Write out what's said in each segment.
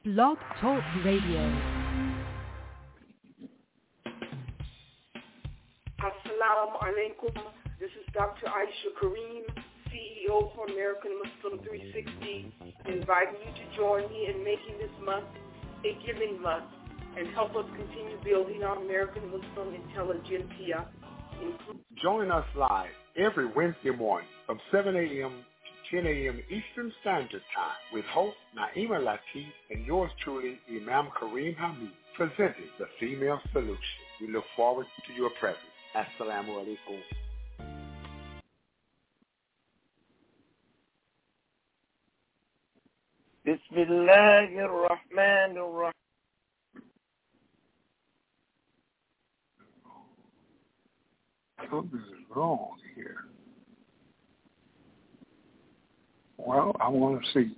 Blog Talk Radio. Assalamu alaikum. This is Dr. Aisha Kareem, CEO for American Muslim 360, inviting you to join me in making this month a giving month and help us continue building our American Muslim intelligentsia. Join us live every Wednesday morning from 7 a.m. to 10 a.m. Eastern Standard Time with host Naima Latif and yours truly, Imam Kareem Hamid, presenting The Female Solution. We look forward to your presence. Assalamu alaikum. Bismillahirrahmanirrahim. Something is wrong here. Well, I want to see.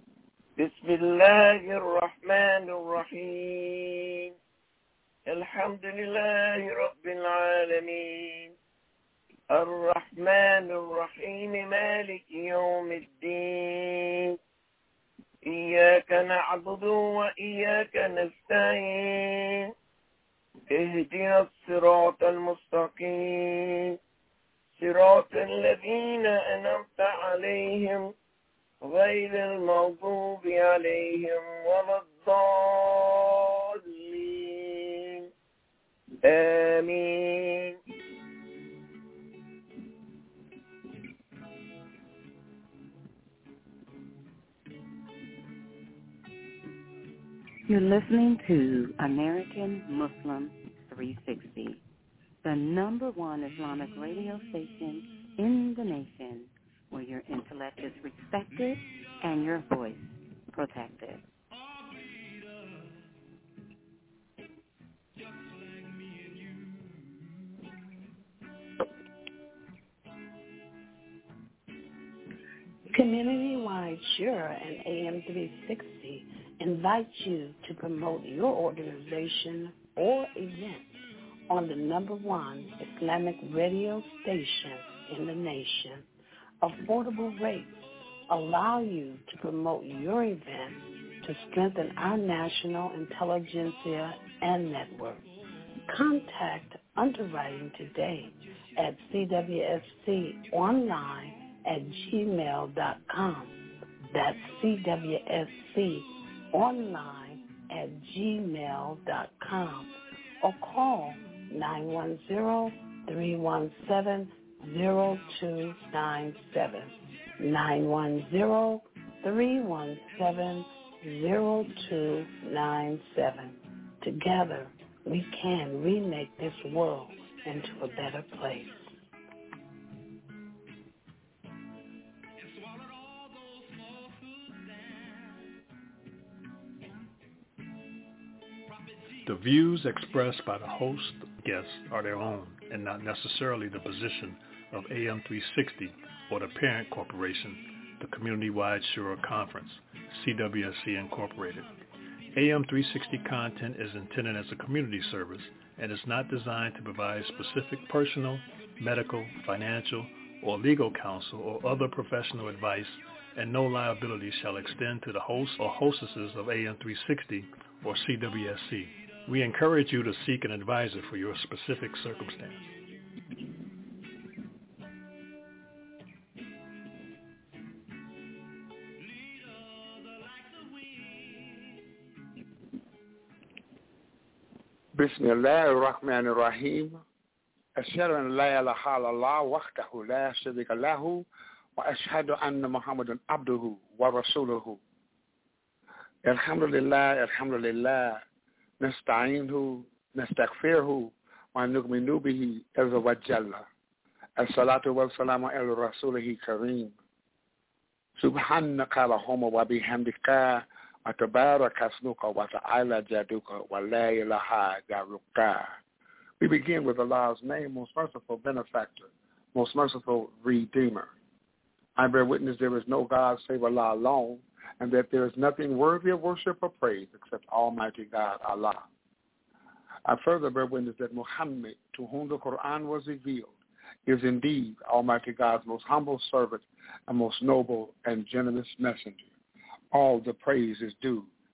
Bismillahirrahmanirrahim. Alhamdulillahi Rabbil Alameen. Ar-Rahmanir-Rahim. Maliki Yawmiddin. إياك نعبد وإياك نستعين اهدنا الصراط المستقيم صراط الذين أنعمت عليهم غير المغضوب عليهم ولا الضالين آمين. You're listening to American Muslim 360, the number one Islamic radio station in the nation, where your intellect is respected and your voice protected. Community-wide Shura and AM 360 invite you to promote your organization or event on the number one Islamic radio station in the nation. Affordable rates allow you to promote your event to strengthen our national intelligentsia and network. Contact underwriting today at cwsconline@gmail.com. That's cwsconline@gmail.com. Or call 910-317-0297. 910-317-0297. Together, we can remake this world into a better place. The views expressed by the host guests are their own and not necessarily the position of AM 360 or the parent corporation, the Community-Wide Shura Conference, CWSC Incorporated. AM 360 content is intended as a community service and is not designed to provide specific personal, medical, financial, or legal counsel or other professional advice, and no liability shall extend to the hosts or hostesses of AM 360 or CWSC. We encourage you to seek an advisor for your specific circumstance. Bismillah ar-Rahman ar-Rahim. Ashhadu an la ilaha illallah wahdahu la sharika lahu wa ashhadu anna Muhammadan abduhu wa rasuluhu. Alhamdulillah, alhamdulillah. نستعينه نستغفره ونؤمن به عز وجل. الصلاة والسلام على رسوله الكريم. سبحانك اللهم وبحمدك وتبارك اسمك وتعالى جدك ولا إله غيرك. We begin with Allah's name, most merciful benefactor, most merciful redeemer. I bear witness there is no God save Allah alone, and that there is nothing worthy of worship or praise except Almighty God, Allah. I further bear witness that Muhammad, to whom the Quran was revealed, is indeed Almighty God's most humble servant and most noble and generous messenger. All the praise is due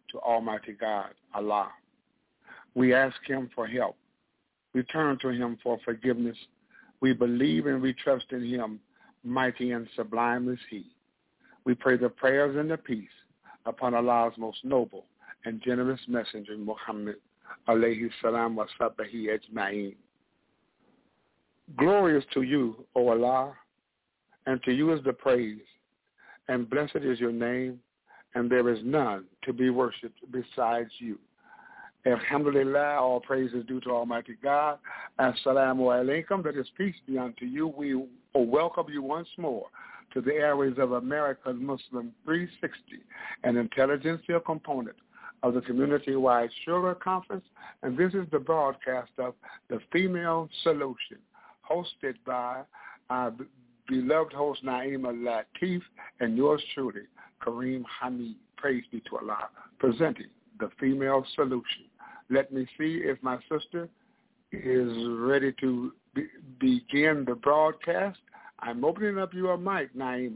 to Almighty God, Allah. We ask him for help. We turn to him for forgiveness. We believe and we trust in him, mighty and sublime is he. We pray the prayers and the peace upon Allah's most noble and generous messenger, Muhammad, alayhi salam wa sahbihi ajma'in. Glory is to you, O Allah, and to you is the praise, and blessed is your name, and there is none to be worshipped besides you. Alhamdulillah, all praise is due to Almighty God. Assalamu alaikum, that his peace be unto you. We welcome you once more to the airways of American Muslim 360, an intelligentsia component of the community-wide Shura Conference, and this is the broadcast of The Female Solution, hosted by our beloved host Naima Latif and yours truly, Kareem Hamid. Praise be to Allah, presenting The Female Solution. Let me see if my sister is ready to begin the broadcast. I'm opening up your mic, Naima.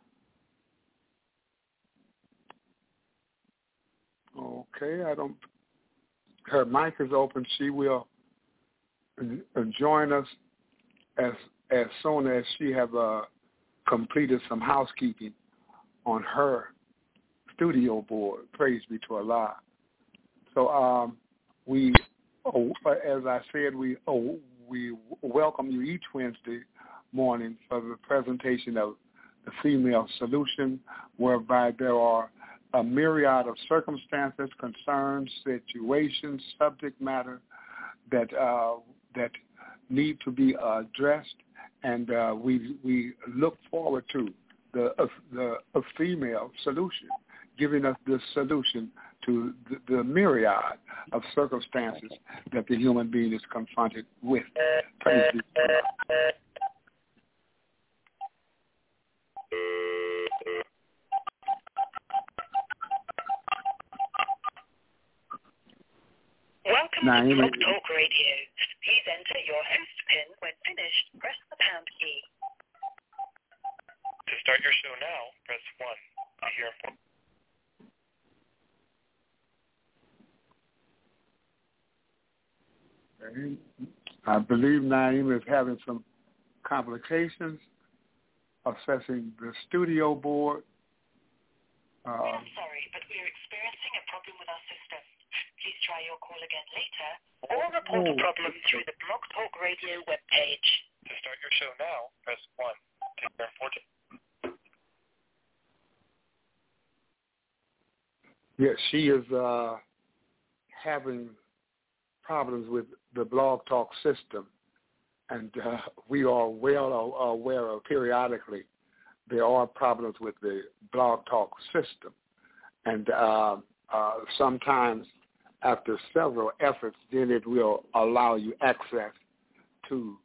Okay, her mic is open. She will join us as soon as she have completed some housekeeping on her studio board. Praise be to Allah. So we, as I said, we welcome you each Wednesday morning for the presentation of The Female Solution, whereby there are a myriad of circumstances, concerns, situations, subject matter that need to be addressed, and we look forward to the female solution, giving us the solution to the myriad of circumstances that the human being is confronted with. Praise be to Allah. Welcome to Blog Talk Radio. Please enter your host PIN when finished. Press the pound key. To start your show now, press 1. I believe Naeem is having some complications accessing the studio board. I'm sorry, but we are experiencing a problem with our system. Please try your call again later or report the problem through the Blog Talk Radio webpage. To start your show now, press 1. To hear important. Yes, she is having problems with the Blog Talk system, and we are well aware of periodically there are problems with the Blog Talk system, and sometimes after several efforts, then it will allow you access to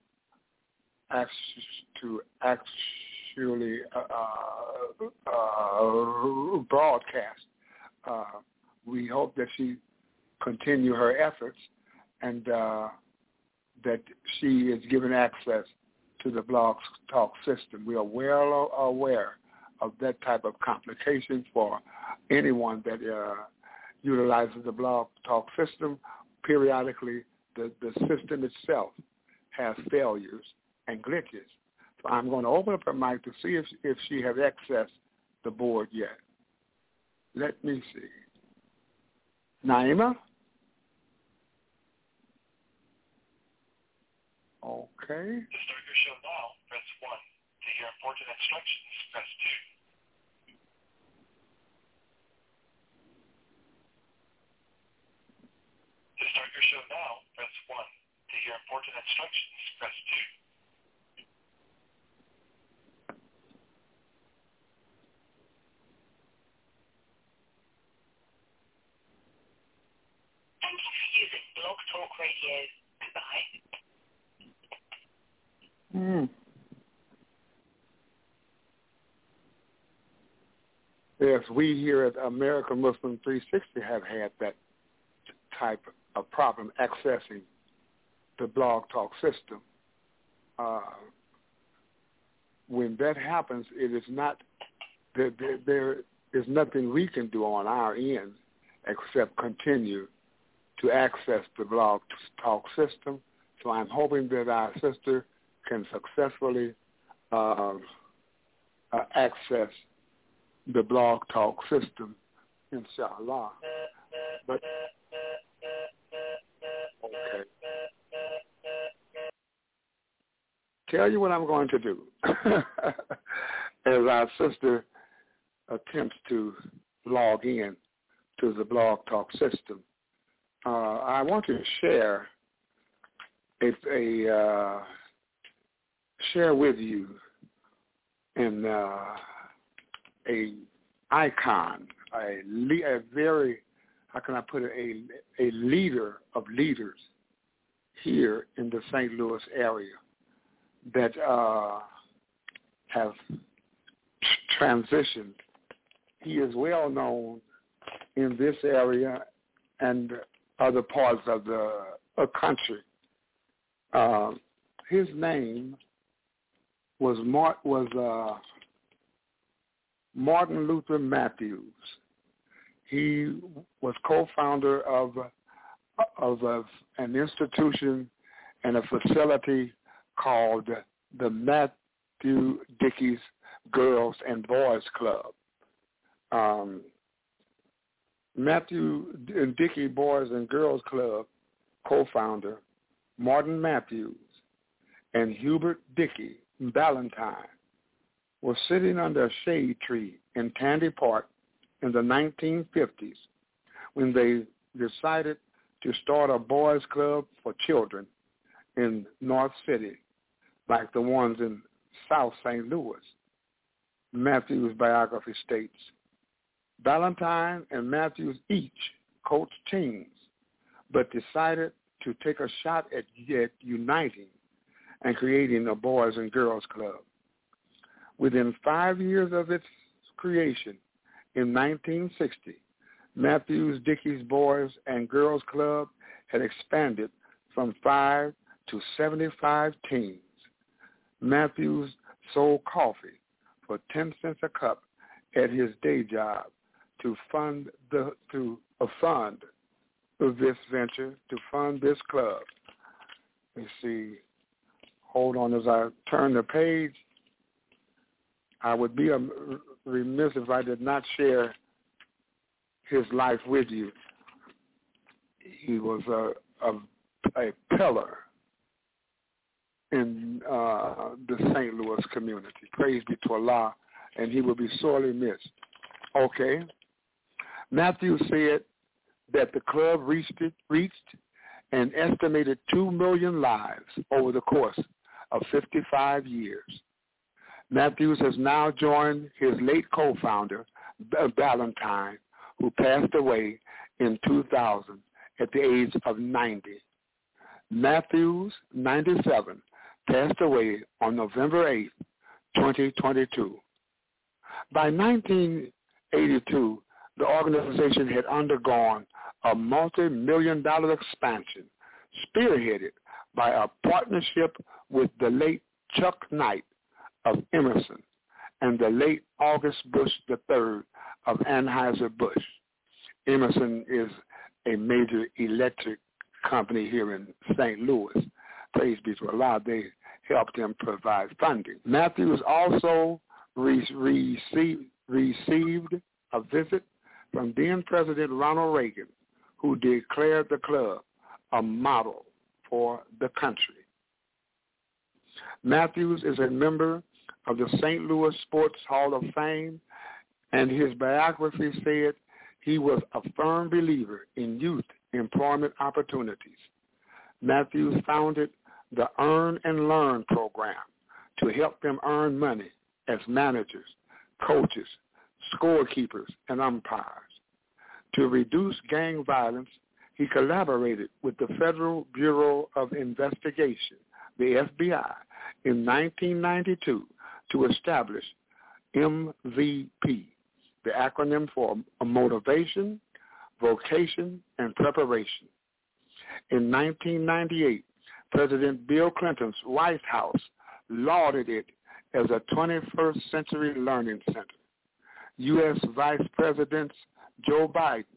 actually broadcast. We hope that she continue her efforts and that she is given access to the Blog Talk system. We are well aware of that type of complication for anyone that utilizes the Blog Talk system. Periodically, the system itself has failures and glitches. So I'm going to open up her mic to see if she has accessed the board yet. Let me see. Naima? Okay. To start your show now, press 1. To hear important instructions, press 2. To start your show now, press 1. To hear important instructions, press 2. Thank you for using Blog Talk Radio. Goodbye. Yes, we here at American Muslim 360 have had that type of problem accessing the Blog Talk system. When that happens, it is not there is nothing we can do on our end except continue to access the Blog Talk system. So I'm hoping that our sister can successfully access the Blog Talk system, inshallah. But, okay. Tell you what I'm going to do. As our sister attempts to log in to the Blog Talk system, I want to share share with you in a icon, a very, how can I put it, a leader of leaders here in the St. Louis area that have transitioned. He is well known in this area and other parts of the country. His name was Martin Luther Matthews. He was co-founder of an institution and a facility called the Matthew Dickey Girls and Boys Club. Matthew Dickey Boys and Girls Club co-founder Martin Matthews and Hubert Dickey Ballantyne were sitting under a shade tree in Tandy Park in the 1950s when they decided to start a boys club for children in North City, like the ones in South St. Louis. Matthews' biography states, Ballantyne and Matthews each coached teams, but decided to take a shot at uniting and creating a Boys and Girls Club. Within 5 years of its creation, in 1960, Matthews Dickey's Boys and Girls Club had expanded from 5 to 75 teams. Matthews sold coffee for 10 cents a cup at his day job to fund this venture, to fund this club. You see, hold on as I turn the page. I would be remiss if I did not share his life with you. He was a pillar in the St. Louis community. Praise be to Allah, and he will be sorely missed. Okay. Matthew said that the club reached an estimated 2 million lives over the course of 55 years. Matthews has now joined his late co-founder, Ballantyne, who passed away in 2000 at the age of 90. Matthews, 97, passed away on November 8, 2022. By 1982, the organization had undergone a multi-million-dollar expansion, spearheaded by a partnership with the late Chuck Knight of Emerson and the late August Bush III of Anheuser-Busch. Emerson is a major electric company here in St. Louis. Praise be to Allah, they helped him provide funding. Matthews also received a visit from then President Ronald Reagan, who declared the club a model for the country. Matthews is a member of the St. Louis Sports Hall of Fame, and his biography said he was a firm believer in youth employment opportunities. Matthews founded the Earn and Learn program to help them earn money as managers, coaches, scorekeepers, and umpires. To reduce gang violence, he collaborated with the Federal Bureau of Investigation, the FBI, in 1992 to establish MVP, the acronym for Motivation, Vocation, and Preparation. In 1998, President Bill Clinton's White House lauded it as a 21st century learning center. U.S. Vice Presidents Joe Biden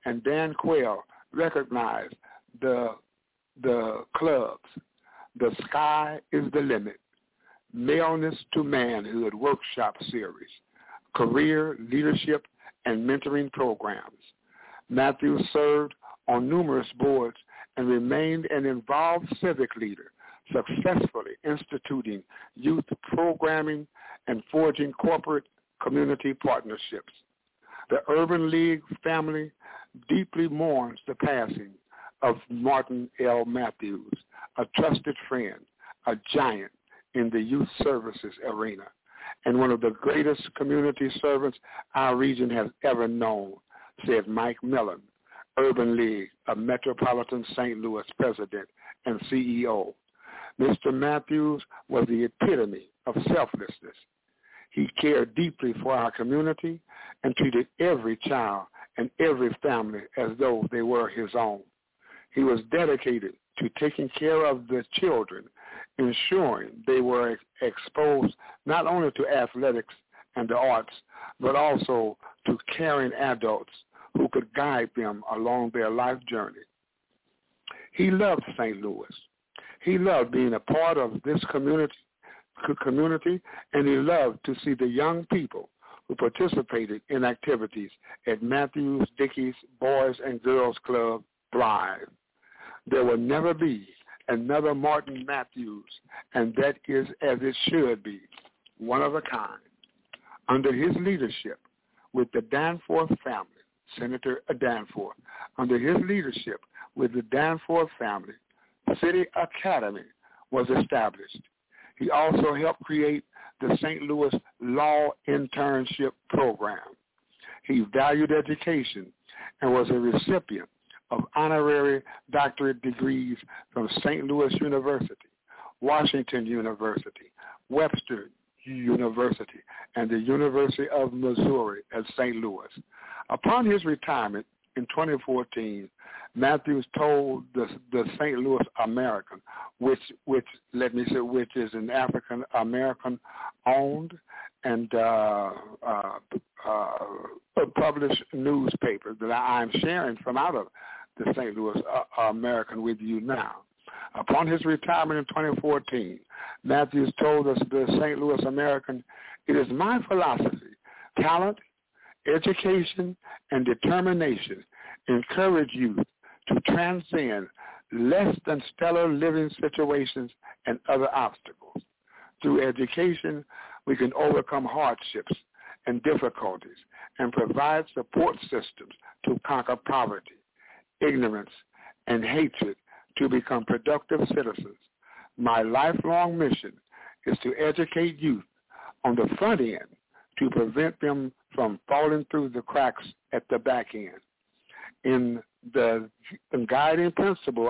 and Dan Quayle recognized the clubs. The Sky is the Limit, Maleness to Manhood workshop series, career, leadership, and mentoring programs. Matthews served on numerous boards and remained an involved civic leader, successfully instituting youth programming and forging corporate community partnerships. The Urban League family deeply mourns the passing of Martin L. Matthews, a trusted friend, a giant in the youth services arena, and one of the greatest community servants our region has ever known, said Mike Millen, Urban League of Metropolitan St. Louis president and CEO. Mr. Matthews was the epitome of selflessness. He cared deeply for our community and treated every child and every family as though they were his own. He was dedicated to taking care of the children, ensuring they were exposed not only to athletics and the arts, but also to caring adults who could guide them along their life journey. He loved St. Louis. He loved being a part of this community, and he loved to see the young people who participated in activities at Matthews Dickey's Boys and Girls Club thrive. There will never be another Martin Matthews, and that is as it should be, one of a kind. Under his leadership, with the Danforth family, Senator Danforth, under his leadership with the Danforth family, City Academy was established. He also helped create the St. Louis Law Internship Program. He valued education and was a recipient of honorary doctorate degrees from St. Louis University, Washington University, Webster University, and the University of Missouri at St. Louis. Upon his retirement in 2014, Matthews told the St. Louis American, which is an African American owned and published newspaper that I'm sharing from out of the St. Louis American with you now. Upon his retirement in 2014, Matthews told us, the St. Louis American, "It is my philosophy, talent, education, and determination encourage youth to transcend less than stellar living situations and other obstacles. Through education, we can overcome hardships and difficulties and provide support systems to conquer poverty, ignorance, and hatred to become productive citizens. My lifelong mission is to educate youth on the front end to prevent them from falling through the cracks at the back end. In the guiding principle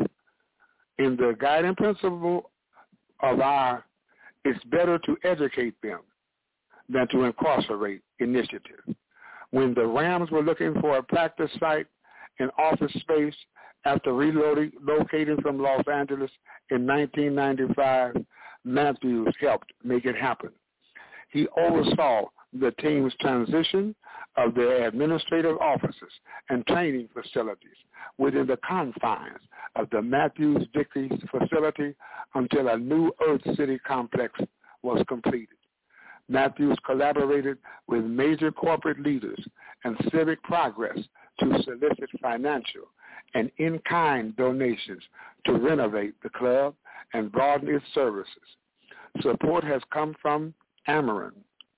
of our it's better to educate them than to incarcerate initiative. When the Rams were looking for a practice site and office space after relocating from Los Angeles in 1995, Matthews helped make it happen. He oversaw the team's transition of their administrative offices and training facilities within the confines of the Matthews Dickey's facility until a new Earth City complex was completed. Matthews collaborated with major corporate leaders and Civic Progress to solicit financial and in-kind donations to renovate the club and broaden its services. Support has come from Ameren.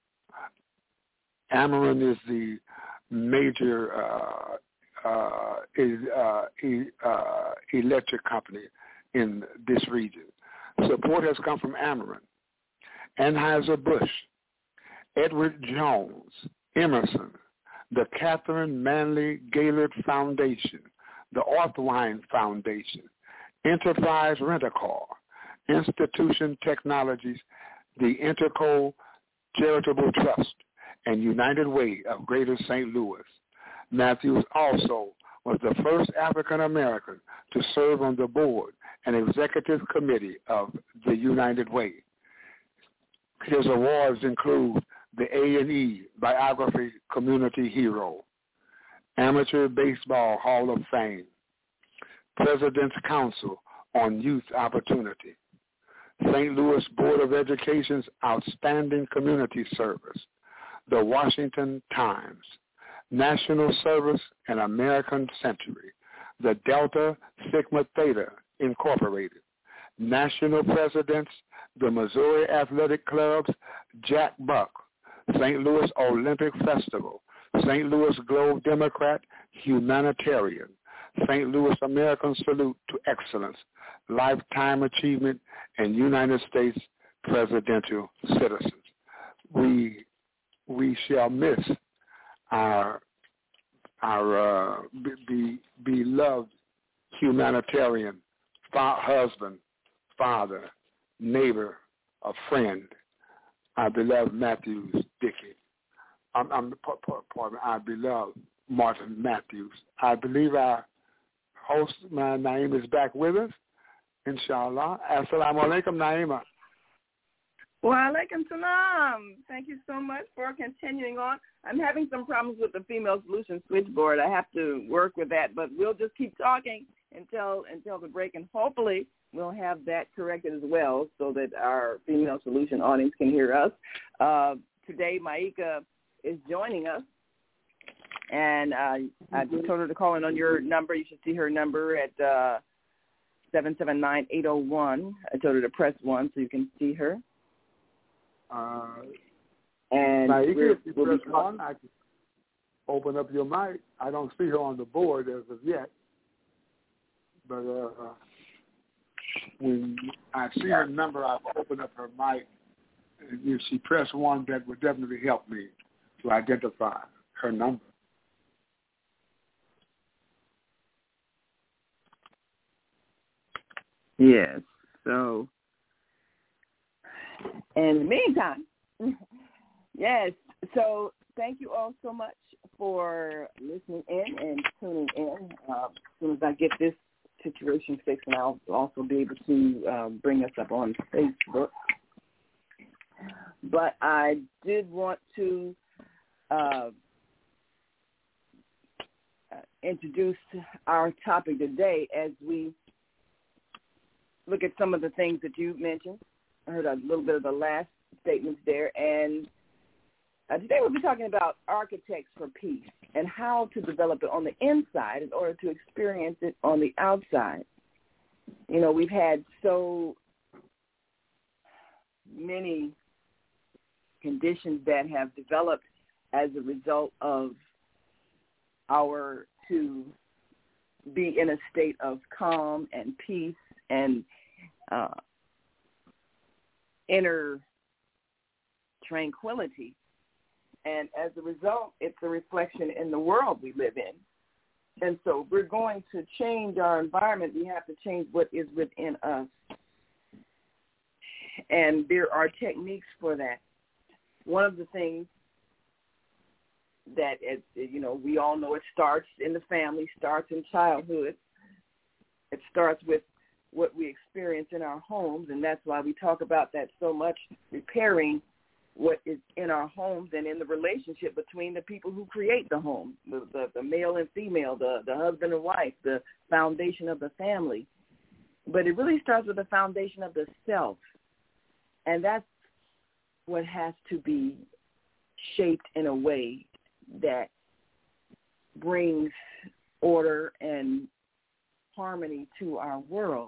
Ameren is the major electric company in this region. Support has come from Ameren, Anheuser-Busch, Edward Jones, Emerson, the Catherine Manley Gaylord Foundation, the Orthwine Foundation, Enterprise Rent-A-Car, Institution Technologies, the Interco Charitable Trust, and United Way of Greater St. Louis. Matthews also was the first African American to serve on the board and executive committee of the United Way. His awards include the A&E Biography Community Hero, Amateur Baseball Hall of Fame, President's Council on Youth Opportunity, St. Louis Board of Education's Outstanding Community Service, the Washington Times, National Service and American Century, the Delta Sigma Theta Incorporated, National Presidents, the Missouri Athletic Club's Jack Buck, St. Louis Olympic Festival, St. Louis Globe Democrat, Humanitarian, St. Louis American Salute to Excellence, Lifetime Achievement, and United States Presidential Citizens. We shall miss our beloved humanitarian husband, father, neighbor, a friend, our beloved Matthews Dickey. Our beloved Martin Matthews. I believe our host, Naima, is back with us. Inshallah. Assalamu alaikum, Naima. Wa alaikum salam. Thank you so much for continuing on. I'm having some problems with the Female Solution switchboard. I have to work with that, but we'll just keep talking until the break, and hopefully we'll have that corrected as well so that our Female Solution audience can hear us. Today, Maika is joining us, and I just told her to call in on your number. You should see her number at 779-801. I told her to press 1 so you can see her. And Maika, if you press 1, I can open up your mic. I don't see her on the board as of yet, but when I see her number, I'll open up her mic. And if she press 1, that would definitely help me to identify her number. Yes. So, in the meantime, yes. So, thank you all so much for listening in and tuning in. As soon as I get this situation fixed, and I'll also be able to bring us up on Facebook. But I did want to introduce our topic today as we look at some of the things that you mentioned. I heard a little bit of the last statements there. And today we'll be talking about architects for peace and how to develop it on the inside in order to experience it on the outside. You know, we've had so many conditions that have developed as a result of our to be in a state of calm and peace and inner tranquility. And as a result, it's a reflection in the world we live in. And so if we're going to change our environment, we have to change what is within us. And there are techniques for that. One of the things that, we all know, it starts in the family, starts in childhood. It starts with what we experience in our homes, and that's why we talk about that so much, repairing what is in our homes and in the relationship between the people who create the home, the male and female, the husband and wife, the foundation of the family. But it really starts with the foundation of the self, and that's what has to be shaped in a way that brings order and harmony to our world.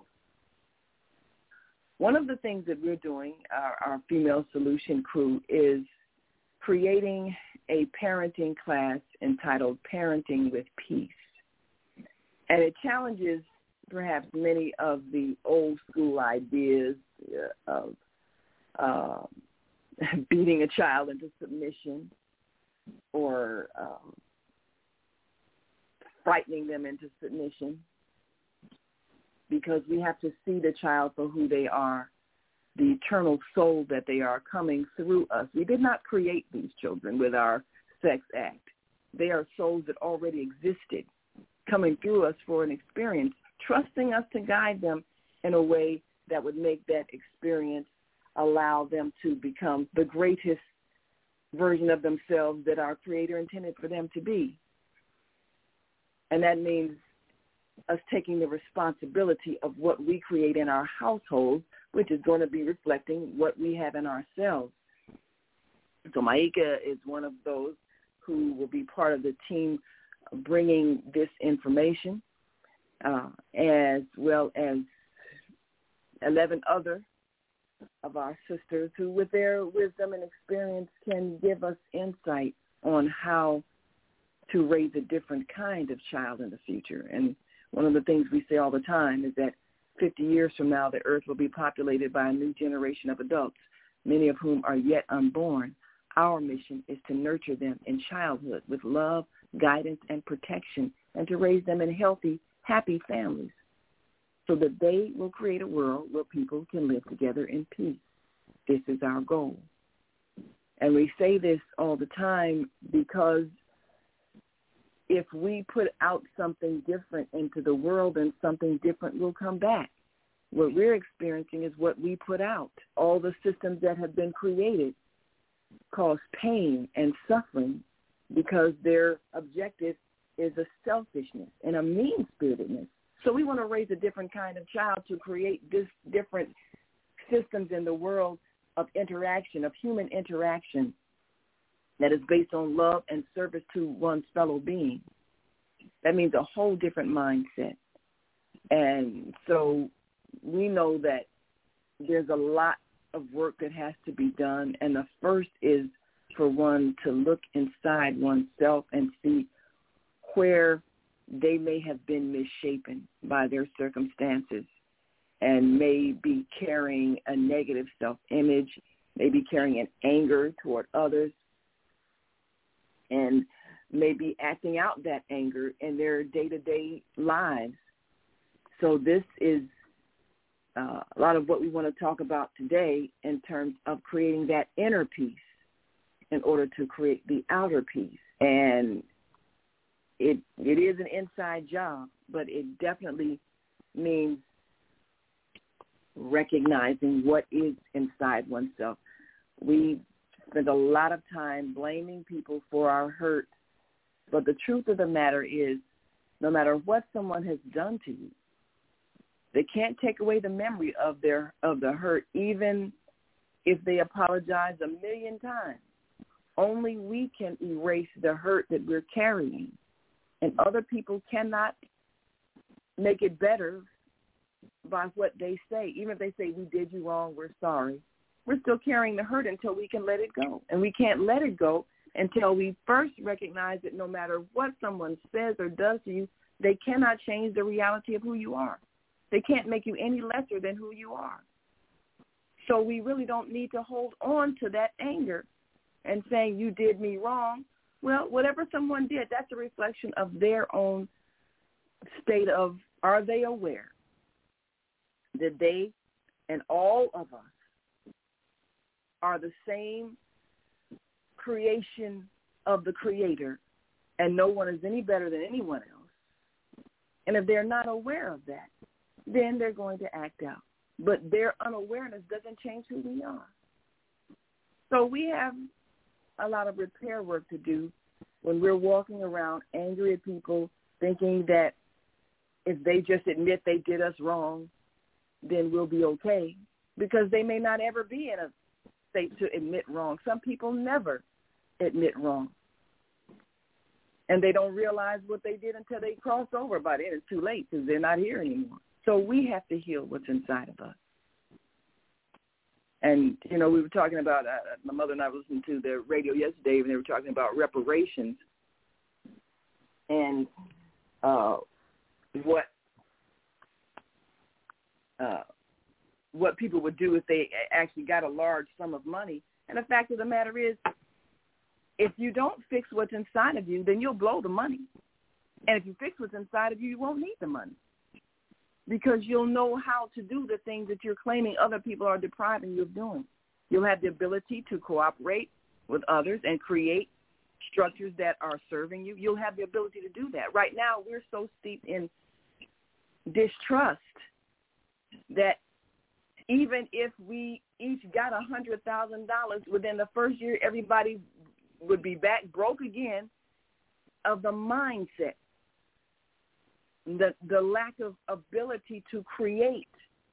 One of the things that we're doing, our Female Solution crew, is creating a parenting class entitled Parenting with Peace. And it challenges perhaps many of the old school ideas of beating a child into submission or frightening them into submission, because we have to see the child for who they are, the eternal soul that they are coming through us. We did not create these children with our sex act. They are souls that already existed, coming through us for an experience, trusting us to guide them in a way that would make that experience allow them to become the greatest version of themselves that our Creator intended for them to be. And that means us taking the responsibility of what we create in our household, which is going to be reflecting what we have in ourselves. So Maika is one of those who will be part of the team bringing this information, as well as 11 other of our sisters who, with their wisdom and experience, can give us insight on how to raise a different kind of child in the future. And one of the things we say all the time is that 50 years from now, the earth will be populated by a new generation of adults, many of whom are yet unborn. Our mission is to nurture them in childhood with love, guidance, and protection, and to raise them in healthy, happy families so that they will create a world where people can live together in peace. This is our goal. And we say this all the time because if we put out something different into the world, then something different will come back. What we're experiencing is what we put out. All the systems that have been created cause pain and suffering because their objective is a selfishness and a mean-spiritedness. So we want to raise a different kind of child to create this different systems in the world of interaction, of human interaction, that is based on love and service to one's fellow being. That means a whole different mindset. And so we know that there's a lot of work that has to be done, and the first is for one to look inside oneself and see where they may have been misshapen by their circumstances and may be carrying a negative self-image, may be carrying an anger toward others, and may be acting out that anger in their day-to-day lives. So this is a lot of what we want to talk about today in terms of creating that inner peace in order to create the outer peace. And it is an inside job, but it definitely means recognizing what is inside oneself. We spend a lot of time blaming people for our hurt, but the truth of the matter is, no matter what someone has done to you, they can't take away the memory of the hurt, even if they apologize 1,000,000 times. Only we can erase the hurt that we're carrying, and other people cannot make it better by what they say. Even if they say, we did you wrong, we're sorry, we're still carrying the hurt until we can let it go. And we can't let it go until we first recognize that no matter what someone says or does to you, they cannot change the reality of who you are. They can't make you any lesser than who you are. So we really don't need to hold on to that anger and saying, you did me wrong. Well, whatever someone did, that's a reflection of their own state of, are they aware that they and all of us are the same creation of the Creator, and no one is any better than anyone else. And if they're not aware of that, then they're going to act out. But their unawareness doesn't change who we are. So we have a lot of repair work to do when we're walking around angry at people, thinking that if they just admit they did us wrong, then we'll be okay, because they may not ever be in a state to admit wrong. Some people never admit wrong, and they don't realize what they did until they cross over. By then it's too late because they're not here anymore. So we have to heal what's inside of us. And, you know, we were talking about, my mother and I were listening to the radio yesterday, and they were talking about reparations and what people would do if they actually got a large sum of money. And the fact of the matter is, if you don't fix what's inside of you, then you'll blow the money. And if you fix what's inside of you, you won't need the money, because you'll know how to do the things that you're claiming other people are depriving you of doing. You'll have the ability to cooperate with others and create structures that are serving you. You'll have the ability to do that. Right now, we're so steeped in distrust that even if we each got $100,000 within the first year, everybody would be back broke again of the mindset the lack of ability to create.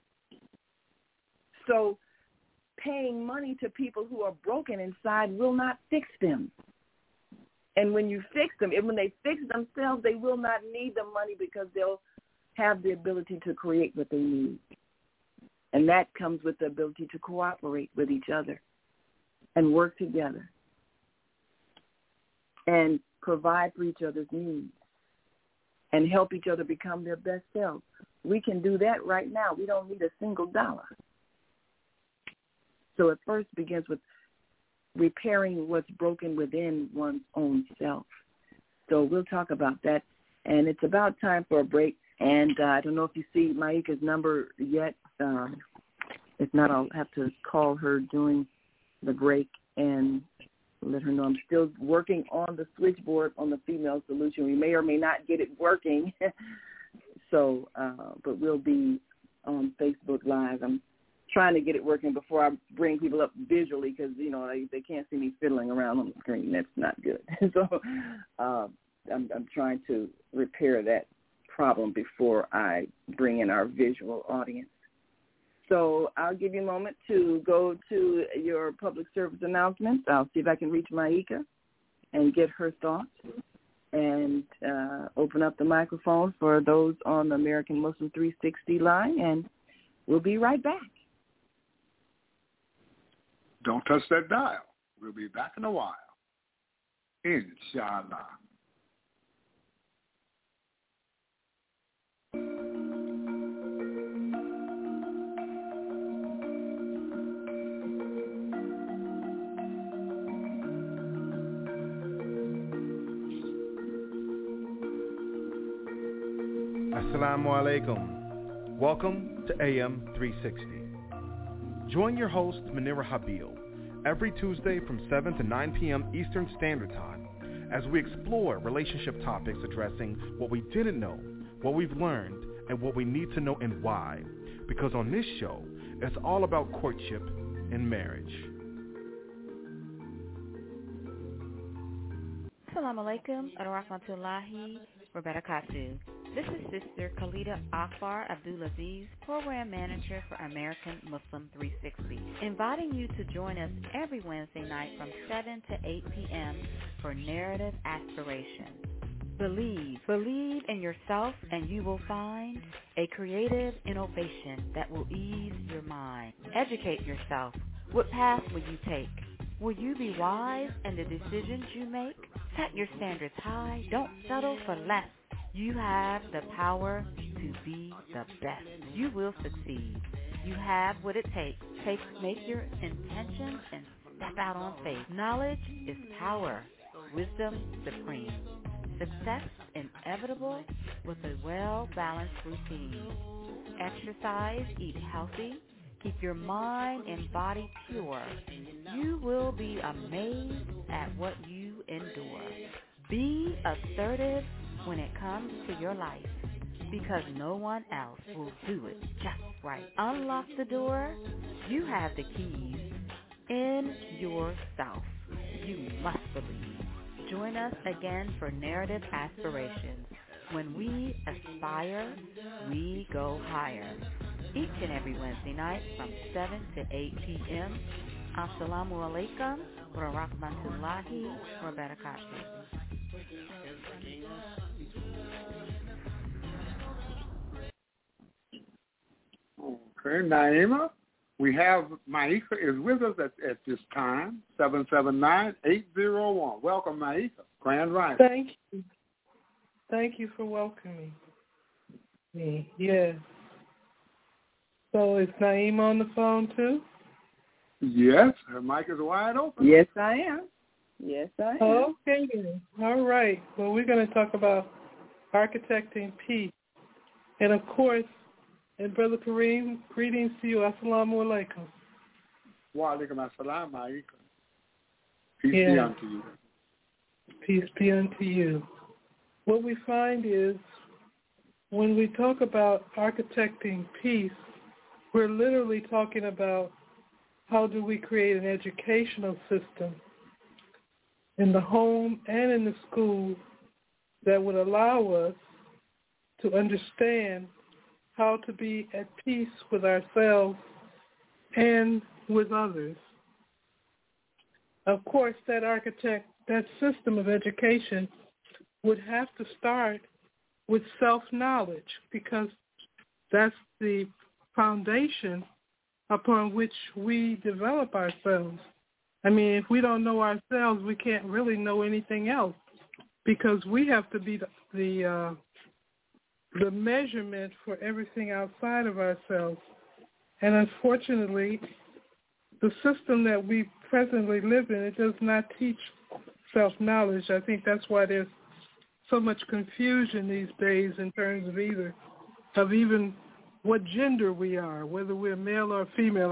So paying money to people who are broken inside will not fix them. And when you fix them, and when they fix themselves, they will not need the money because they'll have the ability to create what they need. And that comes with the ability to cooperate with each other and work together and provide for each other's needs and help each other become their best selves. We can do that right now. We don't need a single dollar. So it first begins with repairing what's broken within one's own self. So we'll talk about that. And it's about time for a break. And I don't know if you see Maika's number yet. If not, I'll have to call her during the break and let her know I'm still working on the switchboard on the female solution. We may or may not get it working. So, but we'll be on Facebook Live. I'm trying to get it working before I bring people up visually because, you know, they can't see me fiddling around on the screen. That's not good. So I'm trying to repair that problem before I bring in our visual audience. So I'll give you a moment to go to your public service announcements. I'll see if I can reach Maika and get her thoughts and open up the microphone for those on the American Muslim 360 line, and we'll be right back. Don't touch that dial. We'll be back in a while. Inshallah. Assalamu alaikum. Welcome to AM 360. Join your host, Munira Habil, every Tuesday from 7 to 9 p.m. Eastern Standard Time as we explore relationship topics addressing what we didn't know, what we've learned, and what we need to know and why. Because on this show, it's all about courtship and marriage. Assalamu alaikum wa rahmatullahi wa barakatuh. This is Sister Khalida Akbar Abdulaziz, Program Manager for American Muslim 360, inviting you to join us every Wednesday night from 7 to 8 p.m. for Narrative Aspiration. Believe in yourself and you will find a creative innovation that will ease your mind. Educate yourself. What path will you take? Will you be wise in the decisions you make? Set your standards high. Don't settle for less. You have the power to be the best. You will succeed. You have what it takes. Make your intentions and step out on faith. Knowledge is power. Wisdom supreme. Success inevitable with a well-balanced routine. Exercise, eat healthy. Keep your mind and body pure. You will be amazed at what you endure. Be assertive when it comes to your life, because no one else will do it just right. Unlock the door. You have the keys in yourself. You must believe. Join us again for Narrative Aspirations. When we aspire, we go higher. Each and every Wednesday night from 7 to 8 p.m. Assalamu alaikum wa rahmatullahi wa barakatuh. Okay, Naima, we have Maika is with us at this time, 779-801. Welcome, Maika. Grand Rising. Thank you. Thank you for welcoming me. Yes. So is Naima on the phone too? Yes, her mic is wide open. Yes, I am. Yes, I am. Okay. All right. Well, we're going to talk about architecting peace. And, of course, and Brother Kareem, greetings to you. Assalamu alaikum. Wa alaikum assalam, Maika. Peace be unto you. Peace be unto you. What we find is when we talk about architecting peace, we're literally talking about how do we create an educational system in the home and in the school that would allow us to understand how to be at peace with ourselves and with others. Of course, that system of education would have to start with self-knowledge, because that's the foundation upon which we develop ourselves. I mean, if we don't know ourselves, we can't really know anything else, because we have to be the measurement for everything outside of ourselves. And unfortunately, the system that we presently live in, it does not teach self-knowledge. I think that's why there's so much confusion these days in terms of even what gender we are, whether we're male or female.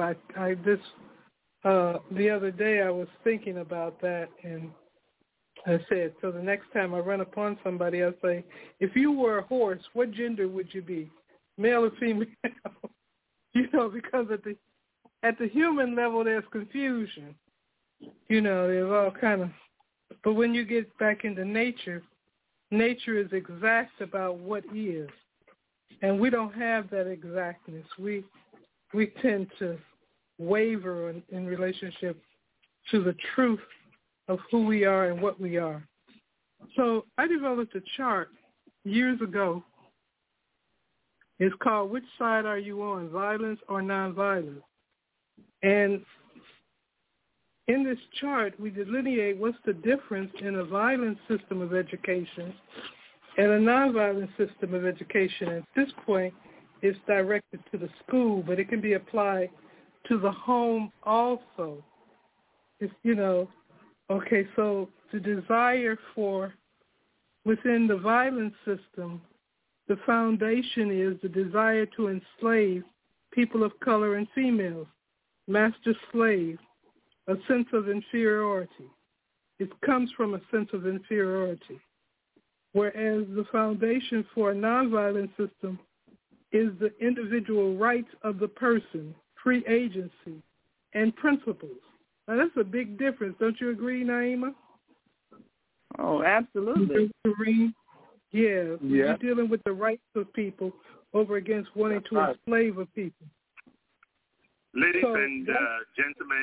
The other day I was thinking about that, and I said, so the next time I run upon somebody, I'll say, if you were a horse, what gender would you be, male or female? Because at the human level, there's confusion. There's all kind of, but when you get back into nature is exact about what is. And we don't have that exactness. We tend to waver in relationship to the truth of who we are and what we are. So I developed a chart years ago. It's called Which Side Are You On, Violence or Nonviolence? And in this chart, we delineate what's the difference in a violent system of education and a nonviolent system of education. At this point, it's directed to the school, but it can be applied to the home also. It's, okay, so the desire for, within the violent system, the foundation is the desire to enslave people of color and females, master slave, a sense of inferiority. It comes from a sense of inferiority. Whereas the foundation for a nonviolent system is the individual rights of the person, free agency, and principles. Now, that's a big difference. Don't you agree, Naima? Oh, absolutely. Yeah. You're dealing with the rights of people over against wanting to enslave a people. Ladies and gentlemen.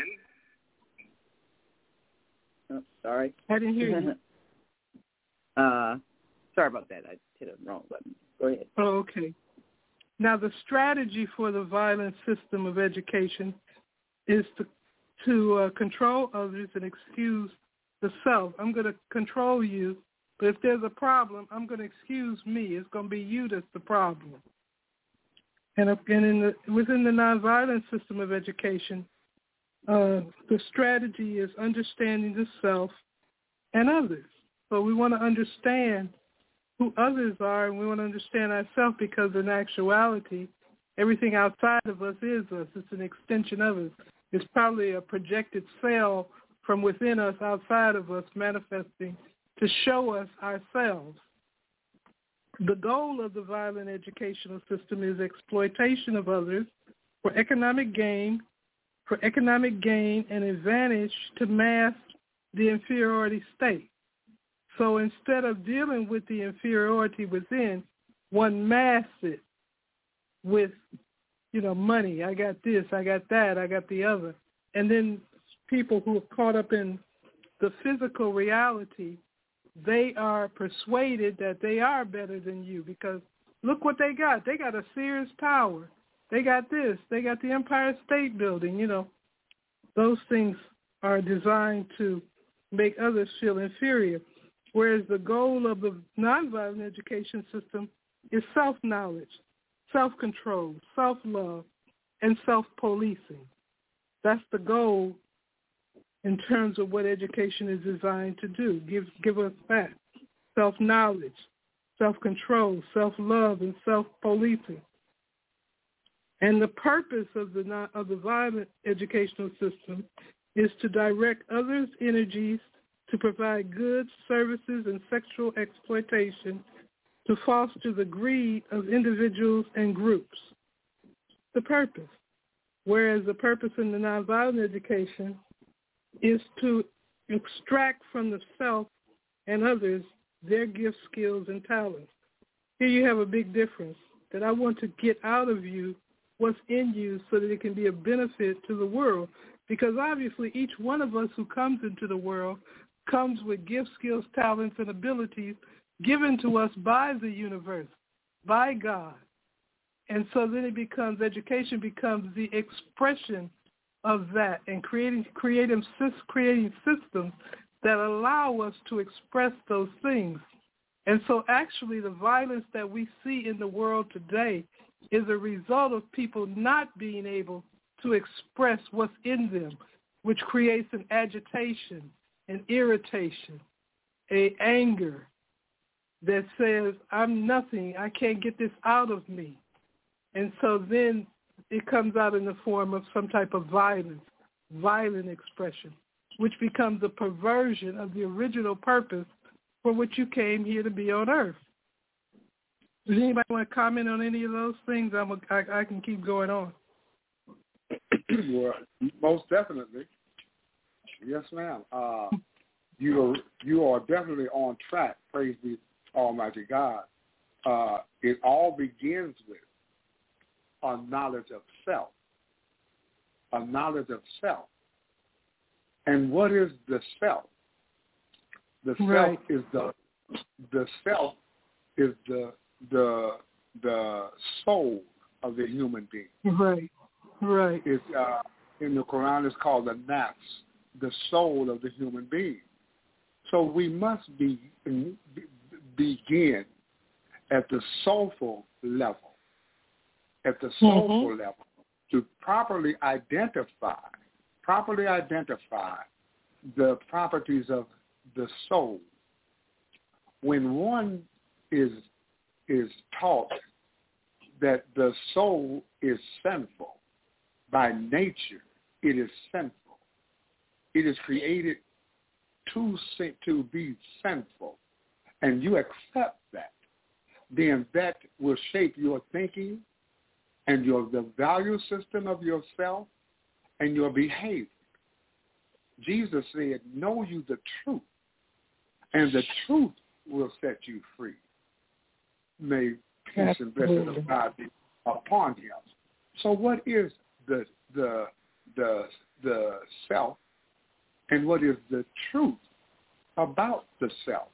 Oh, sorry. I didn't hear you. Sorry about that. I hit a wrong button. Go ahead. Oh, okay. Now, the strategy for the violent system of education is to control others and excuse the self. I'm going to control you, but if there's a problem, I'm going to excuse me. It's going to be you that's the problem. And within the nonviolent system of education, the strategy is understanding the self and others. So we want to understand who others are, and we want to understand ourselves, because in actuality, everything outside of us is us. It's an extension of us. It's probably a projected cell from within us, outside of us, manifesting to show us ourselves. The goal of the violent educational system is exploitation of others for economic gain and advantage to mask the inferiority state. So instead of dealing with the inferiority within, one masks it with, money. I got this, I got that, I got the other. And then people who are caught up in the physical reality, they are persuaded that they are better than you, because look what they got. They got a Sears Tower. They got this. They got the Empire State Building. Those things are designed to make others feel inferior. Whereas the goal of the nonviolent education system is self-knowledge, self-control, self-love, and self-policing. That's the goal in terms of what education is designed to do. Give us that. Self-knowledge, self-control, self-love, and self-policing. And the purpose of the violent educational system is to direct others' energies to provide goods, services, and sexual exploitation to foster the greed of individuals and groups. The purpose. Whereas the purpose in the nonviolent education is to extract from the self and others their gifts, skills, and talents. here you have a big difference, that I want to get out of you what's in you so that it can be a benefit to the world. Because obviously each one of us who comes into the world comes with gifts, skills, talents, and abilities given to us by the universe, by God. And so then education becomes the expression of that, and creating systems that allow us to express those things. And so actually the violence that we see in the world today is a result of people not being able to express what's in them, which creates an agitation, an irritation, an anger that says, I'm nothing, I can't get this out of me. And so then it comes out in the form of some type of violence, violent expression, which becomes a perversion of the original purpose for which you came here to be on earth. Does anybody want to comment on any of those things? I can keep going on. Well, most definitely. Yes, ma'am. You are definitely on track. Praise be Almighty God. It all begins with a knowledge of self. A knowledge of self. And what is the self? The self is the self is the soul of the human being. Right. It's in the Quran it's called the nafs, the soul of the human being. So we must begin at the soulful level. At the soulful level, to properly identify the properties of the soul. When one is taught that the soul is sinful, by nature it is sinful. It is created to be sinful, and you accept that, then that will shape your thinking and the value system of yourself and your behavior. Jesus said, know you the truth, and the truth will set you free. May peace and blessings of God be upon him. So what is the self, and what is the truth about the self?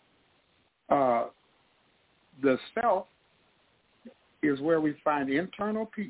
The self is where we find internal peace.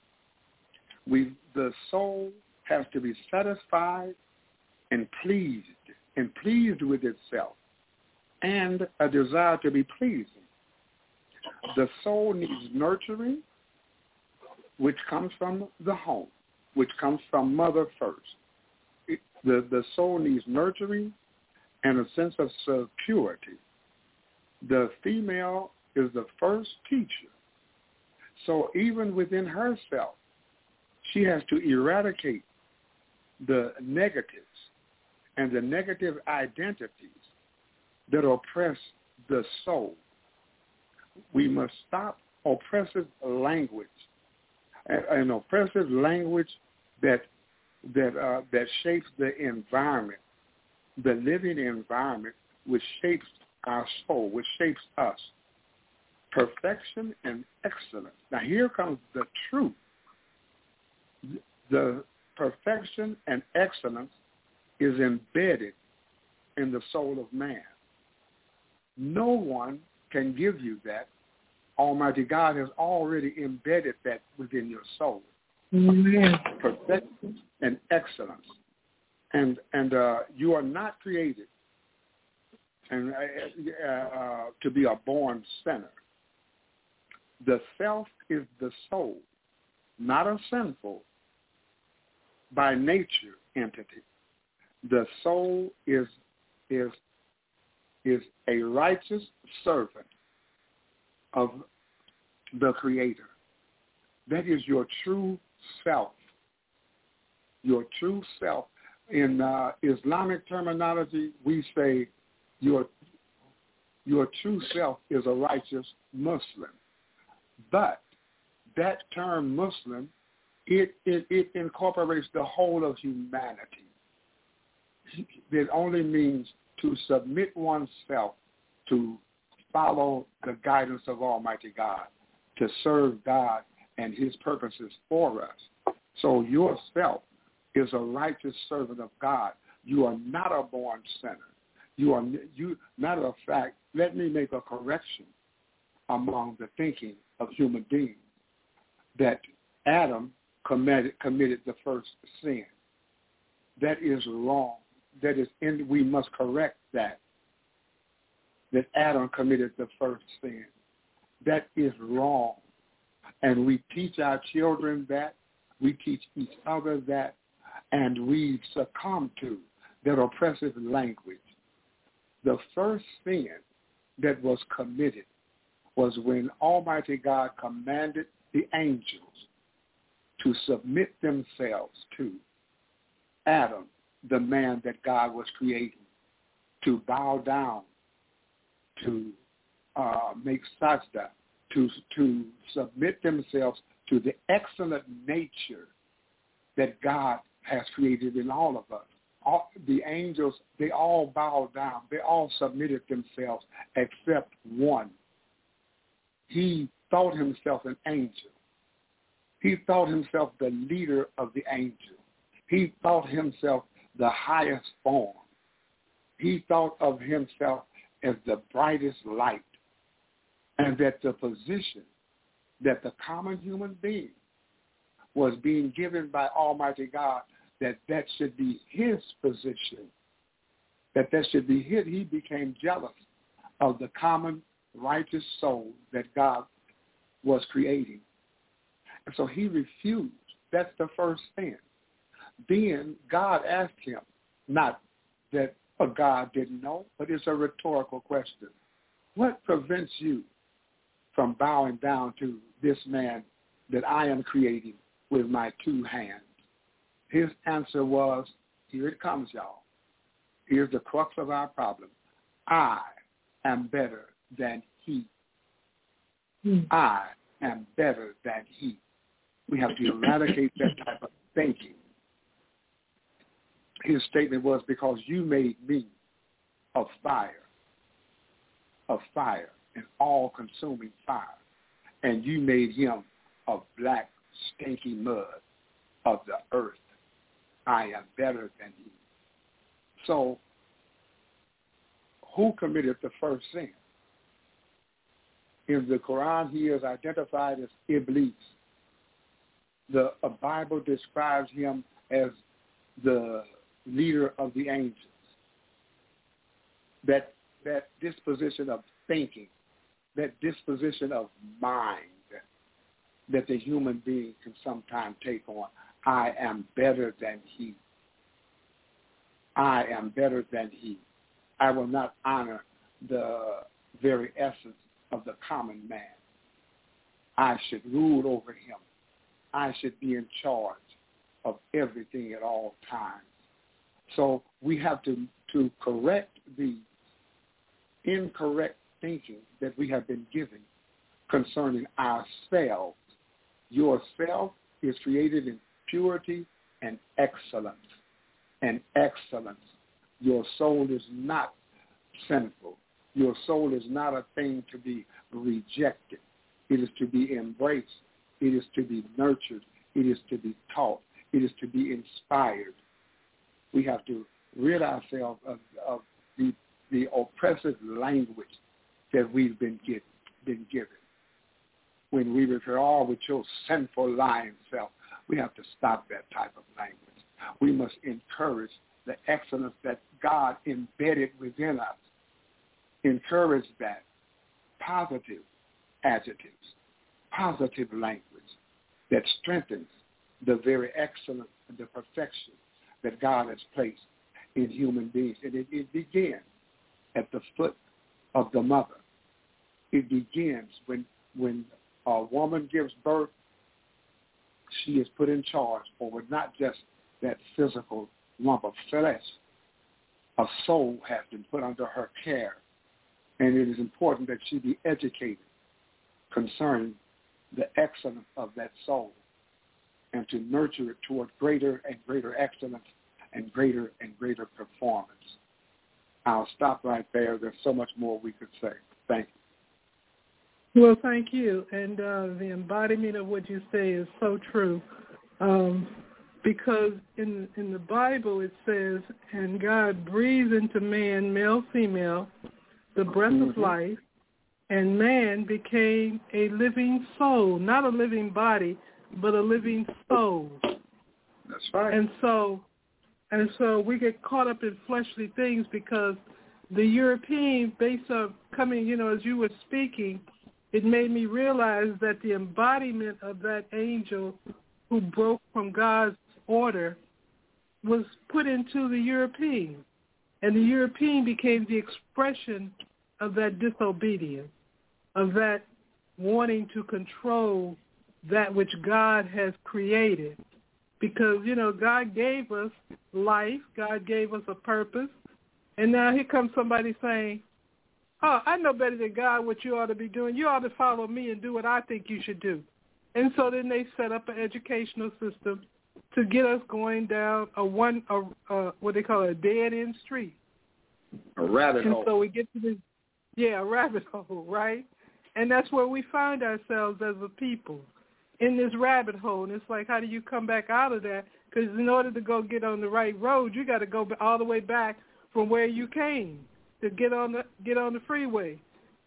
The soul has to be satisfied and pleased with itself, and a desire to be pleasing. The soul needs nurturing, which comes from the home, which comes from mother first. The soul needs nurturing and a sense of security. The female is the first teacher. So even within herself, she has to eradicate the negatives and the negative identities that oppress the soul. We must stop oppressive language, an oppressive language that shapes the environment, the living environment, which shapes our soul, which shapes us. Perfection and excellence. Now here comes the truth. The perfection and excellence is embedded in the soul of man. No one can give you that. Almighty God has already embedded that within your soul. Amen. Perfection and excellence. And you are not created and to be a born sinner. The self is the soul, not a sinful by nature entity. The soul is a righteous servant of the Creator. That is your true self. Your true self. In Islamic terminology, we say your true self is a righteous Muslim. But that term Muslim, it incorporates the whole of humanity. It only means to submit oneself to follow the guidance of Almighty God, to serve God and his purposes for us. So yourself is a righteous servant of God. You are not a born sinner. Matter of fact, let me make a correction among the thinking of human beings, that Adam committed the first sin. That is wrong. We must correct that Adam committed the first sin. That is wrong. And we teach our children that. We teach each other that. And we succumb to that oppressive language. The first sin that was committed was when Almighty God commanded the angels to submit themselves to Adam, the man that God was creating, to bow down, to make sajda, to submit themselves to the excellent nature that God has created in all of us. The angels, they all bowed down. They all submitted themselves except one. He thought himself an angel. He thought himself the leader of the angels. He thought himself the highest form. He thought of himself as the brightest light, and that the position that the common human being was being given by Almighty God, that should be his position, that should be his. He became jealous of the common righteous soul that God was creating. And so he refused. That's the first sin. Then God asked him, not that God didn't know, but it's a rhetorical question. What prevents you from bowing down to this man that I am creating with my two hands? His answer was, here it comes, y'all. Here's the crux of our problem. I am better than he. I am better than he. We have to eradicate that type of thinking. His statement was, because you made me a fire, an all-consuming fire, and you made him of black, stinky mud of the earth. I am better than he. So, who committed the first sin? In the Quran, he is identified as Iblis. The Bible describes him as the leader of the angels. That disposition of thinking, that disposition of mind that the human being can sometimes take on. I am better than he. I am better than he. I will not honor the very essence of the common man. I should rule over him. I should be in charge of everything at all times. So we have to correct the incorrect thinking that we have been given concerning ourselves. Yourself is created in purity and excellence. And excellence. Your soul is not sinful. Your soul is not a thing to be rejected. It is to be embraced. It is to be nurtured. It is to be taught. It is to be inspired. We have to rid ourselves of the oppressive language that we've been given. When we refer, with your sinful lying self, we have to stop that type of language. We must encourage the excellence that God embedded within us. Encourage that. Positive adjectives, positive language that strengthens the very excellence and the perfection that God has placed in human beings. And it begins at the foot of the mother. It begins when a woman gives birth. She is put in charge over not just that physical lump of flesh. A soul has been put under her care. And it is important that she be educated concerning the excellence of that soul and to nurture it toward greater and greater excellence and greater performance. I'll stop right there. There's so much more we could say. Thank you. Well, thank you. And the embodiment of what you say is so true. Because in the Bible it says, and God breathed into man, male, female, the breath of life, and man became a living soul, not a living body, but a living soul. That's right. And so we get caught up in fleshly things because the European, based on coming, as you were speaking, it made me realize that the embodiment of that angel who broke from God's order was put into the European. And the European became the expression of that disobedience, of that wanting to control that which God has created. Because, God gave us life. God gave us a purpose. And now here comes somebody saying, oh, I know better than God what you ought to be doing. You ought to follow me and do what I think you should do. And so then they set up an educational system to get us going down what they call a dead-end street. A rabbit hole. And so we get to a rabbit hole, right? And that's where we find ourselves as a people, in this rabbit hole. And it's like, how do you come back out of that? Because in order to go get on the right road, you got to go all the way back from where you came to get on the freeway,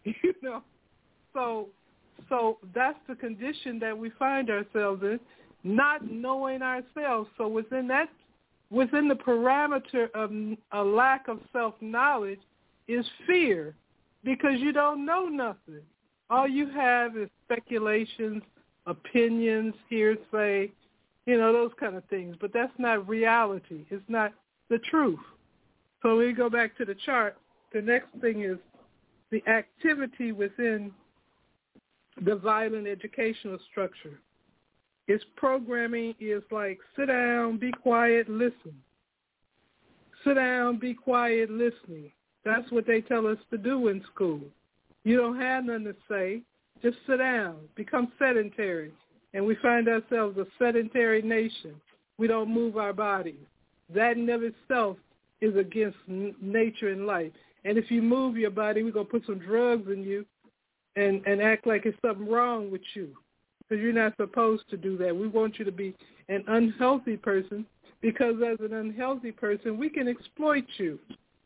So that's the condition that we find ourselves in, not knowing ourselves. So within the parameter of a lack of self-knowledge is fear, because you don't know nothing. All you have is speculations, opinions, hearsay, those kind of things. But that's not reality. It's not the truth. So we go back to the chart. The next thing is the activity within the violent educational structure. Its programming is like sit down, be quiet, listen. Sit down, be quiet, listening. That's what they tell us to do in school. You don't have nothing to say. Just sit down. Become sedentary. And we find ourselves a sedentary nation. We don't move our bodies. That in of itself is against nature and life. And if you move your body, we're going to put some drugs in you and act like it's something wrong with you, because you're not supposed to do that. We want you to be an unhealthy person, because as an unhealthy person, we can exploit you,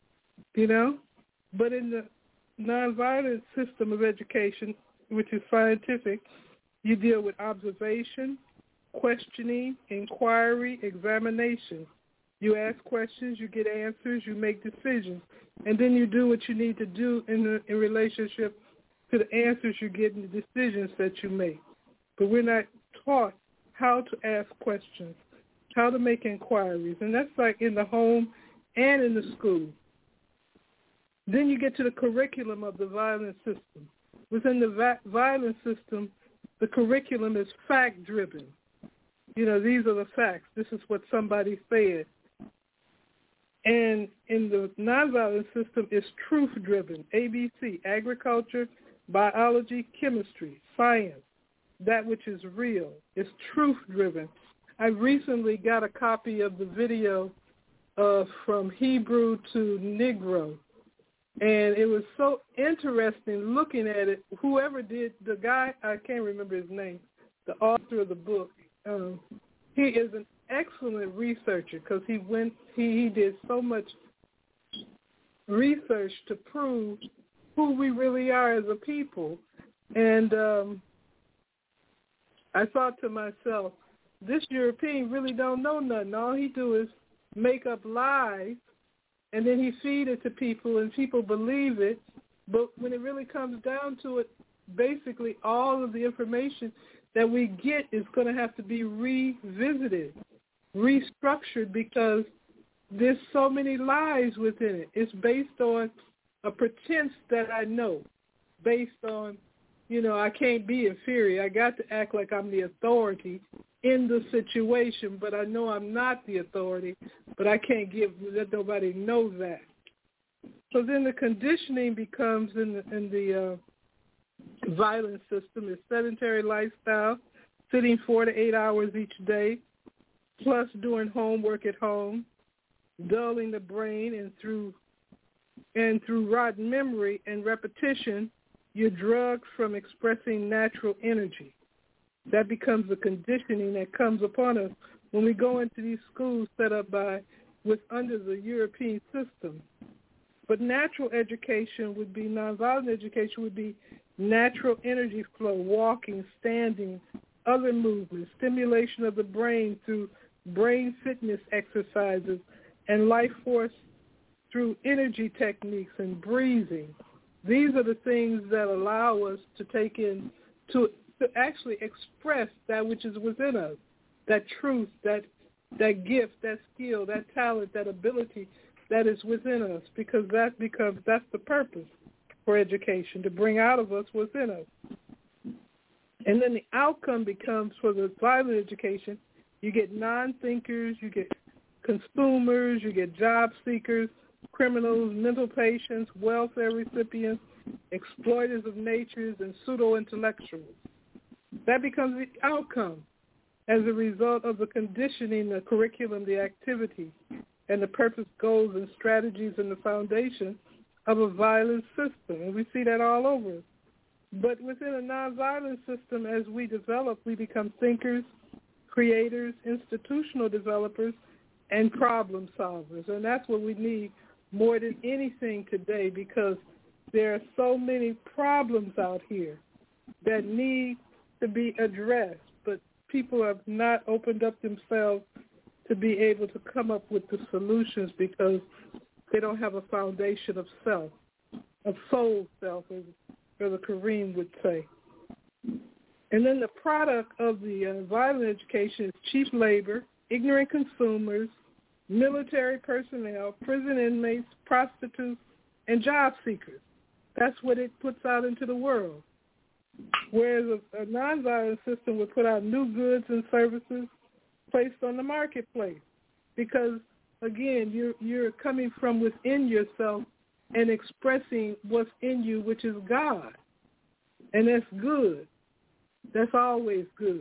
But in the nonviolent system of education, which is scientific, you deal with observation, questioning, inquiry, examination. You ask questions, you get answers, you make decisions, and then you do what you need to do in relationship to the answers you get and the decisions that you make. But we're not taught how to ask questions, how to make inquiries, and that's like in the home and in the school. Then you get to the curriculum of the violent system. Within the violent system, the curriculum is fact-driven. These are the facts. This is what somebody said. And in the nonviolent system, it's truth-driven, ABC, agriculture, biology, chemistry, science, that which is real. It's truth-driven. I recently got a copy of the video From Hebrew to Negro, and it was so interesting looking at it. Whoever did, the guy, I can't remember his name, the author of the book, he is an excellent researcher, because he did so much research to prove who we really are as a people. And I thought to myself, this European really don't know nothing. All he do is make up lies, and then he feed it to people, and people believe it. But when it really comes down to it, basically all of the information that we get is going to have to be revisited, restructured, because there's so many lies within it. It's based on a pretense that I know, based on, I can't be inferior. I got to act like I'm the authority in the situation, but I know I'm not the authority, but I can't let nobody know that. So then the conditioning becomes in the violent system is sedentary lifestyle, sitting 4 to 8 hours each day, plus doing homework at home, dulling the brain, and through rotten memory and repetition, You're drugged from expressing natural energy. That becomes the conditioning that comes upon us when we go into these schools set up under the European system. But natural education would be, nonviolent education would be natural energy flow, walking, standing, other movements, stimulation of the brain through brain fitness exercises, and life force through energy techniques and breathing. These are the things that allow us to take in, to actually express that which is within us, that truth, that gift, that skill, that talent, that ability that is within us, because that's the purpose for education, to bring out of us what's in us. And then the outcome becomes, for the violent education, you get non-thinkers, you get consumers, you get job seekers, criminals, mental patients, welfare recipients, exploiters of natures, and pseudo-intellectuals. That becomes the outcome as a result of the conditioning, the curriculum, the activity, and the purpose, goals, and strategies and the foundation of a violent system. And we see that all over. But within a nonviolent system, as we develop, we become thinkers, creators, institutional developers, and problem solvers. And that's what we need more than anything today, because there are so many problems out here that need to be addressed, but people have not opened up themselves to be able to come up with the solutions because they don't have a foundation of self, of soul self, as Brother Kareem would say. And then the product of the violent education is cheap labor, ignorant consumers, military personnel, prison inmates, prostitutes, and job seekers. That's what it puts out into the world. Whereas a nonviolent system would put out new goods and services placed on the marketplace, because, again, you're coming from within yourself and expressing what's in you, which is God. And that's good. That's always good.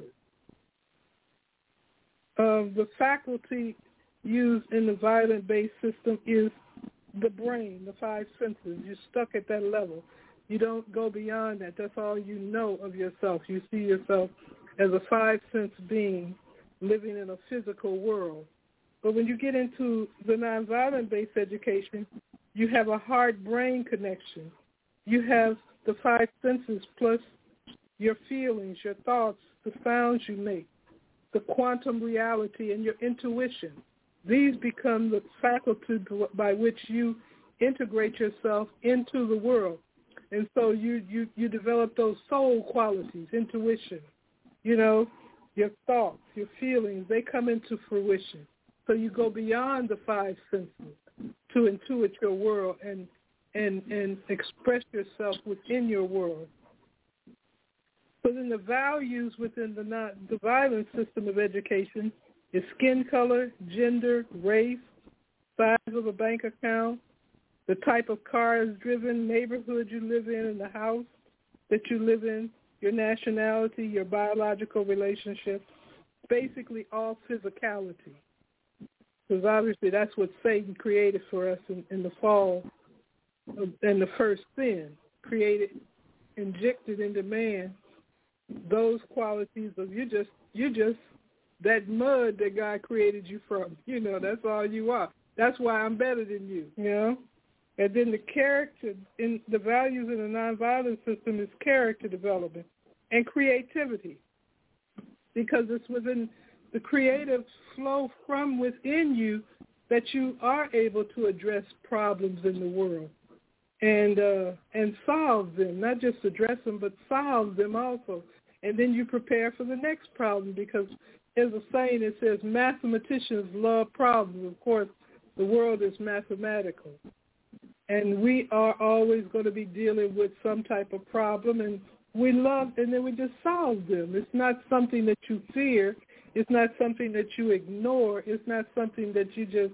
The faculty used in the violent-based system is the brain, the five senses. You're stuck at that level. You don't go beyond that. That's all you know of yourself. You see yourself as a five-sense being living in a physical world. But when you get into the nonviolent-based education, you have a heart-brain connection. You have the five senses plus your feelings, your thoughts, the sounds you make, the quantum reality, and your intuition. These become the faculty by which you integrate yourself into the world. And so you develop those soul qualities, intuition, your thoughts, your feelings, they come into fruition. So you go beyond the five senses to intuit your world and express yourself within your world. So then the values within the violent system of education is skin color, gender, race, size of a bank account, the type of car is driven, neighborhood you live in, and the house that you live in, your nationality, your biological relationship, basically all physicality. Because obviously that's what Satan created for us in the fall and the first sin, injected into man those qualities of you just that mud that God created you from. That's all you are. That's why I'm better than you, And then the character, in the values in the nonviolent system is character development and creativity, because it's within the creative flow from within you that you are able to address problems in the world and solve them, not just address them, but solve them also. And then you prepare for the next problem, because there's a saying that says mathematicians love problems. Of course, the world is mathematical. And we are always going to be dealing with some type of problem, and then we just solve them. It's not something that you fear. It's not something that you ignore. It's not something that you just,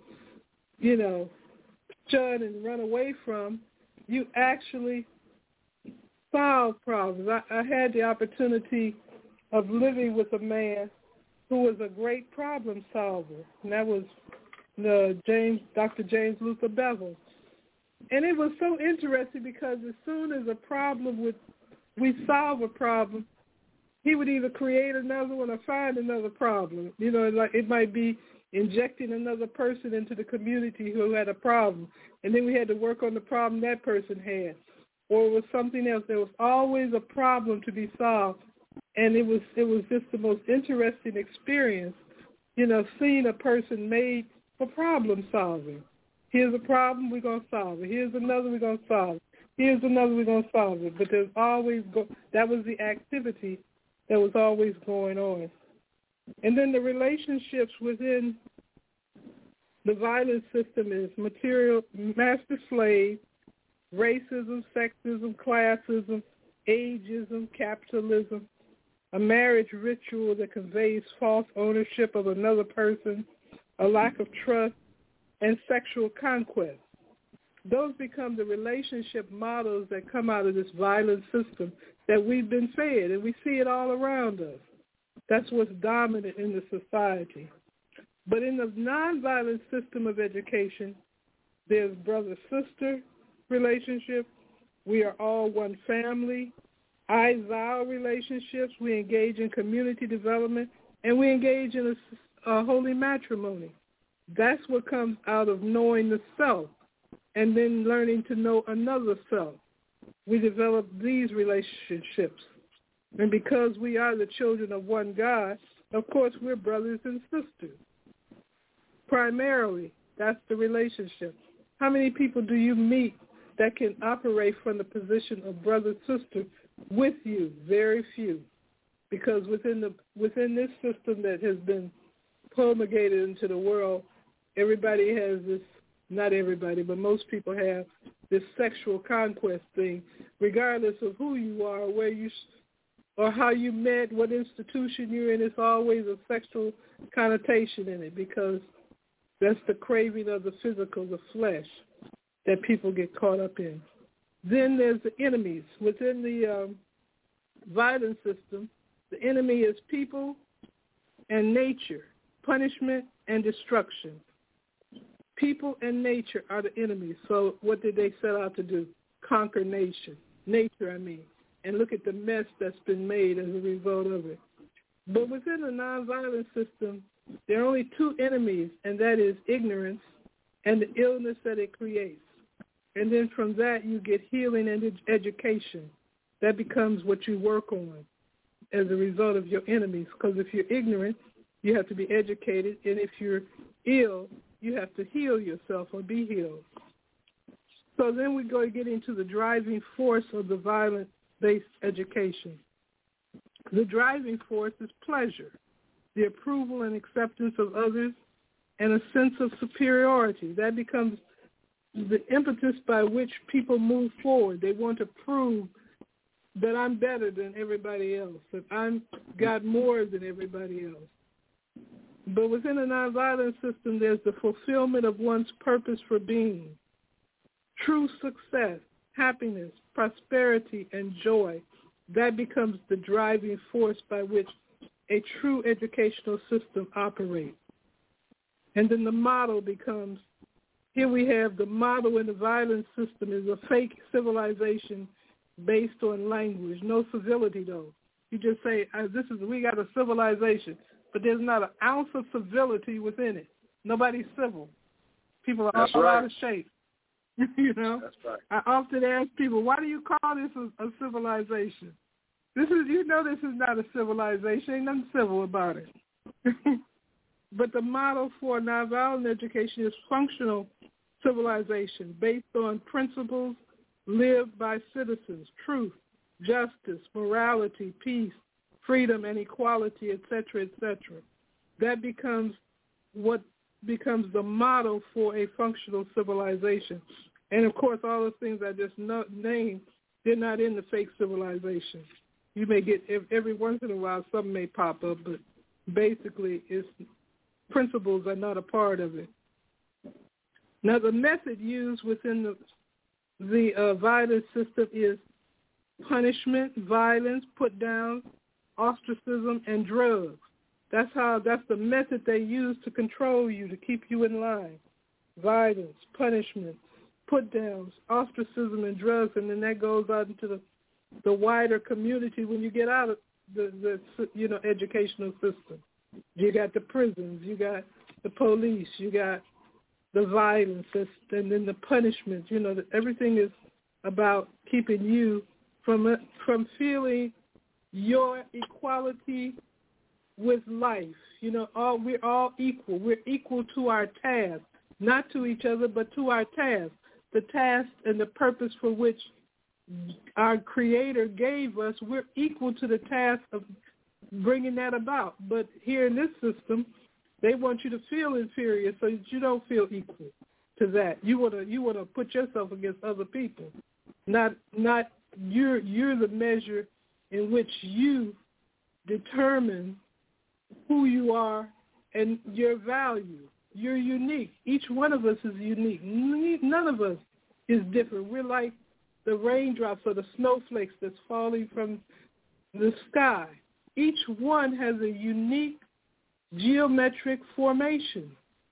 shun and run away from. You actually solve problems. I had the opportunity of living with a man who was a great problem solver, and that was Dr. James Luther Bevel. And it was so interesting because as soon as we solve a problem, he would either create another one or find another problem. You know, like it might be injecting another person into the community who had a problem, and then we had to work on the problem that person had, or it was something else. There was always a problem to be solved, and it was just the most interesting experience, you know, seeing a person made for problem solving. Here's a problem, we're going to solve it. Here's another, we're going to solve it. Here's another, we're going to solve it. But there's always that was the activity that was always going on. And then the relationships within the violence system is material, master-slave, racism, sexism, classism, ageism, capitalism, a marriage ritual that conveys false ownership of another person, a lack of trust, and sexual conquest. Those become the relationship models that come out of this violent system that we've been fed, and we see it all around us. That's what's dominant in the society. But in the nonviolent system of education, there's brother-sister relationship. We are all one family. I-thou relationships. We engage in community development, and we engage in a holy matrimony. That's what comes out of knowing the self and then learning to know another self. We develop these relationships. And because we are the children of one God, of course, we're brothers and sisters. Primarily, that's the relationship. How many people do you meet that can operate from the position of brother-sister with you? Very few. Because within this system that has been promulgated into the world, everybody has this, not everybody, but most people have this sexual conquest thing, regardless of who you are, where you, or how you met, what institution you're in. It's always a sexual connotation in it because that's the craving of the physical, the flesh, that people get caught up in. Then there's the enemies. Within the violence system, the enemy is people and nature, punishment and destruction. People and nature are the enemies. So what did they set out to do? Conquer nature, and look at the mess that's been made as a result of it. But within the nonviolent system, there are only two enemies, and that is ignorance and the illness that it creates. And then from that, you get healing and education. That becomes what you work on as a result of your enemies. Because if you're ignorant, you have to be educated. And if you're ill, you have to heal yourself or be healed. So then we go to get into the driving force of the violence-based education. The driving force is pleasure, the approval and acceptance of others, and a sense of superiority. That becomes the impetus by which people move forward. They want to prove that I'm better than everybody else, that I'm got more than everybody else. But within a nonviolent system, there's the fulfillment of one's purpose for being. True success, happiness, prosperity, and joy, that becomes the driving force by which a true educational system operates. And then the model becomes, here we have the model in the violence system is a fake civilization based on language. No civility, though. You just say, we got a civilization, but there's not an ounce of civility within it. Nobody's civil. People are all out of shape. You know? That's right. I often ask people, why do you call this a civilization? This is not a civilization. Ain't nothing civil about it. But the model for nonviolent education is functional civilization based on principles lived by citizens, truth, justice, morality, peace, freedom, and equality, etc., etc. That becomes what becomes the model for a functional civilization. And, of course, all the things I just named, they're not in the fake civilization. You may get, every once in a while, something may pop up, but basically principles are not a part of it. Now, the method used within the violence system is punishment, violence, put down, ostracism, and drugs. That's the method they use to control you, to keep you in line. Violence, punishment, put-downs, ostracism, and drugs, and then that goes out into the wider community when you get out of the educational system. You got the prisons, you got the police, you got the violence, and then the punishment. Everything is about keeping you from feeling your equality with life. We're all equal. We're equal to our task, not to each other, but to our task. The task and the purpose for which our Creator gave us, we're equal to the task of bringing that about. But here in this system, they want you to feel inferior so that you don't feel equal to that. You want to put yourself against other people. Not you're the measure in which you determine who you are and your value. You're unique. Each one of us is unique. None of us is different. We're like the raindrops or the snowflakes that's falling from the sky. Each one has a unique geometric formation.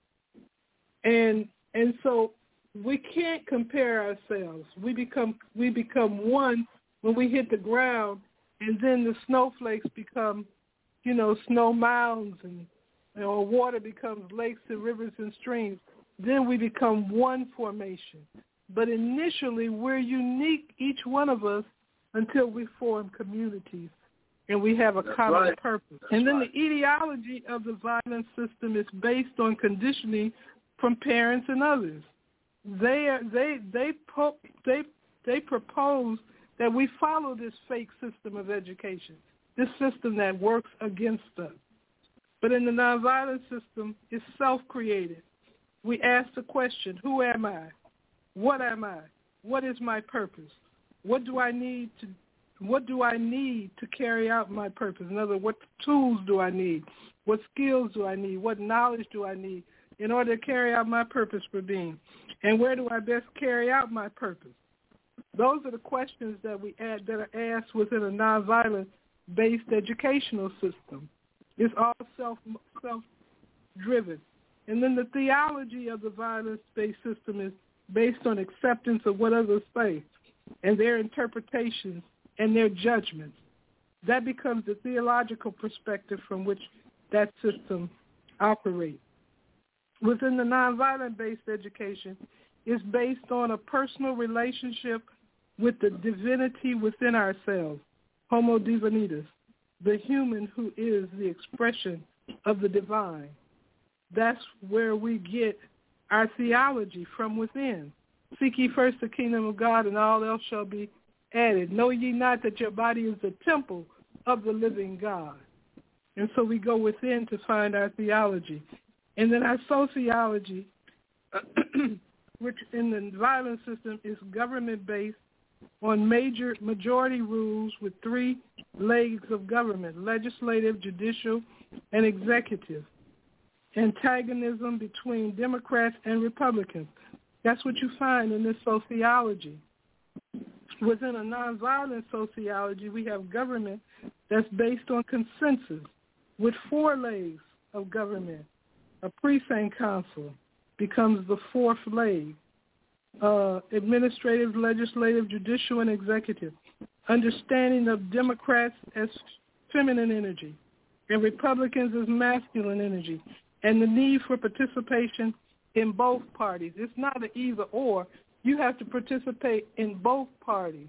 And so we can't compare ourselves. We become one when we hit the ground, and then the snowflakes become, snow mounds, and water becomes lakes and rivers and streams. Then we become one formation. But initially, we're unique, each one of us, until we form communities and we have a common purpose. And then the ideology of the violence system is based on conditioning from parents and others. They propose that we follow this fake system of education, this system that works against us. But in the nonviolent system, it's self-created. We ask the question, who am I? What am I? What is my purpose? What do I need to carry out my purpose? In other words, what tools do I need? What skills do I need? What knowledge do I need in order to carry out my purpose for being? And where do I best carry out my purpose? Those are the questions that are asked within a nonviolent-based educational system. It's all self-driven. And then the theology of the violence-based system is based on acceptance of what others say and their interpretations and their judgments. That becomes the theological perspective from which that system operates. Within the nonviolent-based education, it's based on a personal relationship with the divinity within ourselves, Homo Divinitas, the human who is the expression of the divine. That's where we get our theology from within. Seek ye first the kingdom of God, and all else shall be added. Know ye not that your body is the temple of the living God? And so we go within to find our theology. And then our sociology, which in the violence system is government-based on majority rules with three legs of government: legislative, judicial, and executive. Antagonism between Democrats and Republicans. That's what you find in this sociology. Within a nonviolent sociology, we have government that's based on consensus with four legs of government. A precinct council becomes the fourth leg. Administrative, legislative, judicial, and executive. Understanding of Democrats as feminine energy and Republicans as masculine energy, and the need for participation in both parties. It's not an either or. You have to participate in both parties.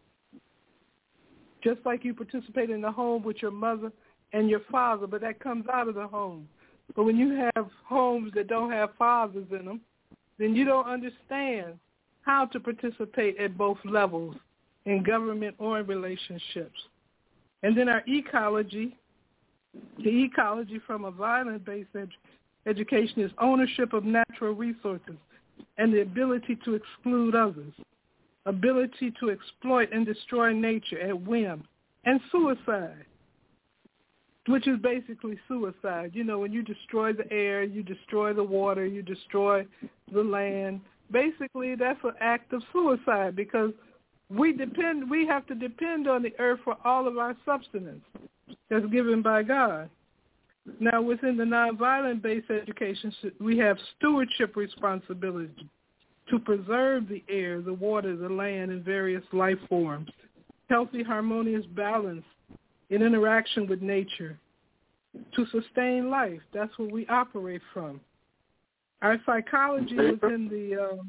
Just like you participate in the home with your mother and your father, but that comes out of the home. But when you have homes that don't have fathers in them, then you don't understand how to participate at both levels in government or in relationships. And then our ecology, the ecology from a violent-based education is ownership of natural resources and the ability to exclude others, ability to exploit and destroy nature at whim, and suicide, which is basically suicide. When you destroy the air, you destroy the water, you destroy the land. Basically, that's an act of suicide because we have to depend on the earth for all of our substance that's given by God. Now, within the nonviolent-based education, we have stewardship responsibility to preserve the air, the water, the land, and various life forms. Healthy, harmonious balance in interaction with nature. To sustain life, that's what we operate from. Our psychology within the...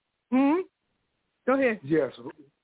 Go ahead. Yes.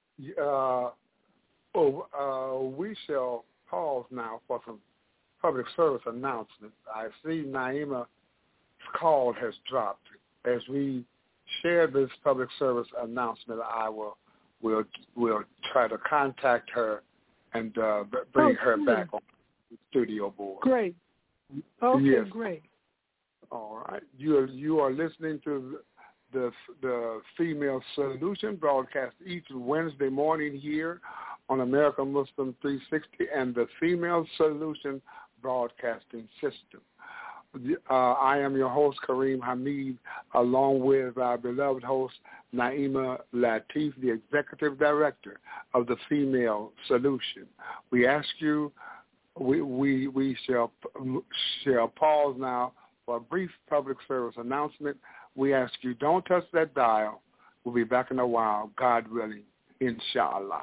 We shall pause now for some public service announcements. I see Naima's call has dropped. As we share this public service announcement, we'll try to contact her and bring her back on the studio board. Great. Okay, yes. Great. All right. You are listening to the Female Solution broadcast each Wednesday morning here on American Muslim 360 and the Female Solution Broadcasting System. I am your host, Kareem Hamid, along with our beloved host, Naima Latif, the Executive Director of the Female Solution. We ask you, we shall pause now for a brief public service announcement. We ask you, don't touch that dial. We'll be back in a while, God willing, inshallah.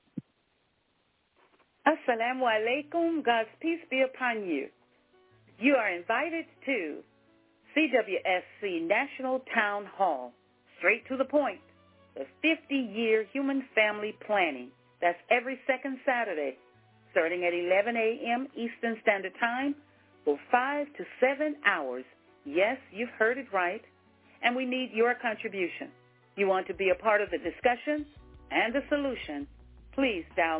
Assalamu alaikum. God's peace be upon you. You are invited to CWSC National Town Hall. Straight to the point. The 50-year Human Family Planning. That's every second Saturday, starting at 11 a.m. Eastern Standard Time for 5 to 7 hours. Yes, you've heard it right. And we need your contribution. You want to be a part of the discussion and the solution, please dial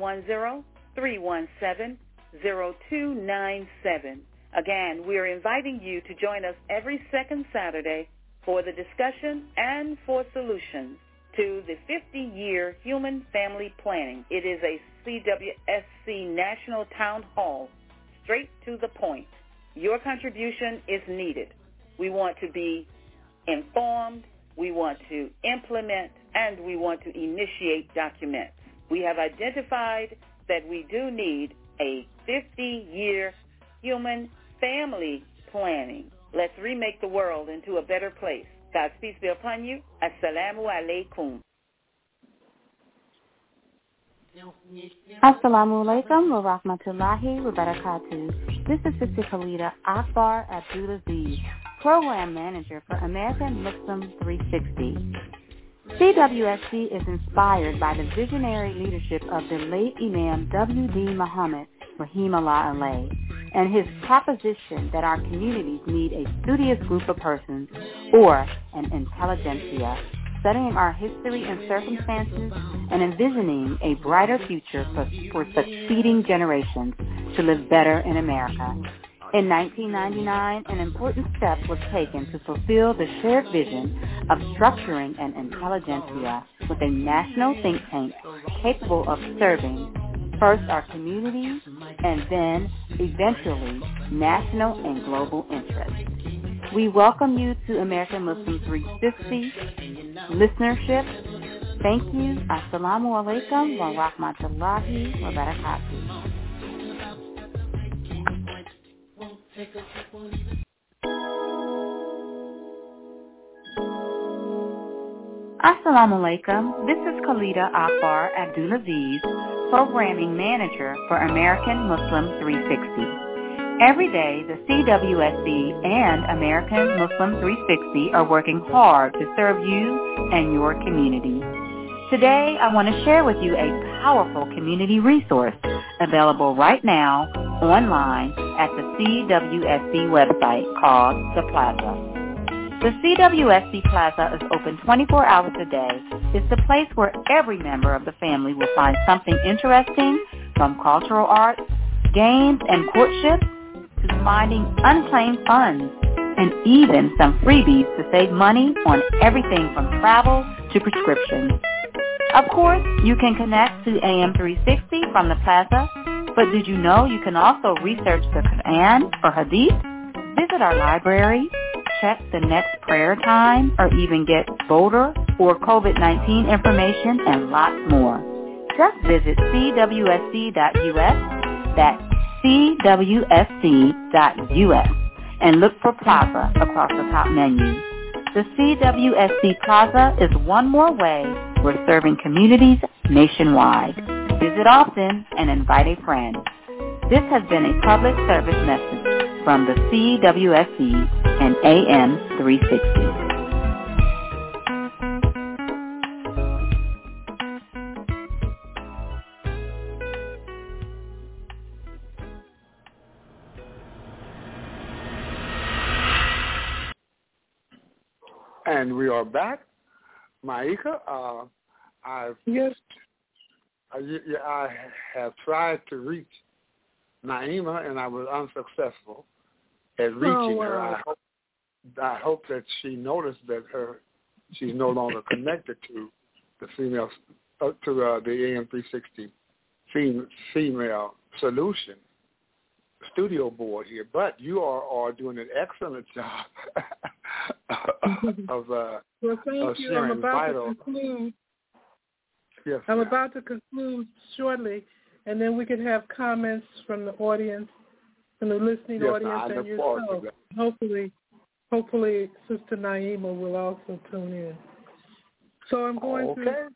910-317-0297. Again, we are inviting you to join us every second Saturday for the discussion and for solutions to the 50-year Human Family Planning. It is a CWSC National Town Hall, straight to the point. Your contribution is needed. We want to be informed, we want to implement, and we want to initiate documents. We have identified that we do need a 50-year human family planning. Let's remake the world into a better place. God's peace be upon you. Assalamu alaikum. Assalamu alaikum wa rahmatullahi wa barakatuh. This is Sister Khalida Akbar Abdulaziz, Program Manager for American Muslim 360. CWSC is inspired by the visionary leadership of the late Imam W.D. Muhammad, Rahimahullah alayh, and his proposition that our communities need a studious group of persons, or an intelligentsia, studying our history and circumstances and envisioning a brighter future for succeeding generations to live better in America. In 1999, an important step was taken to fulfill the shared vision of structuring an intelligentsia with a national think tank capable of serving first our communities and then, eventually, national and global interests. We welcome you to American Muslim 360 listenership. Thank you. Assalamu alaikum wa rahmatullahi wa barakatuh. Assalamu alaikum. This is Khalida Akbar Abdulaziz, Programming Manager for American Muslim 360. Every day, the CWSC and American Muslim 360 are working hard to serve you and your community. Today, I want to share with you a powerful community resource available right now online at the CWSC website called The Plaza. The CWSC Plaza is open 24 hours a day. It's the place where every member of the family will find something interesting, from cultural arts, games, and courtship, to finding unclaimed funds, and even some freebies to save money on everything from travel to prescriptions. Of course, you can connect to AM 360 from the Plaza, but did you know you can also research the Quran or Hadith, visit our library, check the next prayer time, or even get voter or COVID-19 information and lots more. Just visit cwsc.us, that's cwsc.us, and look for Plaza across the top menu. The CWSC Plaza is one more way we're serving communities nationwide. Visit often and invite a friend. This has been a public service message from the CWSC and AM 360. And we are back. Maika, I have tried to reach Naima, and I was unsuccessful at reaching her. I hope that she noticed that she's no longer connected to the female to the AM 360 female solution studio board here. But you are doing an excellent job of thank you. I'm about to conclude. Yes, I'm about to conclude shortly, and then we can have comments from the audience, from the listening audience, and yourself. Hopefully, Sister Naima will also tune in. So I'm going to.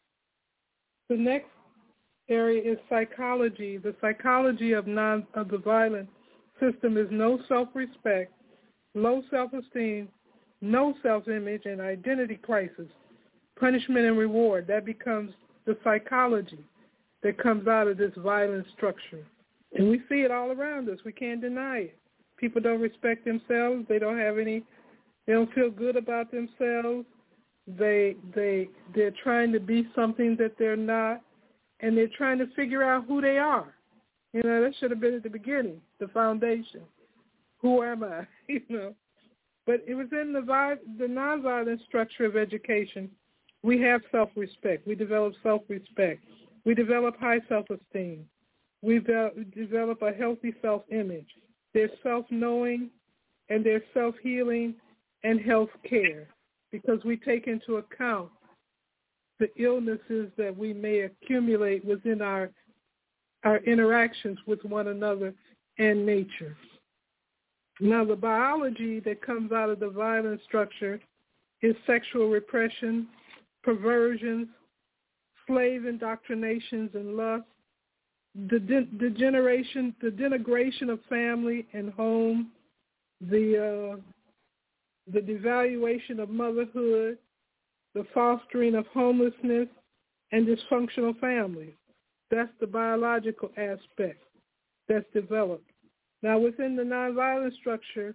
The next area is psychology. The psychology of the violent system is no self-respect, low self-esteem, no self-image, and identity crisis, punishment and reward. That becomes the psychology that comes out of this violent structure. And we see it all around us. We can't deny it. People don't respect themselves. They don't feel good about themselves. They're trying to be something that they're not, and they're trying to figure out who they are. You know, that should have been at the beginning, the foundation. Who am I? But it was in the nonviolent structure of education. We have self-respect. We develop self-respect. We develop high self-esteem. We develop a healthy self-image. There's self-knowing, and there's self-healing and health care, because we take into account the illnesses that we may accumulate within our interactions with one another and nature. Now, the biology that comes out of the violent structure is sexual repression, perversions, slave indoctrinations and lust, the denigration of family and home, the devaluation of motherhood, the fostering of homelessness and dysfunctional families. That's the biological aspect that's developed. Now, within the nonviolent structure,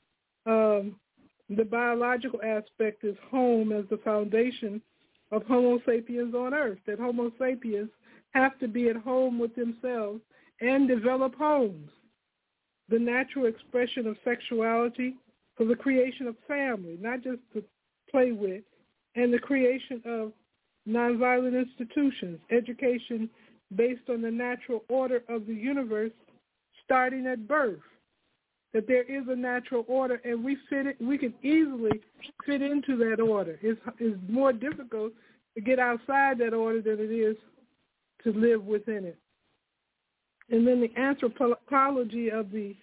the biological aspect is home as the foundation of Homo sapiens on Earth, that Homo sapiens have to be at home with themselves and develop homes. The natural expression of sexuality for the creation of family, not just to play with, and the creation of nonviolent institutions, education based on the natural order of the universe starting at birth, that there is a natural order, and we can easily fit into that order. It's more difficult to get outside that order than it is to live within it. And then the anthropology of the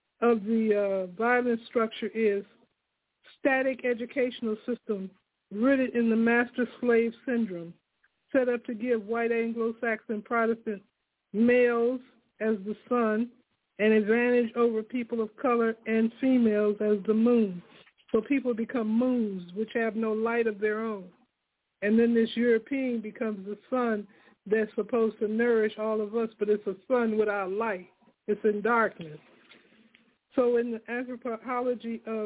violent structure is static educational system rooted in the master-slave syndrome, set up to give white Anglo-Saxon Protestant males as the sun an advantage over people of color and females as the moon. So people become moons, which have no light of their own. And then this European becomes the sun that's supposed to nourish all of us, but it's a sun without light. It's in darkness. So in the anthropology of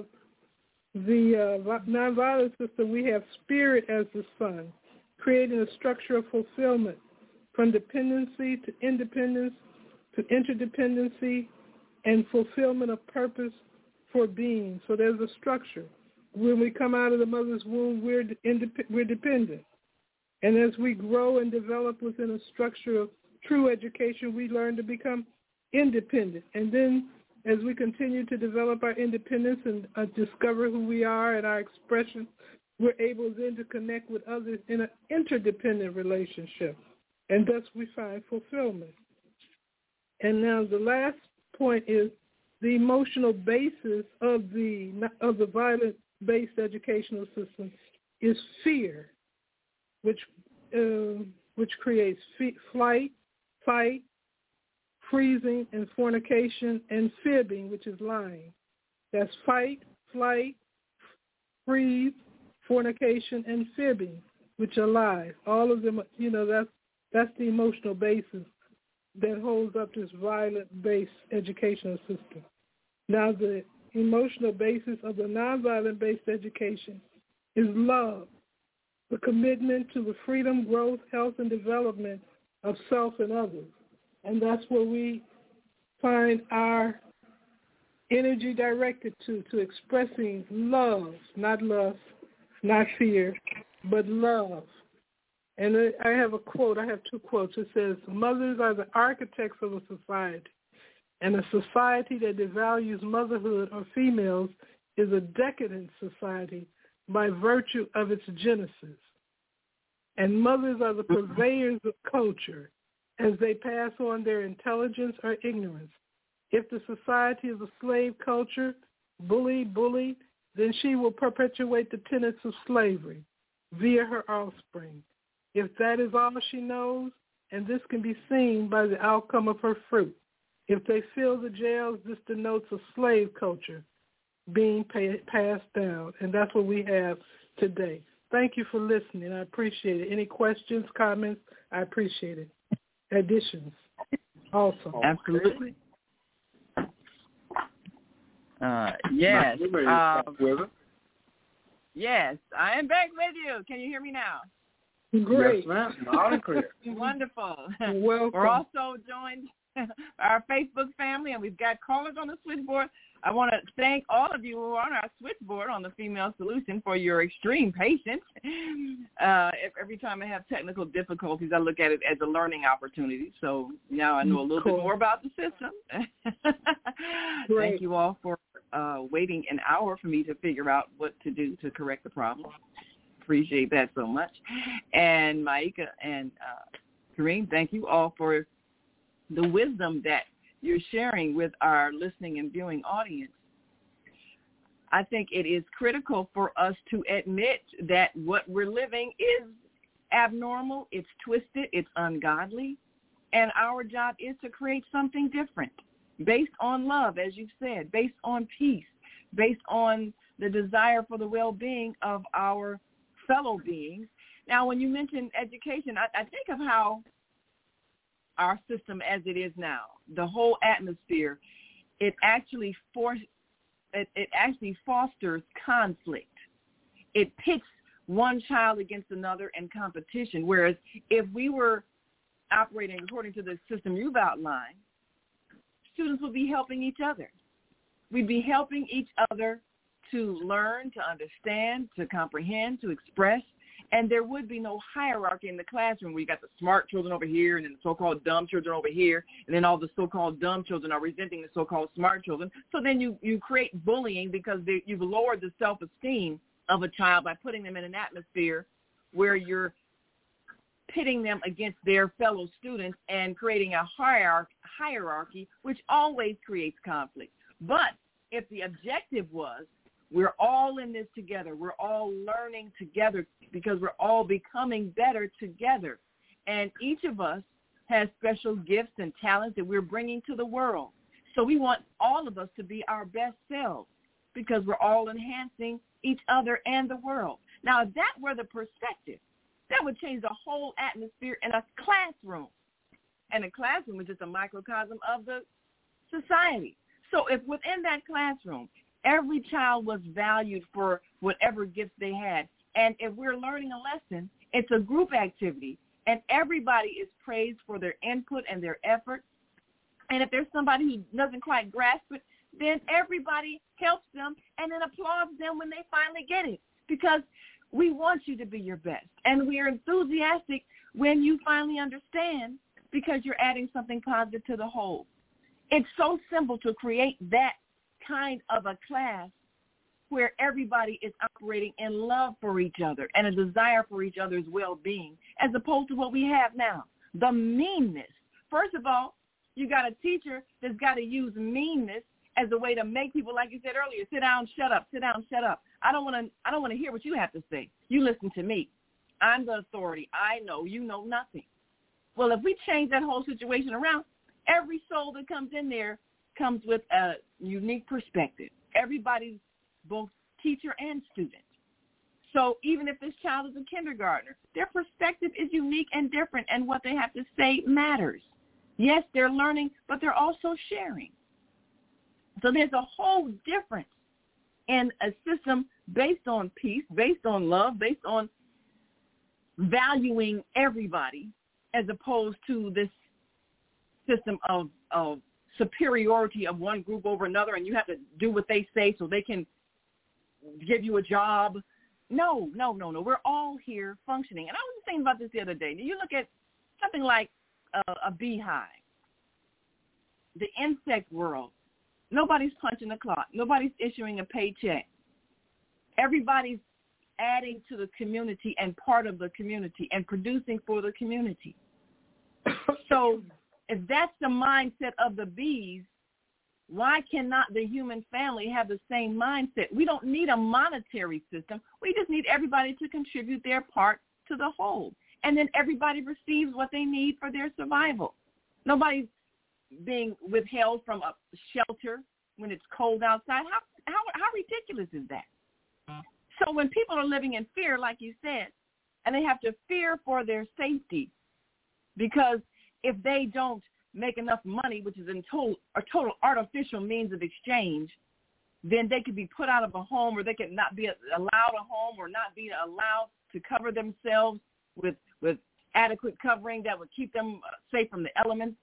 the nonviolent system, we have spirit as the sun, creating a structure of fulfillment from dependency to independence to interdependency and fulfillment of purpose for being. So there's a structure. When we come out of the mother's womb, we're dependent. And as we grow and develop within a structure of true education, we learn to become independent. And then as we continue to develop our independence and discover who we are and our expression, we're able then to connect with others in an interdependent relationship. And thus we find fulfillment. And now the last point is the emotional basis of the violent nonviolent-based educational system is fear, which creates flight, fight, freezing, and fornication, and fibbing, which is lying. That's fight, flight, freeze, fornication, and fibbing, which are lies. All of them, that's the emotional basis that holds up this violent-based educational system. Now, the emotional basis of the nonviolent-based education is love, the commitment to the freedom, growth, health, and development of self and others. And that's where we find our energy directed to expressing love, not lust, not fear, but love. And I have a quote. I have two quotes. It says, mothers are the architects of a society, and a society that devalues motherhood or females is a decadent society by virtue of its genesis. And mothers are the purveyors of culture as they pass on their intelligence or ignorance. If the society is a slave culture, bullied, then she will perpetuate the tenets of slavery via her offspring. If that is all she knows, and this can be seen by the outcome of her fruit. If they fill the jails, this denotes a slave culture being passed down, and that's what we have today. Thank you for listening. I appreciate it. Any questions, comments? I appreciate it. Additions also. Absolutely. Yes. Yes, I am back with you. Can you hear me now? Great. Yes, ma'am. Loud and clear. Wonderful. Welcome. We're also joined our Facebook family, and we've got callers on the switchboard. I want to thank all of you who are on our switchboard on the Female Solution for your extreme patience. Every time I have technical difficulties, I look at it as a learning opportunity. So now I know a little bit more about the system. Thank you all for waiting an hour for me to figure out what to do to correct the problem. Appreciate that so much. And Maika and Kareem, thank you all for the wisdom that you're sharing with our listening and viewing audience. I think it is critical for us to admit that what we're living is abnormal, it's twisted, it's ungodly, and our job is to create something different based on love, as you've said, based on peace, based on the desire for the well-being of our fellow beings. Now, when you mention education, I think of how our system as it is now, the whole atmosphere, it actually fosters conflict. It pits one child against another in competition, whereas if we were operating according to the system you've outlined, students would be helping each other. We'd be helping each other to learn, to understand, to comprehend, to express, and there would be no hierarchy in the classroom where you got the smart children over here and then the so-called dumb children over here, and then all the so-called dumb children are resenting the so-called smart children. So then you create bullying because you've lowered the self-esteem of a child by putting them in an atmosphere where you're pitting them against their fellow students and creating a hierarchy, which always creates conflict. But if the objective was, we're all in this together, we're all learning together because we're all becoming better together, and each of us has special gifts and talents that we're bringing to the world. So we want all of us to be our best selves because we're all enhancing each other and the world. Now, if that were the perspective, that would change the whole atmosphere in a classroom. And a classroom is just a microcosm of the society. So if within that classroom, every child was valued for whatever gifts they had, and if we're learning a lesson, it's a group activity, and everybody is praised for their input and their effort. And if there's somebody who doesn't quite grasp it, then everybody helps them and then applauds them when they finally get it, because we want you to be your best. And we are enthusiastic when you finally understand because you're adding something positive to the whole. It's so simple to create that kind of a class where everybody is operating in love for each other and a desire for each other's well-being, as opposed to what we have now, the meanness. First of all, you got a teacher that's got to use meanness as a way to make people, like you said earlier, sit down, shut up, sit down, shut up. I don't want to hear what you have to say. You listen to me. I'm the authority. I know. You know nothing. Well, if we change that whole situation around, every soul that comes in there comes with a unique perspective. Everybody's both teacher and student. So even if this child is a kindergartner, their perspective is unique and different, and what they have to say matters. Yes, they're learning, but they're also sharing. So there's a whole difference in a system based on peace, based on love, based on valuing everybody, as opposed to this system of superiority of one group over another, and you have to do what they say so they can give you a job. No. We're all here functioning. And I was thinking about this the other day. You look at something like a beehive, the insect world. Nobody's punching the clock. Nobody's issuing a paycheck. Everybody's adding to the community and part of the community and producing for the community. So if that's the mindset of the bees, why cannot the human family have the same mindset? We don't need a monetary system. We just need everybody to contribute their part to the whole. And then everybody receives what they need for their survival. Nobody's being withheld from a shelter when it's cold outside. How ridiculous is that? So when people are living in fear, like you said, and they have to fear for their safety, because if they don't make enough money, which is a total artificial means of exchange, then they could be put out of a home, or they could not be allowed a home, or not be allowed to cover themselves with adequate covering that would keep them safe from the elements.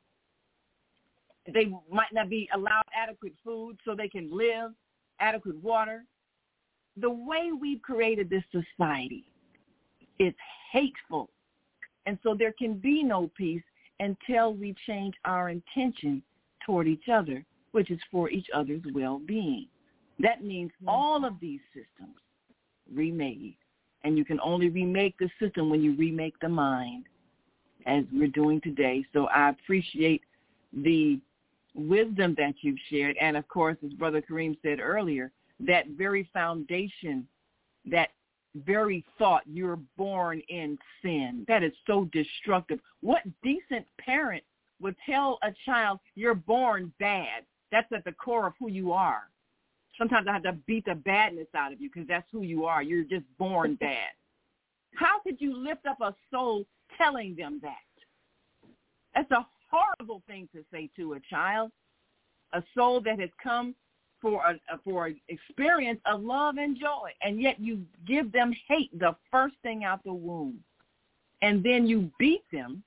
They might not be allowed adequate food so they can live, adequate water. The way we've created this society is hateful. And so there can be no peace until we change our intention toward each other, which is for each other's well-being. That means all of these systems remade. And you can only remake the system when you remake the mind, as we're doing today. So I appreciate the wisdom that you've shared. And, of course, as Brother Kareem said earlier, that very foundation, that very thought, you're born in sin, that is so destructive. What decent parent would tell a child, you're born bad? That's at the core of who you are. Sometimes I have to beat the badness out of you because that's who you are. You're just born bad. How could you lift up a soul telling them that? That's a horrible thing to say to a child, a soul that has come for an experience of love and joy, and yet you give them hate the first thing out the womb. And then you beat them,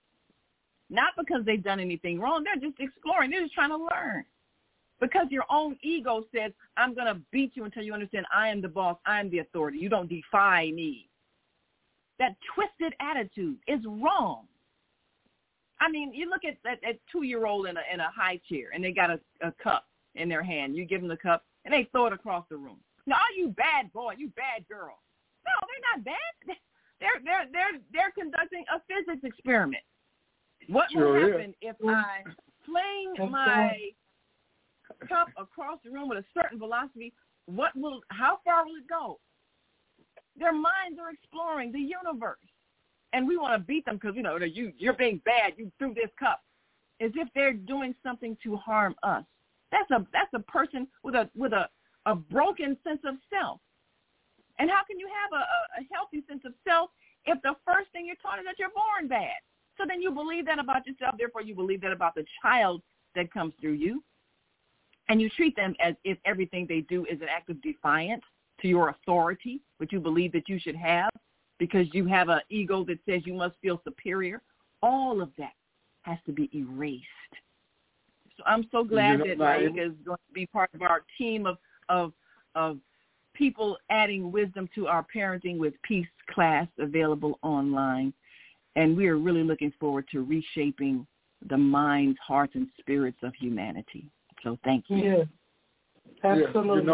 not because they've done anything wrong. They're just exploring. They're just trying to learn. Because your own ego says, I'm going to beat you until you understand I am the boss, I am the authority. You don't defy me. That twisted attitude is wrong. I mean, you look at that 2-year-old in a high chair, and they got a cup in their hand. You give them the cup, and they throw it across the room. No, you bad boy, you bad girl. No, they're not bad. They're conducting a physics experiment. What will happen if I fling my cup across the room with a certain velocity? How far will it go? Their minds are exploring the universe, and we want to beat them because you're being bad. You threw this cup, as if they're doing something to harm us. That's a person with a broken sense of self. And how can you have a healthy sense of self if the first thing you're taught is that you're born bad? So then you believe that about yourself. Therefore, you believe that about the child that comes through you. And you treat them as if everything they do is an act of defiance to your authority, which you believe that you should have because you have an ego that says you must feel superior. All of that has to be erased. So I'm so glad that Raika is going to be part of our team of people adding wisdom to our Parenting with Peace class available online. And we are really looking forward to reshaping the minds, hearts, and spirits of humanity. So thank you. Yes, absolutely.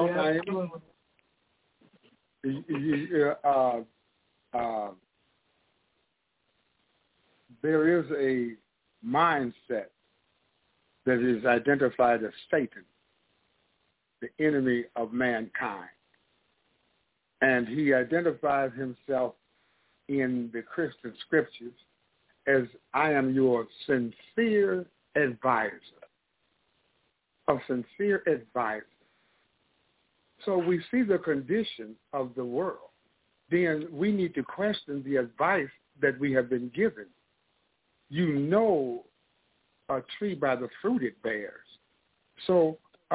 There is a mindset that is identified as Satan, the enemy of mankind. And he identifies himself in the Christian scriptures as, I am your sincere advisor. A sincere advisor. So we see the condition of the world. Then we need to question the advice that we have been given. You know a tree by the fruit it bears. So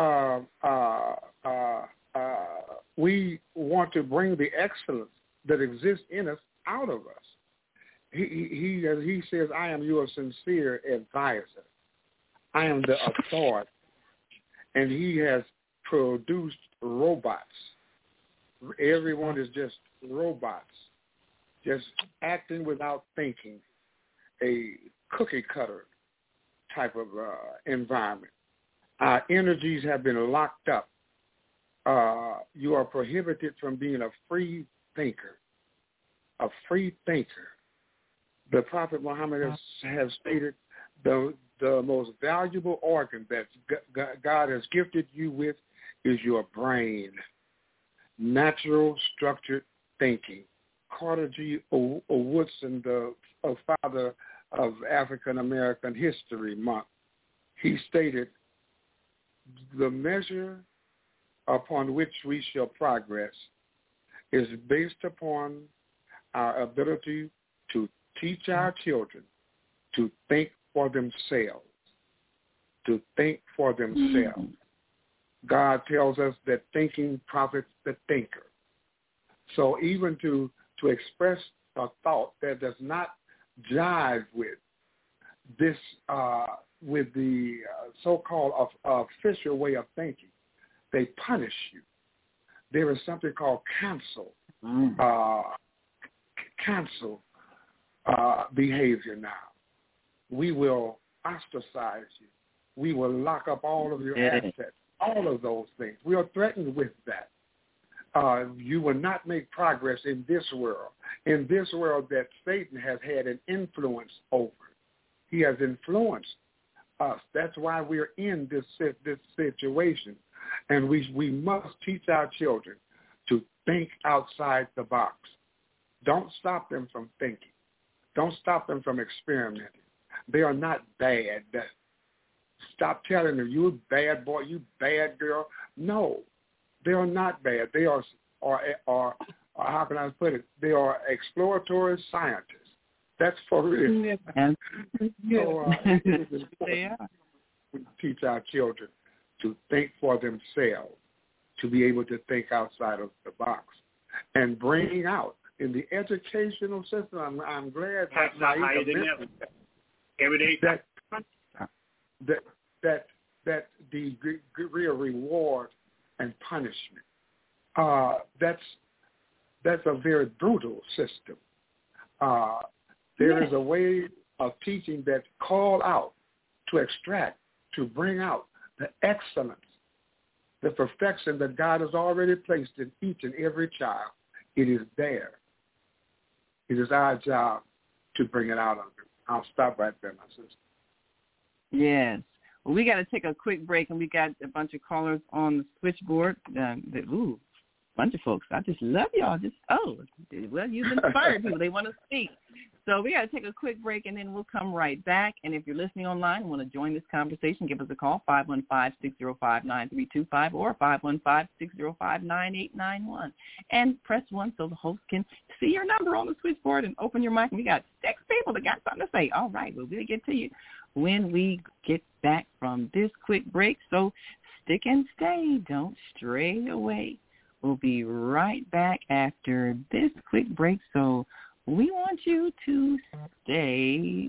we want to bring the excellence that exists in us out of us. He says, I am your sincere advisor. I am the authority. And he has produced robots. Everyone is just robots, just acting without thinking, a cookie cutter type of environment. Our energies have been locked up. You are prohibited from being a free thinker. A free thinker. The Prophet Muhammad has stated the most valuable organ that God has gifted you with is your brain. Natural structured thinking. Carter G. Woodson, the father of African American History Month, he stated, the measure upon which we shall progress is based upon our ability to teach our children to think for themselves, to think for themselves. Mm-hmm. God tells us that thinking profits the thinker. So even to express a thought that does not jive with this, with the so-called official way of thinking, they punish you. There is something called cancel behavior now. We will ostracize you. We will lock up all of your assets, all of those things. We are threatened with that. You will not make progress in this world that Satan has had an influence over. He has influenced us. That's why we're in this situation. And we must teach our children to think outside the box. Don't stop them from thinking. Don't stop them from experimenting. They are not bad. Stop telling them, you bad boy, you bad girl. No, they are not bad. They are how can I put it? They are exploratory scientists. That's for real. So we teach our children to think for themselves, to be able to think outside of the box, and bring out in the educational system. I'm glad that degree of reward and punishment. That's a very brutal system. There is a way of teaching that call out, to extract, to bring out the excellence, the perfection that God has already placed in each and every child. It is there. It is our job to bring it out of them. I'll stop right there, my sister. Yes. Well, we got to take a quick break, and we got a bunch of callers on the switchboard. Bunch of folks. I just love y'all. You've inspired people. They want to speak. So we got to take a quick break, and then we'll come right back. And if you're listening online and want to join this conversation, give us a call, 515-605-9325 or 515-605-9891. And press 1 so the host can see your number on the switchboard and open your mic. And we got 6 people that got something to say. All right, we'll get to you when we get back from this quick break. So stick and stay. Don't stray away. We'll be right back after this quick break, so we want you to stay.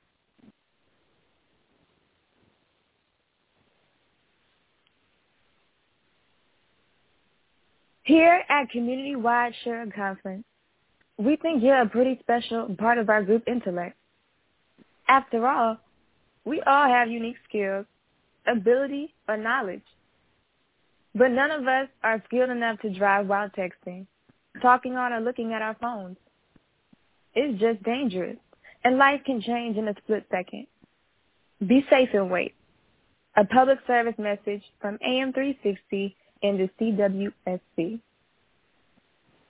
Here at Community-Wide Sharing Conference, we think you're a pretty special part of our group intellect. After all, we all have unique skills, ability, or knowledge. But none of us are skilled enough to drive while texting, talking on, or looking at our phones. It's just dangerous, and life can change in a split second. Be safe and wait. A public service message from AM 360 and the CWSC.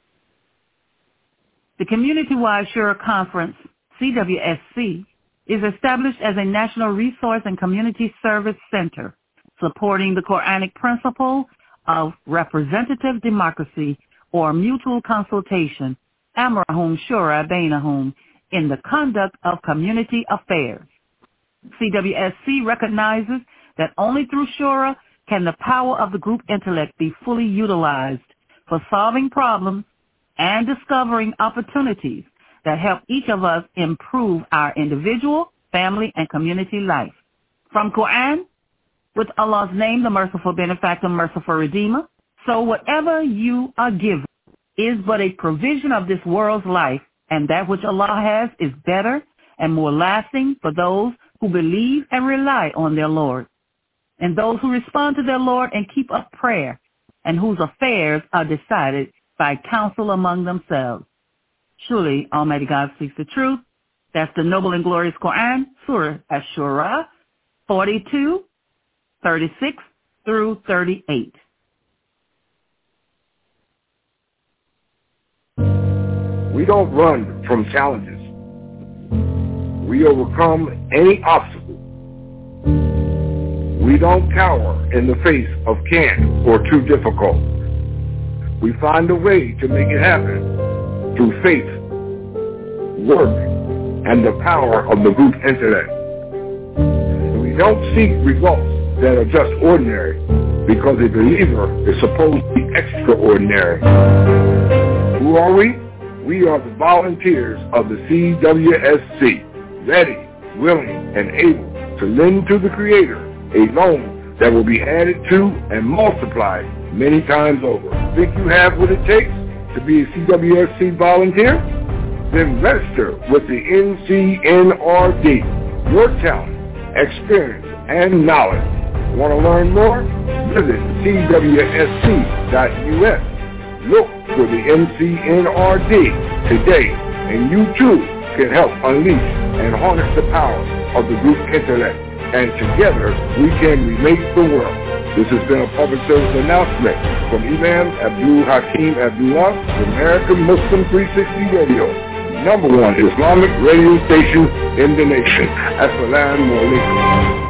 The Community-Wide Shura Conference, CWSC, is established as a national resource and community service center, supporting the Quranic principle of representative democracy or mutual consultation, Amrahum Shura Bainahum, in the conduct of community affairs. CWSC recognizes that only through Shura can the power of the group intellect be fully utilized for solving problems and discovering opportunities that help each of us improve our individual, family, and community life. From Quran, with Allah's name, the merciful benefactor, merciful redeemer, so whatever you are given is but a provision of this world's life, and that which Allah has is better and more lasting for those who believe and rely on their Lord, and those who respond to their Lord and keep up prayer, and whose affairs are decided by counsel among themselves. Surely Almighty God speaks the truth. That's the noble and glorious Quran, Surah Ash-Shura, 42, 36 through 38. We don't run from challenges. We overcome any obstacle. We don't cower in the face of can't or too difficult. We find a way to make it happen through faith, work, and the power of the group intellect. We don't seek results that are just ordinary because a believer is supposed to be extraordinary. Who are we? We are the volunteers of the CWSC, ready, willing, and able to lend to the Creator a loan that will be added to and multiplied many times over. Think you have what it takes to be a CWSC volunteer? Then register with the NCNRD. Your talent, experience, and knowledge. Want to learn more? Visit CWSC.us. Look for the NCNRD today, and you too can help unleash and harness the power of the group intellect. And together we can remake the world. This has been a public service announcement from Imam Abdul Hakim Abdullah, the American Muslim 360 Radio, #1 Islamic radio station in the nation. Assalamu alaikum.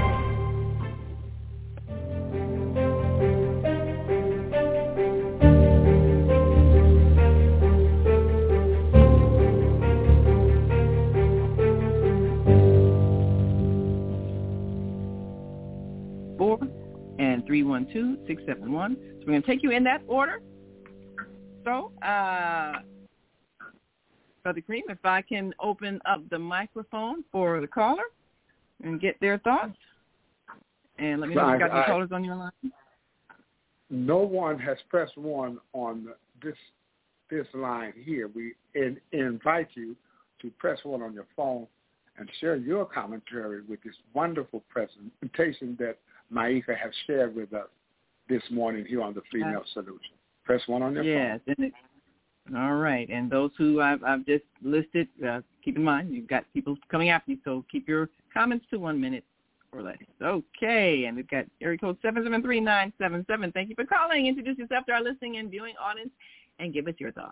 And 312-671. So we're going to take you in that order. So, Brother Kareem, if I can open up the microphone for the caller and get their thoughts. And let me know if you got any callers on your line. No one has pressed 1 on this line here. We invite you to press 1 on your phone and share your commentary with this wonderful presentation that Maika has shared with us this morning here on the Female Solution. Press 1 on your phone. Yes. All right. And those who I've just listed, keep in mind, you've got people coming after you, so keep your comments to 1 minute or less. Okay. And we've got area code 773-977. Thank you for calling. Introduce yourself to our listening and viewing audience and give us your thoughts.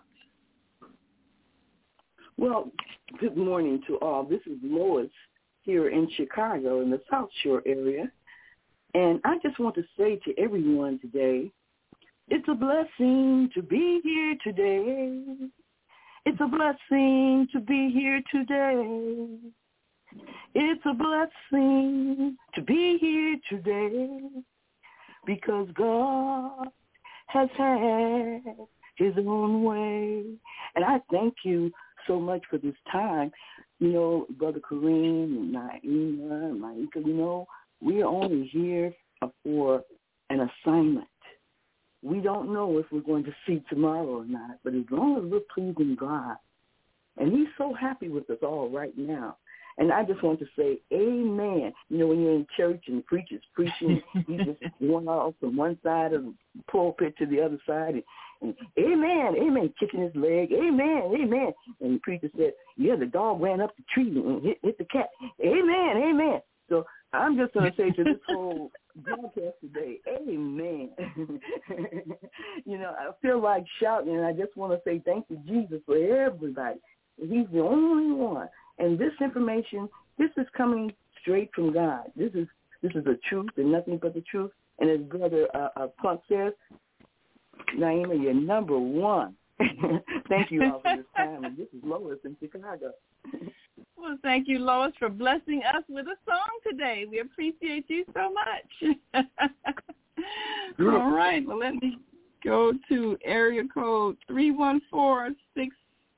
Well, good morning to all. This is Lois here in Chicago in the South Shore area. And I just want to say to everyone today, it's a blessing to be here today. It's a blessing to be here today. It's a blessing to be here today because God has had his own way. And I thank you so much for this time. You know, Brother Kareem and Naima and Maika, you know, we are only here for an assignment. We don't know if we're going to see tomorrow or not, but as long as we're pleasing God, and he's so happy with us all right now. And I just want to say amen. You know, when you're in church and the preacher's preaching, you just going off from one side of the pulpit to the other side, and amen, amen, kicking his leg, amen, amen. And the preacher said, yeah, the dog ran up the tree and hit the cat. Amen, amen. So I'm just going to say to this whole broadcast today, amen. You I feel like shouting, and I just want to say thank you, Jesus, for everybody. He's the only one. And this information, this is coming straight from God. This is the truth and nothing but the truth. And as Brother Punk says, Naima, you're number one. Thank you all for this time. And this is Lois in Chicago. Well, thank you, Lois, for blessing us with a song today. We appreciate you so much. All right. Well, let me go to area code 314677.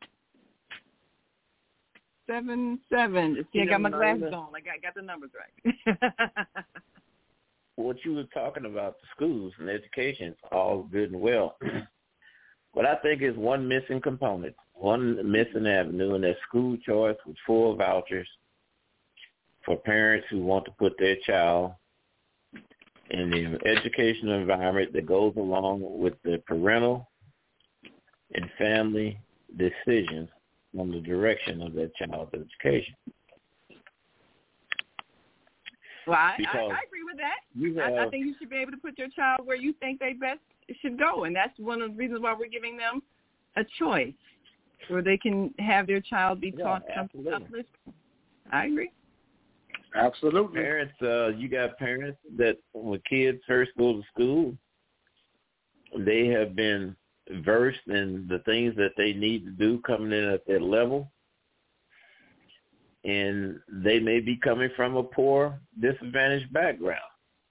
See, I got my glasses on. I got the numbers right. What you were talking about, the schools and education, is all good and well. But I think it's one missing component, one missing avenue, and that's school choice with full vouchers for parents who want to put their child in the educational environment that goes along with the parental and family decisions on the direction of their child's education. Well, I agree with that. I think you should be able to put your child where you think they best should go, and that's one of the reasons why we're giving them a choice where they can have their child be taught something uplifting. I agree. Absolutely. Parents, you got parents that when kids first go to school, they have been versed in the things that they need to do coming in at their level. And they may be coming from a poor, disadvantaged background.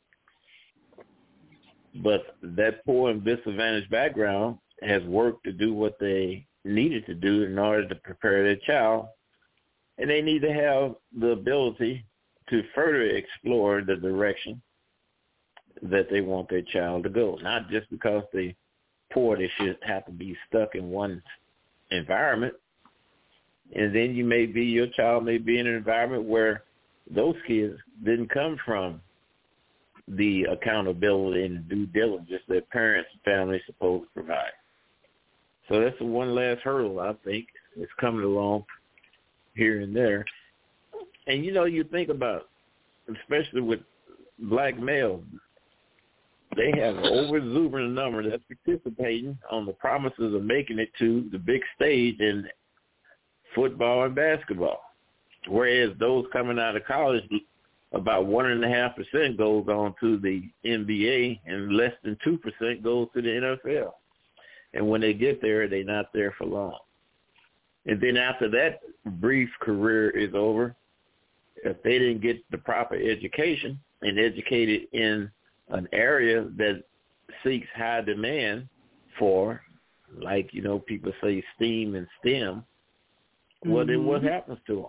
But that poor and disadvantaged background has worked to do what they needed to do in order to prepare their child. And they need to have the ability to further explore the direction that they want their child to go. Not just because they're poor, they should have to be stuck in one environment. And then your child may be in an environment where those kids didn't come from the accountability and due diligence that parents and families are supposed to provide. So that's the one last hurdle, I think, is coming along here and there. And, you think about, especially with black males, they have an over-exuberant number that's participating on the promises of making it to the big stage in football and basketball, whereas those coming out of college, about 1.5% goes on to the NBA and less than 2% goes to the NFL. And when they get there, they're not there for long. And then after that brief career is over, if they didn't get the proper education and educated in an area that seeks high demand for, like, people say STEAM and STEM, well, then what happens to them?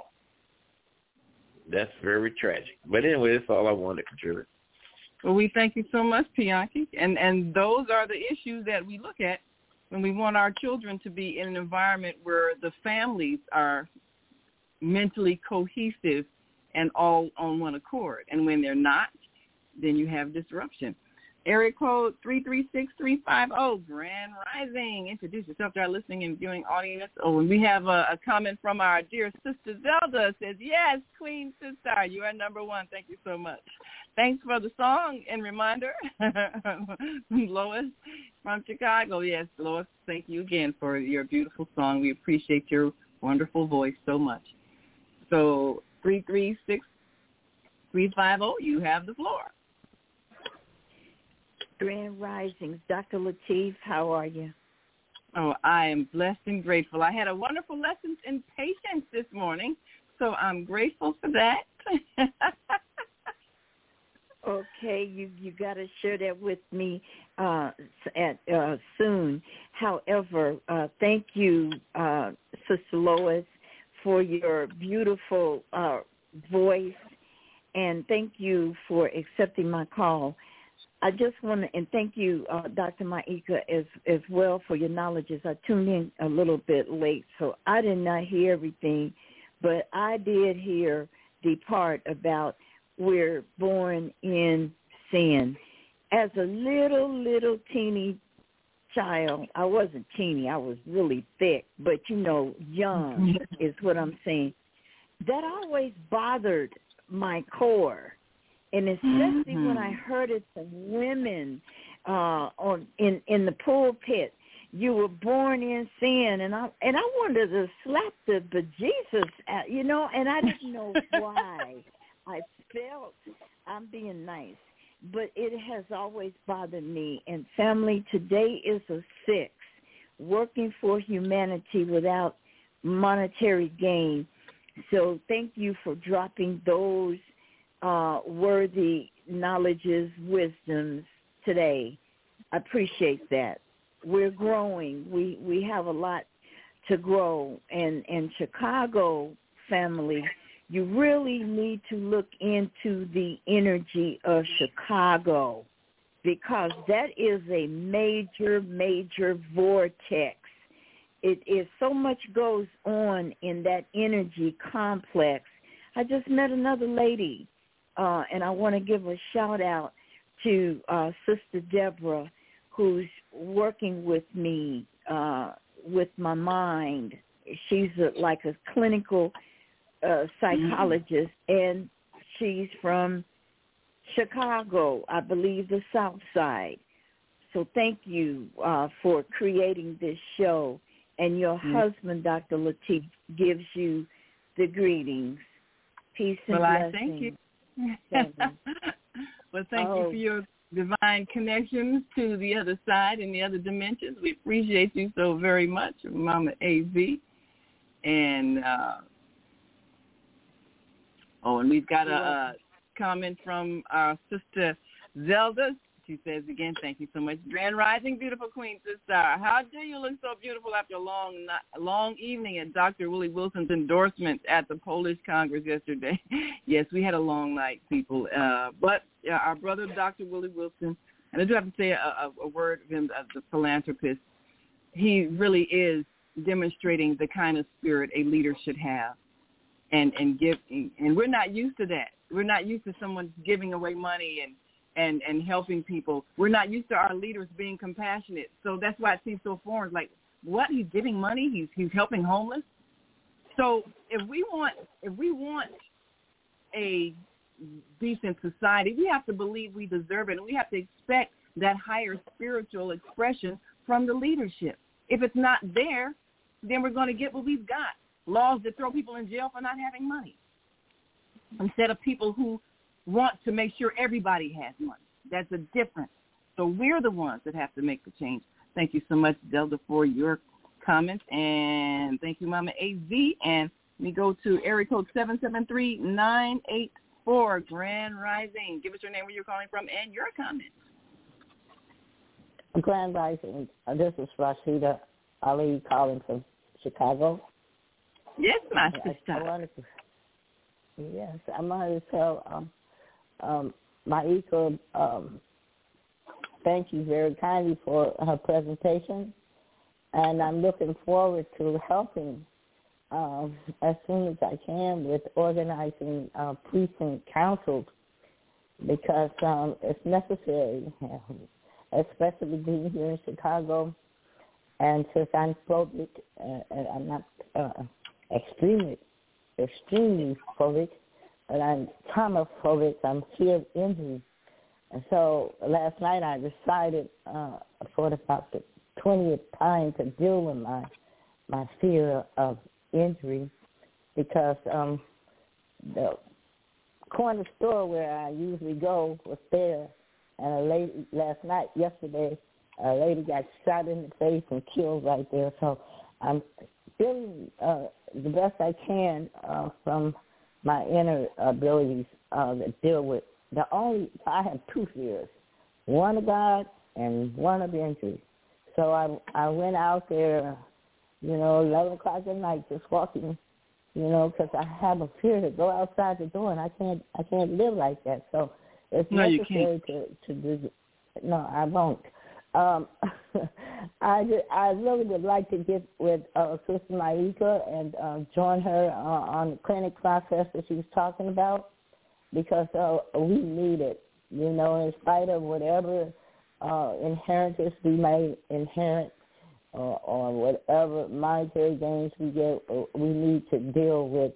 That's very tragic. But anyway, that's all I wanted to contribute. Well, we thank you so much, Pianki. And those are the issues that we look at when we want our children to be in an environment where the families are mentally cohesive and all on one accord. And when they're not, then you have disruption. Area code 336350, Grand Rising. Introduce yourself to our listening and viewing audience. Oh, and we have a comment from our dear sister Zelda. It says, yes, Queen Sister, you are number one. Thank you so much. Thanks for the song and reminder. Lois from Chicago. Yes, Lois, thank you again for your beautiful song. We appreciate your wonderful voice so much. So 336350, you have the floor. Grand Risings. Dr. Lateef, how are you? Oh, I am blessed and grateful. I had a wonderful lesson in patience this morning, so I'm grateful for that. Okay, you got to share that with me soon. However, thank you, Sister Lois, for your beautiful voice, and thank you for accepting my call. I just want to, and thank you, Dr. Maika, as well for your knowledge. As I tuned in a little bit late, so I did not hear everything, but I did hear the part about we're born in sin. As a little teeny child, I wasn't teeny, I was really thick, but young is what I'm saying. That always bothered my core. And especially when I heard it from women, in the pulpit. You were born in sin, and I wanted to slap the bejesus out, and I didn't know why. I felt I'm being nice, but it has always bothered me. And family, today is a 6, working for humanity without monetary gain. So thank you for dropping those worthy knowledges, wisdoms today. I appreciate that. We're growing. We have a lot to grow. And Chicago family, you really need to look into the energy of Chicago, because that is a major, major vortex. It is so much goes on in that energy complex. I just met another lady, and I want to give a shout out to Sister Deborah, who's working with me with my mind. She's like a clinical psychologist, and she's from Chicago, I believe the South Side. So thank you for creating this show. And your husband, Dr. Lateef, gives you the greetings. Peace and blessings. Thank you. Well, thank you for your divine connections to the other side and the other dimensions. We appreciate you so very much, Mama A.V. And and we've got a comment from our sister Zelda. She says again, thank you so much. Grand Rising, beautiful Queen Sister. How do you look so beautiful after a long evening at Dr. Willie Wilson's endorsement at the Polish Congress yesterday? Yes, we had a long night, people. But our brother, Dr. Willie Wilson, and I do have to say a word of him as a philanthropist, he really is demonstrating the kind of spirit a leader should have. And we're not used to that. We're not used to someone giving away money and helping people. We're not used to our leaders being compassionate. So that's why it seems so foreign. Like, what? He's giving money? He's helping homeless? So if we want a decent society, we have to believe we deserve it, and we have to expect that higher spiritual expression from the leadership. If it's not there, then we're going to get what we've got. Laws that throw people in jail for not having money, instead of people who want to make sure everybody has money. That's a difference. So we're the ones that have to make the change. Thank you so much, Zelda, for your comments, and thank you, Mama A.V. And we go to area code 773-984, Grand Rising. Give us your name, where you're calling from, and your comments. Grand Rising. This is Rashida Ali calling from Chicago. Yes, my sister. I wanted to tell Maika, thank you very kindly for her presentation, and I'm looking forward to helping as soon as I can with organizing precinct councils, because it's necessary, especially being here in Chicago. And since I'm phobic, and I'm not extremely phobic, but I'm trauma-phobic, I'm fear of injury. And so last night I decided for about the 20th time to deal with my fear of injury, because the corner store where I usually go was there, and a lady yesterday, a lady got shot in the face and killed right there. So I'm feeling the best I can from my inner abilities to deal with. I have 2 fears, one of God and one of injury. So I went out there, 11 o'clock at night, just walking, because I have a fear to go outside the door, and I can't live like that. So it's necessary to do. No, I won't. I really would like to get with Sister Maika and join her on the clinic process that she was talking about, because we need it, in spite of whatever inheritance we may inherit or whatever monetary gains we get, we need to deal with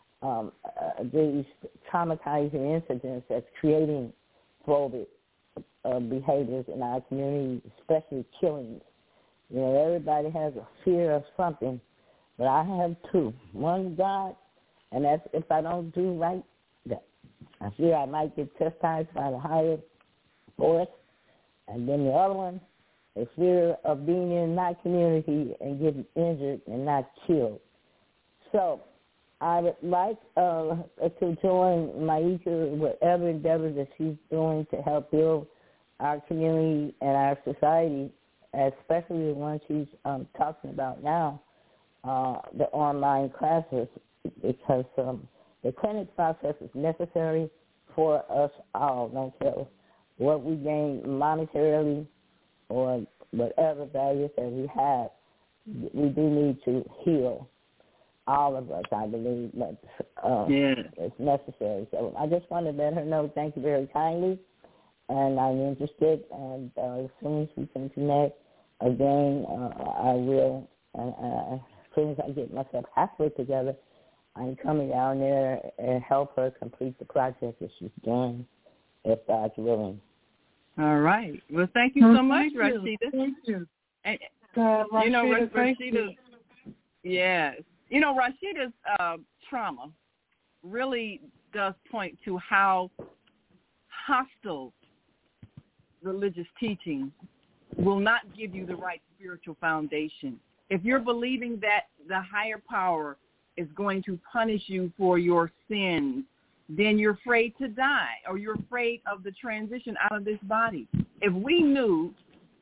these traumatizing incidents that's creating phobic behaviors in our community, especially killings. You know, everybody has a fear of something, but I have two. One, God, and that's if I don't do right, I fear I might get chastised by the higher force. And then the other one, a fear of being in my community and getting injured and not killed. So I would like to join Maika, whatever endeavor that she's doing to help build our community and our society, especially the one she's talking about now, the online classes, because the clinic process is necessary for us all, no matter what we gain monetarily or whatever values that we have. We do need to heal, all of us, I believe, but it's necessary. So I just want to let her know thank you very kindly, and I'm interested, and as soon as we can connect again, I will. And as soon as I get myself halfway together, I'm coming down there and help her complete the project that she's doing, if God's willing. All right. Well, thank you so much, Rashida. Thank you. And, Rashida, you know, Rashida, yes. You know, Rashida's trauma really does point to how hostile religious teaching will not give you the right spiritual foundation. If you're believing that the higher power is going to punish you for your sins, then you're afraid to die, or you're afraid of the transition out of this body. If we knew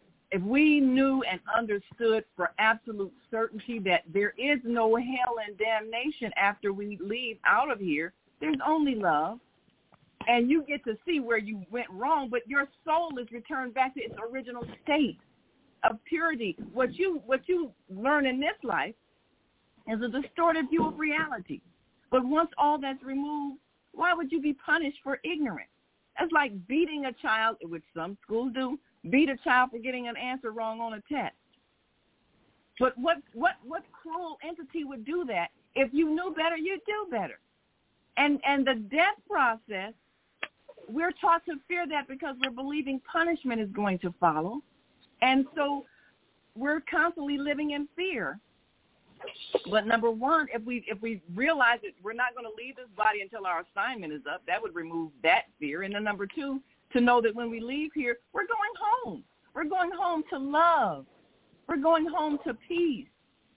and understood for absolute certainty that there is no hell and damnation after we leave out of here, there's only love. And you get to see where you went wrong, but your soul is returned back to its original state of purity. What you learn in this life is a distorted view of reality. But once all that's removed, why would you be punished for ignorance? That's like beating a child, which some schools do, beat a child for getting an answer wrong on a test. But what cruel entity would do that? If you knew better, you'd do better. And the death process, we're taught to fear that because we're believing punishment is going to follow. And so we're constantly living in fear. But number one, if we realize that we're not going to leave this body until our assignment is up, that would remove that fear. And then number two, to know that when we leave here, we're going home. We're going home to love. We're going home to peace.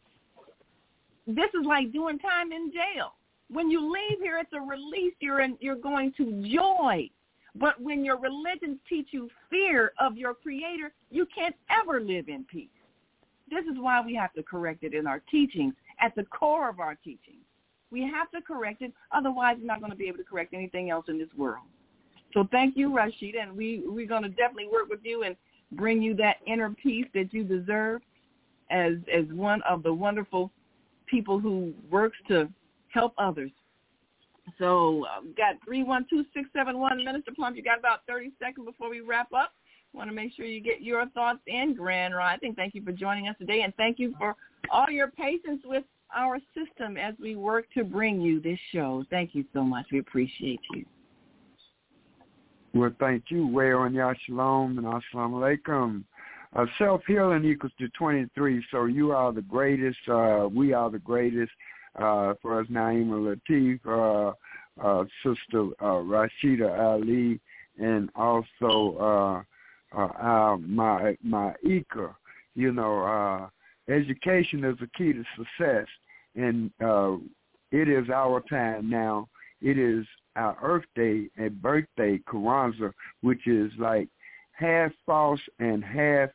This is like doing time in jail. When you leave here, it's a release. You're going to joy. But when your religions teach you fear of your Creator, you can't ever live in peace. This is why we have to correct it in our teachings, at the core of our teachings. We have to correct it. Otherwise, we're not going to be able to correct anything else in this world. So thank you, Rashida, and we're going to definitely work with you and bring you that inner peace that you deserve as one of the wonderful people who works to help others. So got 312-671. Minister Plum, you got about 30 seconds before we wrap up. Want to make sure you get your thoughts in, Grand Rising. Thank you for joining us today, and thank you for all your patience with our system as we work to bring you this show. Thank you so much. We appreciate you. Well, thank you. Well, and Ya Shalom and Assalamu Alaikum. Self-healing equals to 23, so you are the greatest. We are the greatest. For us, Naima Latif, Sister Rashida Ali, and also my Ika. You know, education is the key to success, and it is our time now. It is our Earth Day and birthday, Kwanzaa, which is like half false and half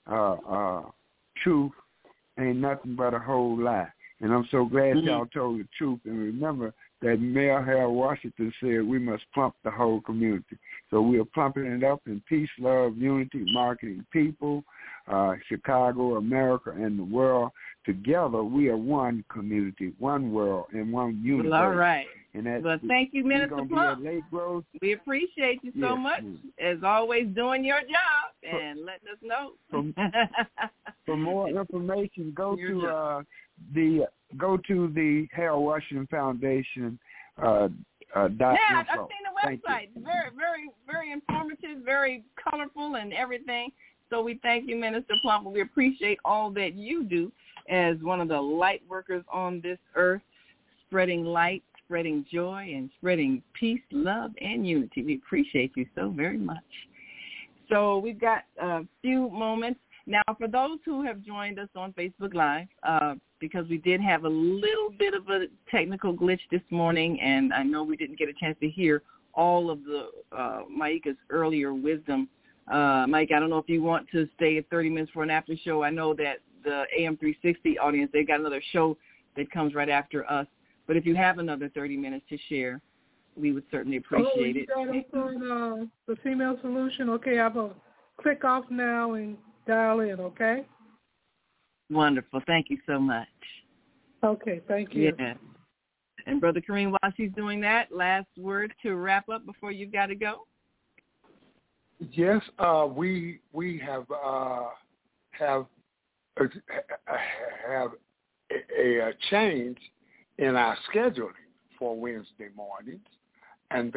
truth, ain't nothing but a whole lie. And I'm so glad y'all told the truth. And remember that Mayor Harold Washington said we must plump the whole community. So we are plumping it up in peace, love, unity, marketing people, Chicago, America, and the world. Together, we are one community, one world, and one universe. Well, all right. And that's, well, thank you, Minister Plum. We appreciate you so much. As always, doing your job and letting us know. For more information, go to the Harold Washington Foundation .info. I've seen the website. Very, very, very informative, very colorful and everything. So we thank you, Minister Plummer. We appreciate all that you do as one of the light workers on this earth, spreading light, spreading joy, and spreading peace, love, and unity. We appreciate you so very much. So we've got a few moments. Now, for those who have joined us on Facebook Live, because we did have a little bit of a technical glitch this morning, and I know we didn't get a chance to hear all of the Maika's earlier wisdom. Mike, I don't know if you want to stay at 30 minutes for an after show. I know that the AM 360 audience, they've got another show that comes right after us. But if you have another 30 minutes to share, we would certainly appreciate it. Oh, you got us on the Female Solution? Okay, I will click off now and dial in, okay? Wonderful. Thank you so much. Okay, thank you. Yeah. And Brother Kareem, while she's doing that, last word to wrap up before you've got to go? Yes, we have a change in our scheduling for Wednesday mornings, and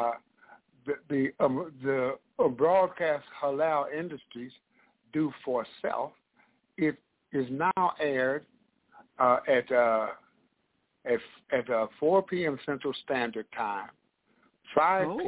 the broadcast Halal Industries Do for Self. It is now aired at 4 p.m. Central Standard Time, 5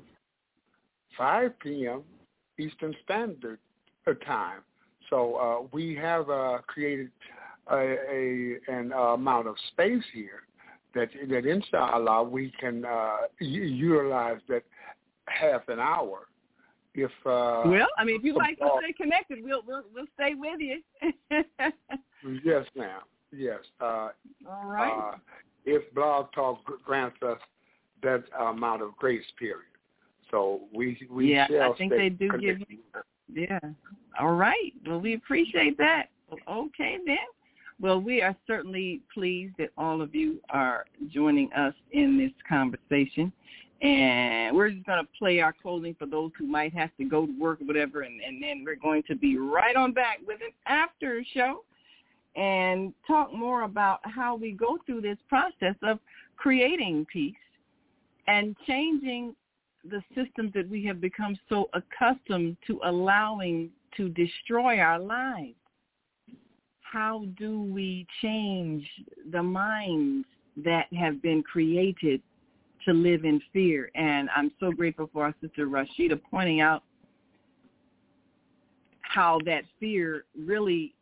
p.m. Eastern Standard Time. So we have created an amount of space here that inshallah we can utilize that half an hour. If if you like to stay connected, we'll stay with you. Yes, ma'am. Yes. All right. If Blog Talk grants us that amount of grace period, so we shall I think stay they do connected. give you. Yeah. All right. Well, we appreciate that. Well, okay then. Well, we are certainly pleased that all of you are joining us in this conversation. And we're just going to play our closing for those who might have to go to work or whatever, and then we're going to be right on back with an after show and talk more about how we go through this process of creating peace and changing the systems that we have become so accustomed to allowing to destroy our lives. How do we change the minds that have been created to live in fear? And I'm so grateful for our sister Rashida pointing out how that fear really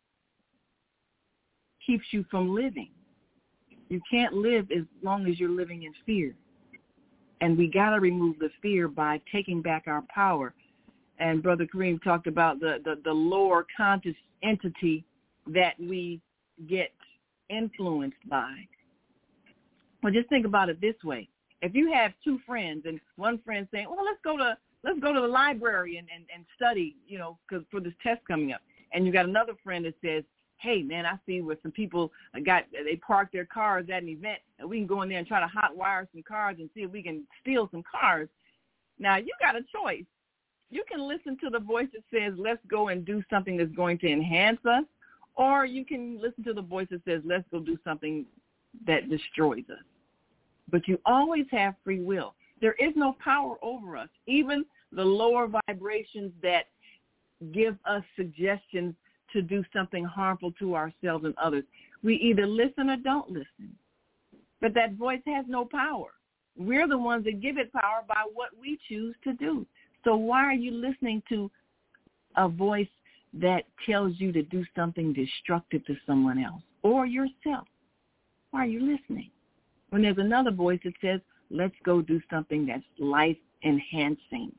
keeps you from living. You can't live as long as you're living in fear. And we got to remove the fear by taking back our power. And Brother Kareem talked about the lower conscious entity that we get influenced by. Well, just think about it this way. If you have two friends and one friend saying, well, let's go to the library and study, because for this test coming up. And you got another friend that says, hey, man, I see where some people they parked their cars at an event, and we can go in there and try to hotwire some cars and see if we can steal some cars. Now, you got a choice. You can listen to the voice that says, let's go and do something that's going to enhance us, or you can listen to the voice that says, let's go do something that destroys us. But you always have free will. There is no power over us. Even the lower vibrations that give us suggestions to do something harmful to ourselves and others, we either listen or don't listen. But that voice has no power. We're the ones that give it power by what we choose to do. So why are you listening to a voice that tells you to do something destructive to someone else or yourself? Why are you listening? When there's another voice that says, let's go do something that's life-enhancing.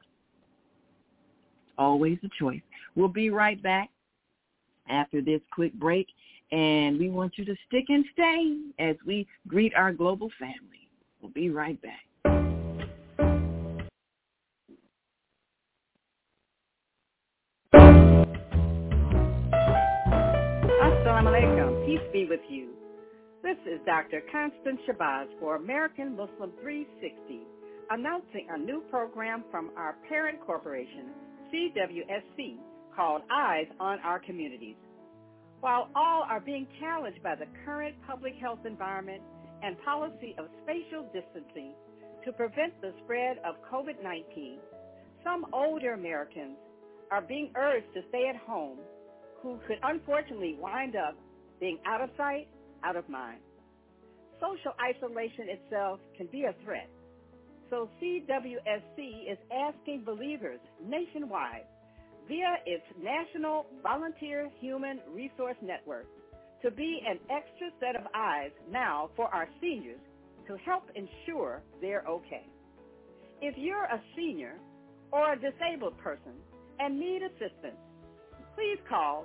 Always a choice. We'll be right back after this quick break, and we want you to stick and stay as we greet our global family. We'll be right back. Assalamu alaikum. Peace be with you. This is Dr. Constance Shabazz for American Muslim 360, announcing a new program from our parent corporation, CWSC, called Eyes on Our Communities. While all are being challenged by the current public health environment and policy of spatial distancing, to prevent the spread of COVID-19, some older Americans are being urged to stay at home who could unfortunately wind up being out of sight, out of mind. Social isolation itself can be a threat. So CWSC is asking believers nationwide via its National Volunteer Human Resource Network to be an extra set of eyes now for our seniors to help ensure they're okay. If you're a senior or a disabled person and need assistance, please call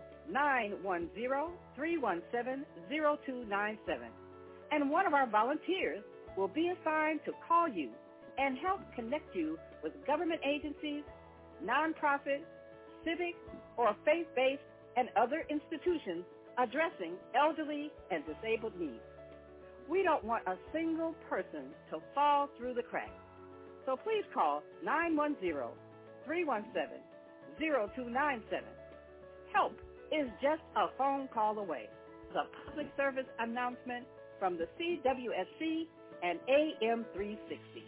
910-317-0297, and one of our volunteers will be assigned to call you and help connect you with government agencies, nonprofits, civic or faith-based, and other institutions addressing elderly and disabled needs. We don't want a single person to fall through the cracks. So please call 910-317-0297. Help is just a phone call away. It's a public service announcement from the CWSC and AM 360.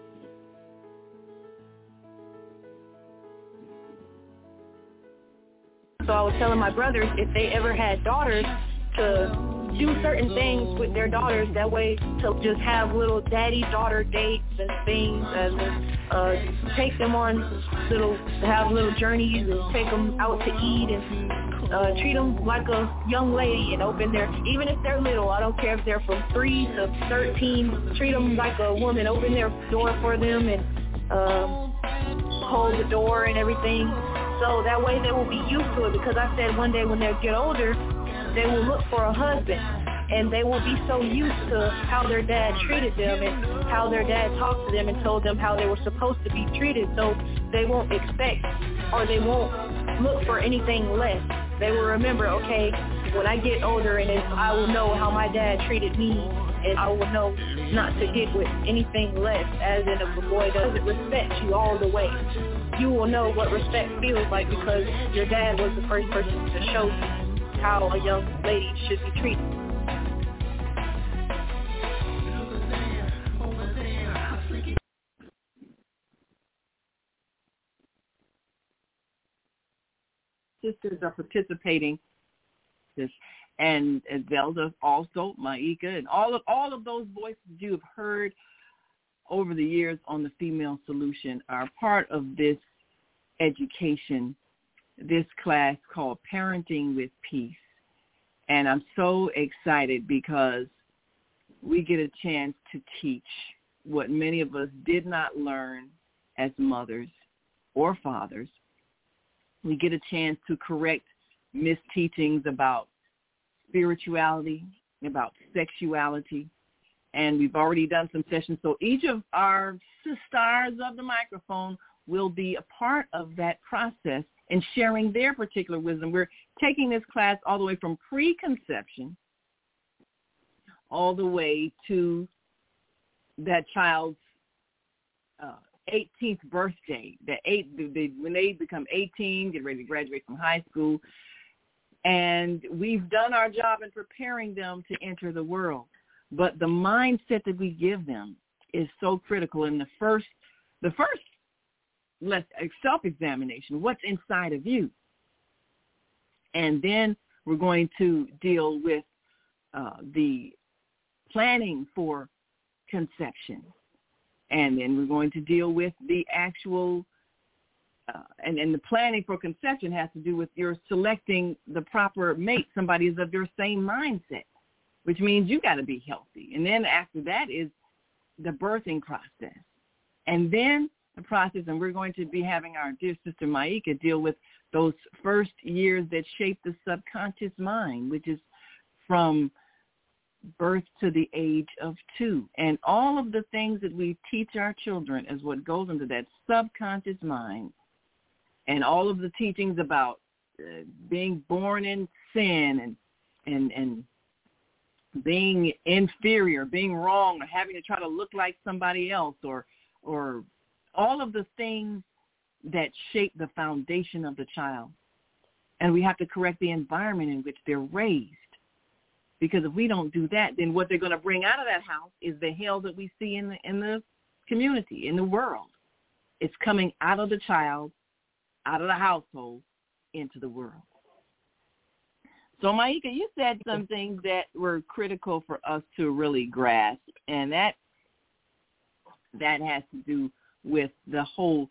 So I was telling my brothers if they ever had daughters to do certain things with their daughters, that way to just have little daddy-daughter dates and things, and take them on have little journeys and take them out to eat and treat them like a young lady and open their, even if they're little, I don't care if they're from 3 to 13, treat them like a woman, open their door for them and hold the door and everything. So that way they will be used to it, because I said one day when they get older, they will look for a husband, and they will be so used to how their dad treated them and how their dad talked to them and told them how they were supposed to be treated, so they won't expect or they won't look for anything less. They will remember, okay, when I get older, and I will know how my dad treated me, and I will know not to get with anything less, as in if a boy doesn't respect you all the way. You will know what respect feels like, because your dad was the first person to show you how a young lady should be treated. Sisters are participating, and Zelda also, Maika, and all of those voices you have heard over the years on the Female Solution are part of this education, this class called Parenting with Peace. And I'm so excited because we get a chance to teach what many of us did not learn as mothers or fathers. We get a chance to correct misteachings about spirituality, about sexuality, and we've already done some sessions. So each of our sisters of the microphone will be a part of that process and sharing their particular wisdom. We're taking this class all the way from preconception all the way to that child's 18th birthday, when they become 18, get ready to graduate from high school. And we've done our job in preparing them to enter the world. But the mindset that we give them is so critical. In the first self-examination, what's inside of you? And then we're going to deal with the planning for conception. And then we're going to deal with the actual, and the planning for conception has to do with your selecting the proper mate, somebody is of your same mindset, which means you got to be healthy. And then after that is the birthing process. And then the process, and we're going to be having our dear sister Maika deal with those first years that shape the subconscious mind, which is from birth to the age of 2. And all of the things that we teach our children is what goes into that subconscious mind. And all of the teachings about being born in sin and being inferior, being wrong, or having to try to look like somebody else, or all of the things that shape the foundation of the child. And we have to correct the environment in which they're raised. Because if we don't do that, then what they're going to bring out of that house is the hell that we see in the community, in the world. It's coming out of the child, out of the household, into the world. So, Maika, you said some things that were critical for us to really grasp, and that has to do with the whole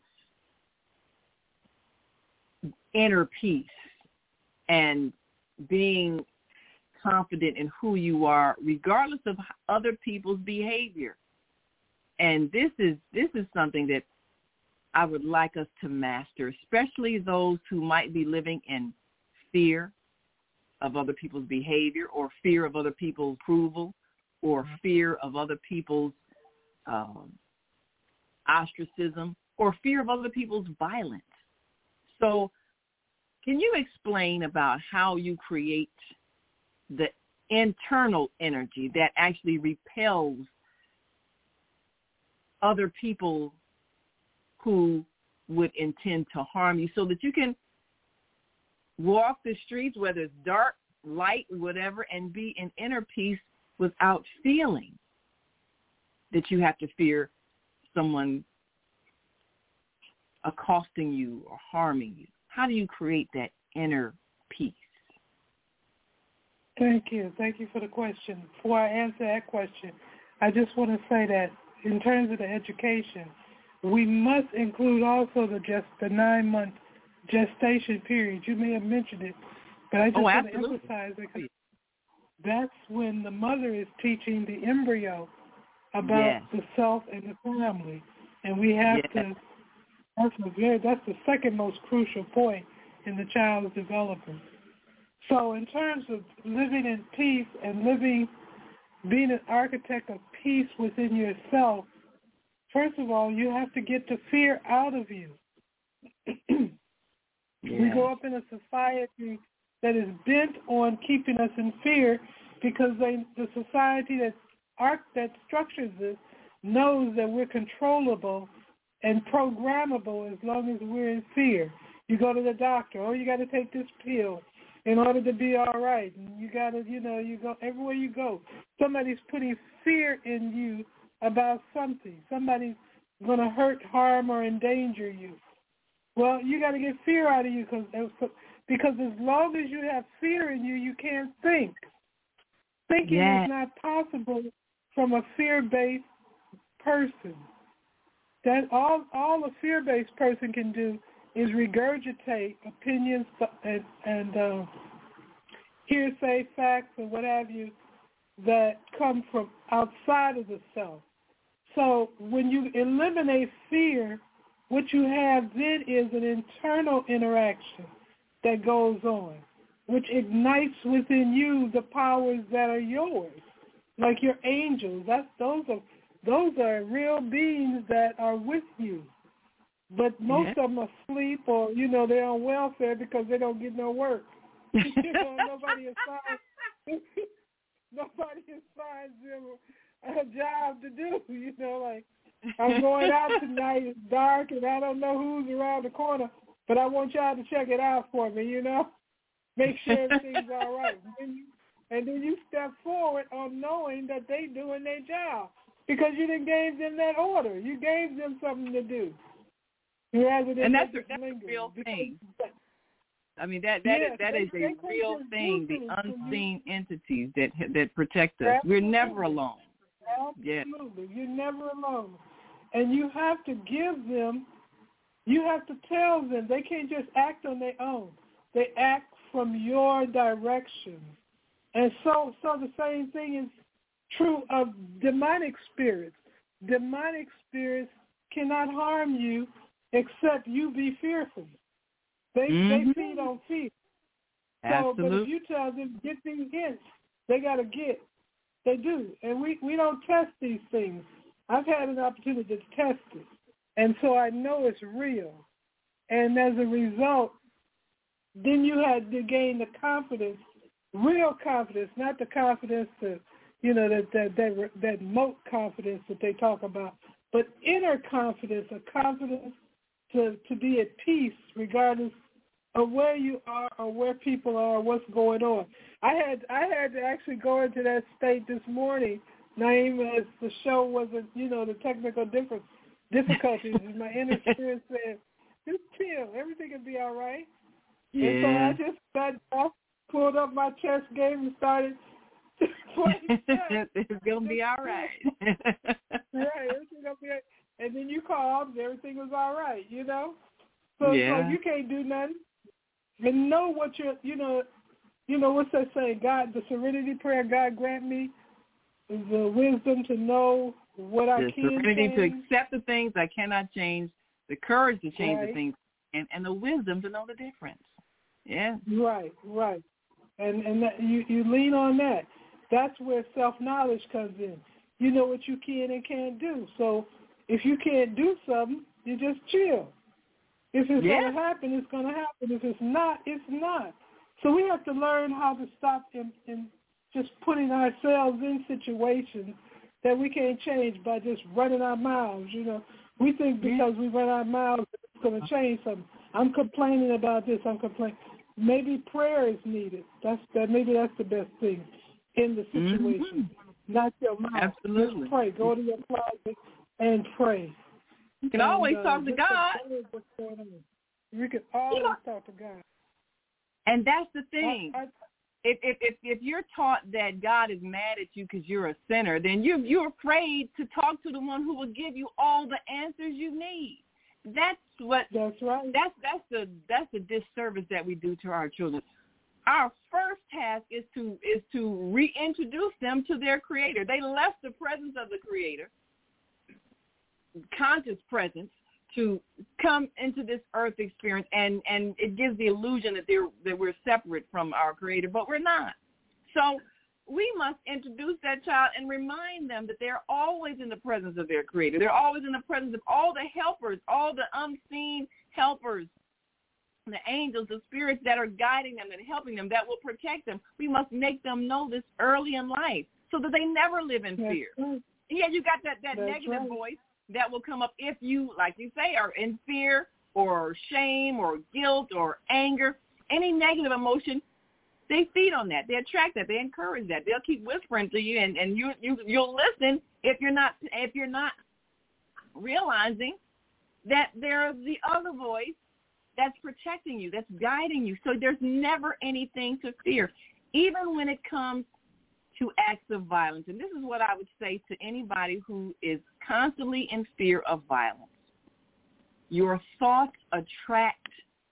inner peace and being confident in who you are, regardless of other people's behavior. And this is something that I would like us to master, especially those who might be living in fear of other people's behavior, or fear of other people's approval, or fear of other people's ostracism, or fear of other people's violence. So can you explain about how you create the internal energy that actually repels other people who would intend to harm you, so that you can walk the streets, whether it's dark, light, whatever, and be in inner peace without feeling that you have to fear someone accosting you or harming you? How do you create that inner peace? Thank you. Thank you for the question. Before I answer that question, I just want to say that in terms of the education, we must include also the 9-month gestation period. You may have mentioned it, but I just want to emphasize it, because that's when the mother is teaching the embryo about the self and the family, and we have to. That's the second most crucial point in the child's development. So in terms of living in peace and being an architect of peace within yourself, first of all, you have to get the fear out of you. We grow up in a society that is bent on keeping us in fear, because the society that structures this knows that we're controllable and programmable as long as we're in fear. You go to the doctor, you got to take this pill in order to be all right. And you got to, you go everywhere you go. Somebody's putting fear in you about something. Somebody's going to hurt, harm, or endanger you. Well, you got to get fear out of you, because as long as you have fear in you, you can't think. Thinking is not possible from a fear-based person. That all a fear-based person can do is regurgitate opinions and hearsay facts or what have you that come from outside of the self. So when you eliminate fear, what you have then is an internal interaction that goes on, which ignites within you the powers that are yours, like your angels. Those are real beings that are with you. But most of them are asleep, or, they're on welfare because they don't get no work. Nobody assigns them a job to do. Like, I'm going out tonight, it's dark, and I don't know who's around the corner, but I want y'all to check it out for me, Make sure everything's all right. And then you step forward on knowing that they doing their job, because you didn't gave them that order. You gave them something to do. And that's a real thing. I mean, that is a real thing, the unseen entities that protect us. Absolutely. We're never alone. Absolutely. You're never alone. And you have to you have to tell them. They can't just act on their own. They act from your direction. And so the same thing is true of demonic spirits. Demonic spirits cannot harm you except you be fearful. They feed on fear. So, but if you tell them, get these hints, they got to get. They do. And we don't test these things. I've had an opportunity to test it. And so I know it's real. And as a result, then you had to gain the confidence, real confidence, not the confidence to, that moat confidence that they talk about, but inner confidence, a confidence to be at peace regardless of where you are or where people are, what's going on. I had to actually go into that state this morning Naeem, as the show wasn't, the technical difficulties. My inner spirit said, just chill. Everything will be all right. Yeah. And so I just sat off, pulled up my chess game and started playing chess. It's going to be all right. Right, everything going to be all right. And then you called and everything was all right, So it's like you can't do nothing. And know what what's that saying? God, the serenity prayer, God grant me the wisdom to know what I can change. The serenity to accept the things I cannot change, the courage to change the things, and the wisdom to know the difference. Yeah. Right. And that, you lean on that. That's where self-knowledge comes in. You know what you can and can't do. So if you can't do something, you just chill. If it's going to happen, it's going to happen. If it's not, it's not. So we have to learn how to stop in just putting ourselves in situations that we can't change by just running our mouths. We think because we run our mouths, it's going to change something. I'm complaining about this. Maybe prayer is needed. Maybe that's the best thing in the situation. Not your mouth. Absolutely. Just pray. Go to your closet and pray. You can always talk to God. You can always talk to God. And that's the thing. If you're taught that God is mad at you because you're a sinner, then you're afraid to talk to the one who will give you all the answers you need. That's right. That's the disservice that we do to our children. Our first task is to reintroduce them to their Creator. They left the presence of the Creator, conscious presence, to come into this earth experience, and it gives the illusion that we're separate from our Creator, but we're not. So we must introduce that child and remind them that they're always in the presence of their Creator. They're always in the presence of all the helpers, all the unseen helpers, the angels, the spirits that are guiding them and helping them, that will protect them. We must make them know this early in life so that they never live in fear. Yeah, you got that negative voice that will come up if you, like you say, are in fear or shame or guilt or anger. Any negative emotion, they feed on that. They attract that. They encourage that. They'll keep whispering to you, and you'll listen if you're not realizing that there's the other voice that's protecting you, that's guiding you. So there's never anything to fear, even when it comes to acts of violence. And this is what I would say to anybody who is constantly in fear of violence. Your thoughts attract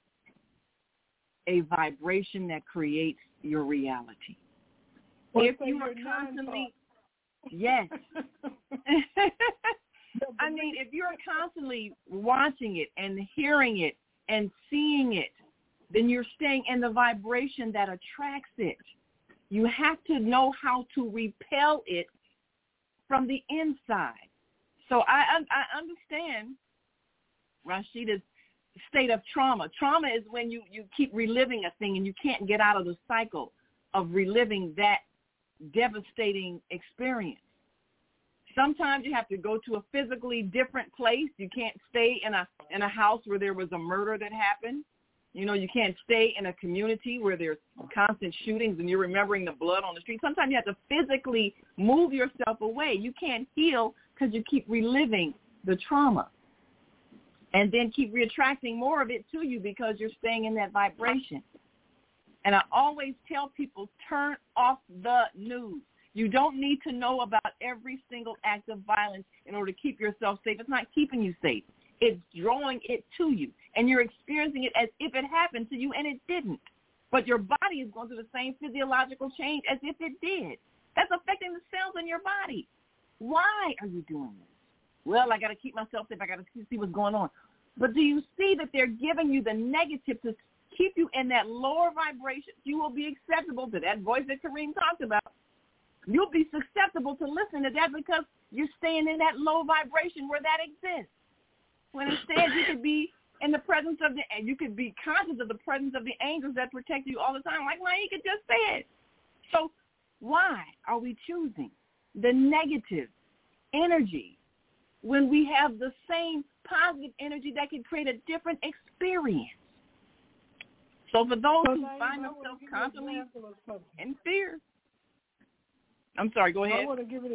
a vibration that creates your reality. If you are constantly, yes. I mean, if you're constantly watching it and hearing it and seeing it, then you're staying in the vibration that attracts it. You have to know how to repel it from the inside. So I understand Rashida's state of trauma. Trauma is when you keep reliving a thing and you can't get out of the cycle of reliving that devastating experience. Sometimes you have to go to a physically different place. You can't stay in a house where there was a murder that happened. You can't stay in a community where there's constant shootings and you're remembering the blood on the street. Sometimes you have to physically move yourself away. You can't heal because you keep reliving the trauma and then keep reattracting more of it to you because you're staying in that vibration. And I always tell people, turn off the news. You don't need to know about every single act of violence in order to keep yourself safe. It's not keeping you safe. It's drawing it to you, and you're experiencing it as if it happened to you, and it didn't. But your body is going through the same physiological change as if it did. That's affecting the cells in your body. Why are you doing this? Well, I got to keep myself safe. I got to see what's going on. But do you see that they're giving you the negative to keep you in that lower vibration? You will be acceptable to that voice that Kareem talked about. You'll be susceptible to listening to that because you're staying in that low vibration where that exists. When instead you could be in the presence of you could be conscious of the presence of the angels that protect you all the time, like Maika just said. So why are we choosing the negative energy when we have the same positive energy that can create a different experience? So for those who find themselves constantly in fear. I'm sorry, go ahead. I want to give an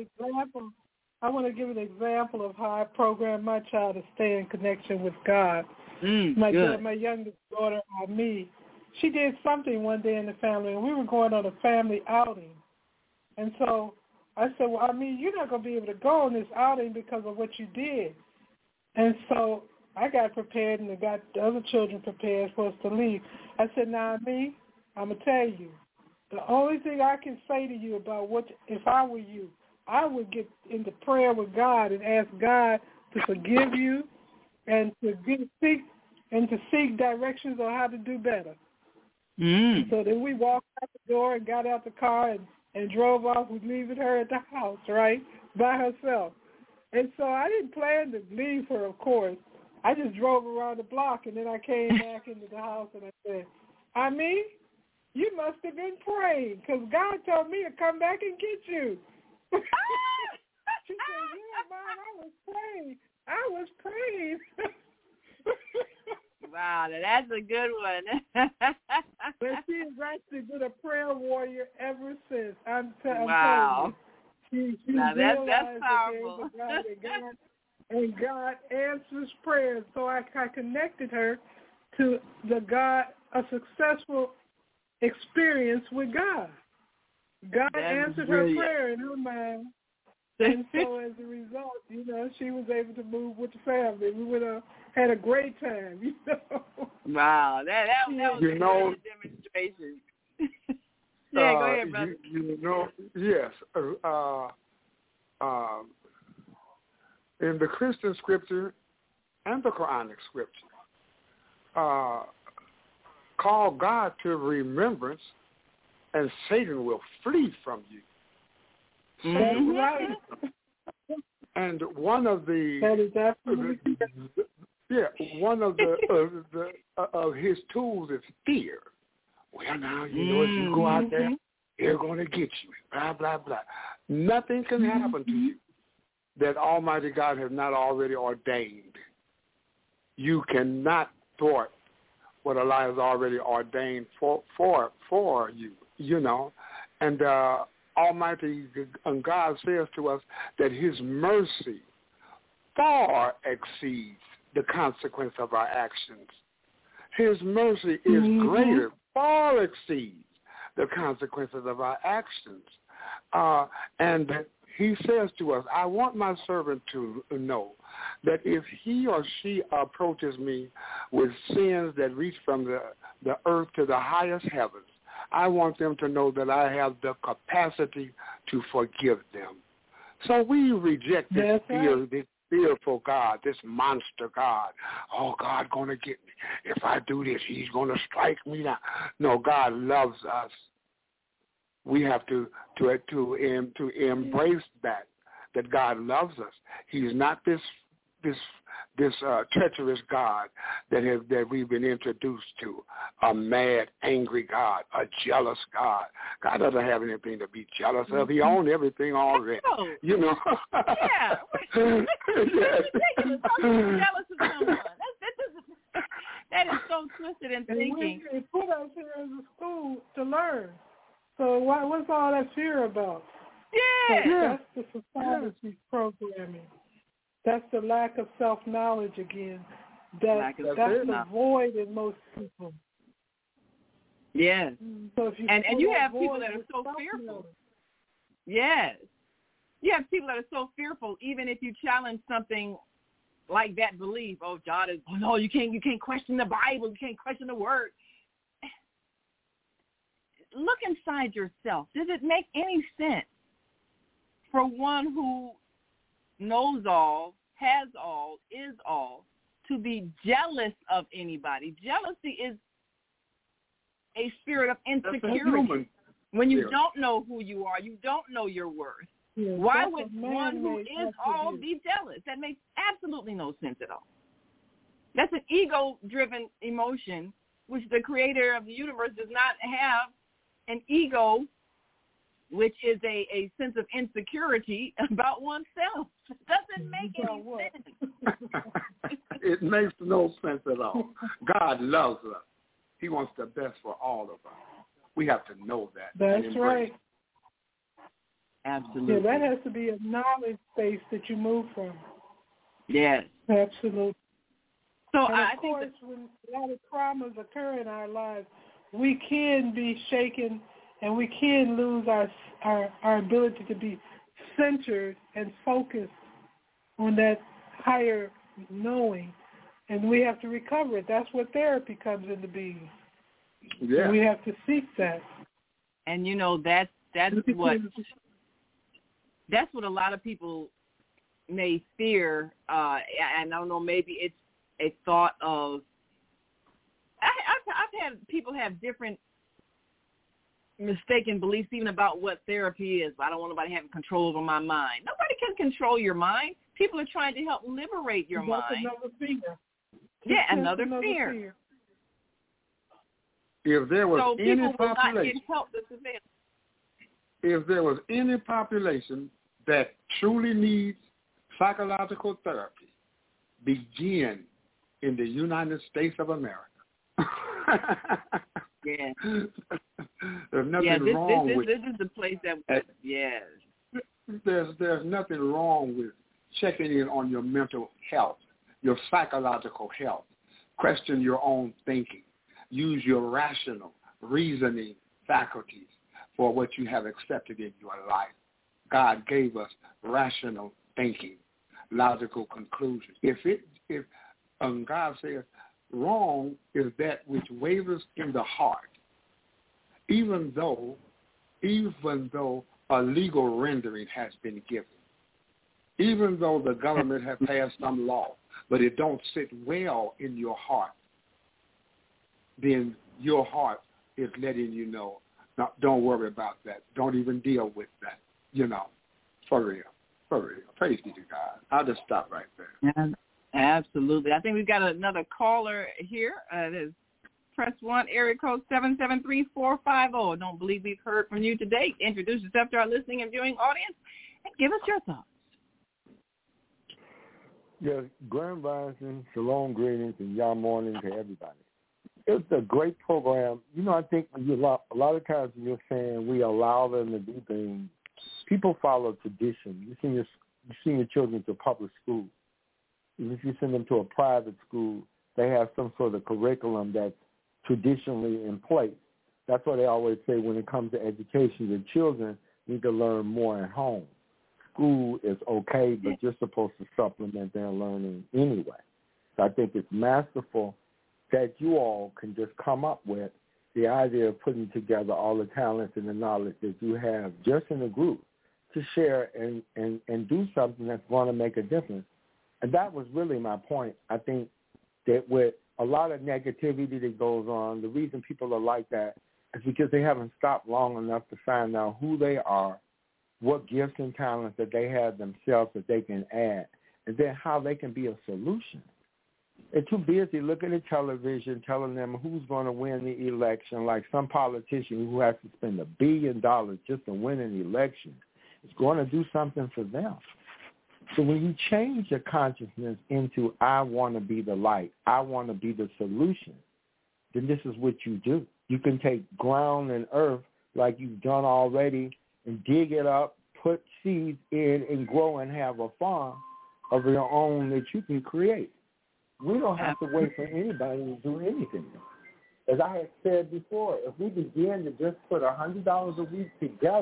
example of how I program my child to stay in connection with God. My youngest daughter, Ami, she did something one day in the family, and we were going on a family outing. And so I said, well, Ami, you're not going to be able to go on this outing because of what you did. And so I got prepared and got the other children prepared for us to leave. I said, now, Ami, I'm going to tell you, the only thing I can say to you about if I were you, I would get into prayer with God and ask God to forgive you and to seek directions on how to do better. So then we walked out the door and got out the car and drove off with leaving her at the house, right, by herself. And so I didn't plan to leave her, of course. I just drove around the block, and then I came back into the house and I said, Ami, you must have been praying because God told me to come back and get you. She said, yeah, Mom, I was praying. Wow, that's a good one. But she has actually been a prayer warrior ever since. I'm telling you. She now that's powerful. And God answers prayers. So I connected her to a successful experience with God. God answered her prayer in her mind. And so as a result, she was able to move with the family. We had a great time, Wow, that was a great demonstration. Yeah, go ahead, brother. Yes. In the Christian scripture and the Quranic scripture, call God to remembrance, and Satan will flee from you. That's right. And one of the of his tools is fear. Well, now if you go out there, they're going to get you. Blah blah blah. Nothing can happen to you that Almighty God has not already ordained. You cannot thwart what Allah has already ordained for you. And Almighty God says to us that His mercy far exceeds the consequence of our actions. His mercy is greater, far exceeds the consequences of our actions. And He says to us, I want my servant to know that if he or she approaches me with sins that reach from the earth to the highest heavens, I want them to know that I have the capacity to forgive them. So we reject this fearful God, this monster God. Oh, God going to get me. If I do this, He's going to strike me down. No, God loves us. We have to embrace that God loves us. He's not this treacherous God that we've been introduced to, a mad, angry God, a jealous God. God doesn't have anything to be jealous of. He owns everything already. Yeah. Ridiculous. How are you jealous of someone? That is so twisted in thinking. They put us here as a school to learn. So what's all that fear about? Yeah. That's the society's programming. That's the lack of self-knowledge again. That's the void in most people. Yes. So if and you have people that are so fearful. Yes. You have people that are so fearful, even if you challenge something like that belief. Oh, God is, no, you can't question the Bible. You can't question the Word. Look inside yourself. Does it make any sense for one who knows all, has all, is all, to be jealous of anybody? Jealousy is a spirit of insecurity. When you don't know who you are, you don't know your worth. Yeah, why would one who is all be jealous? That makes absolutely no sense at all. That's an ego-driven emotion, which the creator of the universe does not have an ego, which is a sense of insecurity about oneself. It doesn't make any sense. It makes no sense at all. God loves us. He wants the best for all of us. We have to know that. That's right. Absolutely. Yeah, that has to be a knowledge space that you move from. Yes. Absolutely. So and I of think course, when a lot of traumas occur in our lives, we can be shaken and we can lose our ability to be centered and focused on that higher knowing. And we have to recover it. That's what therapy comes into being. Yeah. And we have to seek that. And that's what a lot of people may fear. And I don't know, maybe it's a thought of. I've had people have different mistaken beliefs even about what therapy is. I don't want nobody having control over my mind. Nobody can control your mind. People are trying to help liberate your mind. Another fear. Yeah, another fear. If there was so any people will population, not get help that's available. If there was any population that truly needs psychological therapy, begin in the United States of America. Yeah. There's nothing wrong with this is the place that yes. There's nothing wrong with checking in on your mental health, your psychological health. Question your own thinking. Use your rational reasoning faculties for what you have accepted in your life. God gave us rational thinking, logical conclusions. If God says wrong is that which wavers in the heart, even though a legal rendering has been given, even though the government has passed some law, but it don't sit well in your heart, then your heart is letting you know, no, don't worry about that. Don't even deal with that, for real. Praise be to God. I'll just stop right there. Yeah, absolutely. I think we've got another caller here. It is press 1, area code 773-450. Don't believe we've heard from you today. Introduce yourself to our listening and viewing audience and give us your thoughts. Yes, Grand Rising, Shalom greetings, and y'all morning to everybody. It's a great program. I think a lot of times when you're saying we allow them to do things, people follow tradition. You send your children to public school. If you send them to a private school, they have some sort of curriculum that's traditionally in place. That's what they always say when it comes to education. The children need to learn more at home. School is okay, but you're supposed to supplement their learning anyway. So I think it's masterful that you all can just come up with the idea of putting together all the talents and the knowledge that you have just in a group to share and do something that's going to make a difference. And that was really my point. I think that with a lot of negativity that goes on, the reason people are like that is because they haven't stopped long enough to find out who they are, what gifts and talents that they have themselves that they can add, and then how they can be a solution. They're too busy looking at television, telling them who's going to win the election, like some politician who has to spend $1 billion just to win an election is going to do something for them. So when you change your consciousness into I want to be the light, I want to be the solution, then this is what you do. You can take ground and earth like you've done already and dig it up, put seeds in and grow and have a farm of your own that you can create. We don't have to wait for anybody to do anything. As I had said before, if we begin to just put $100 a week together,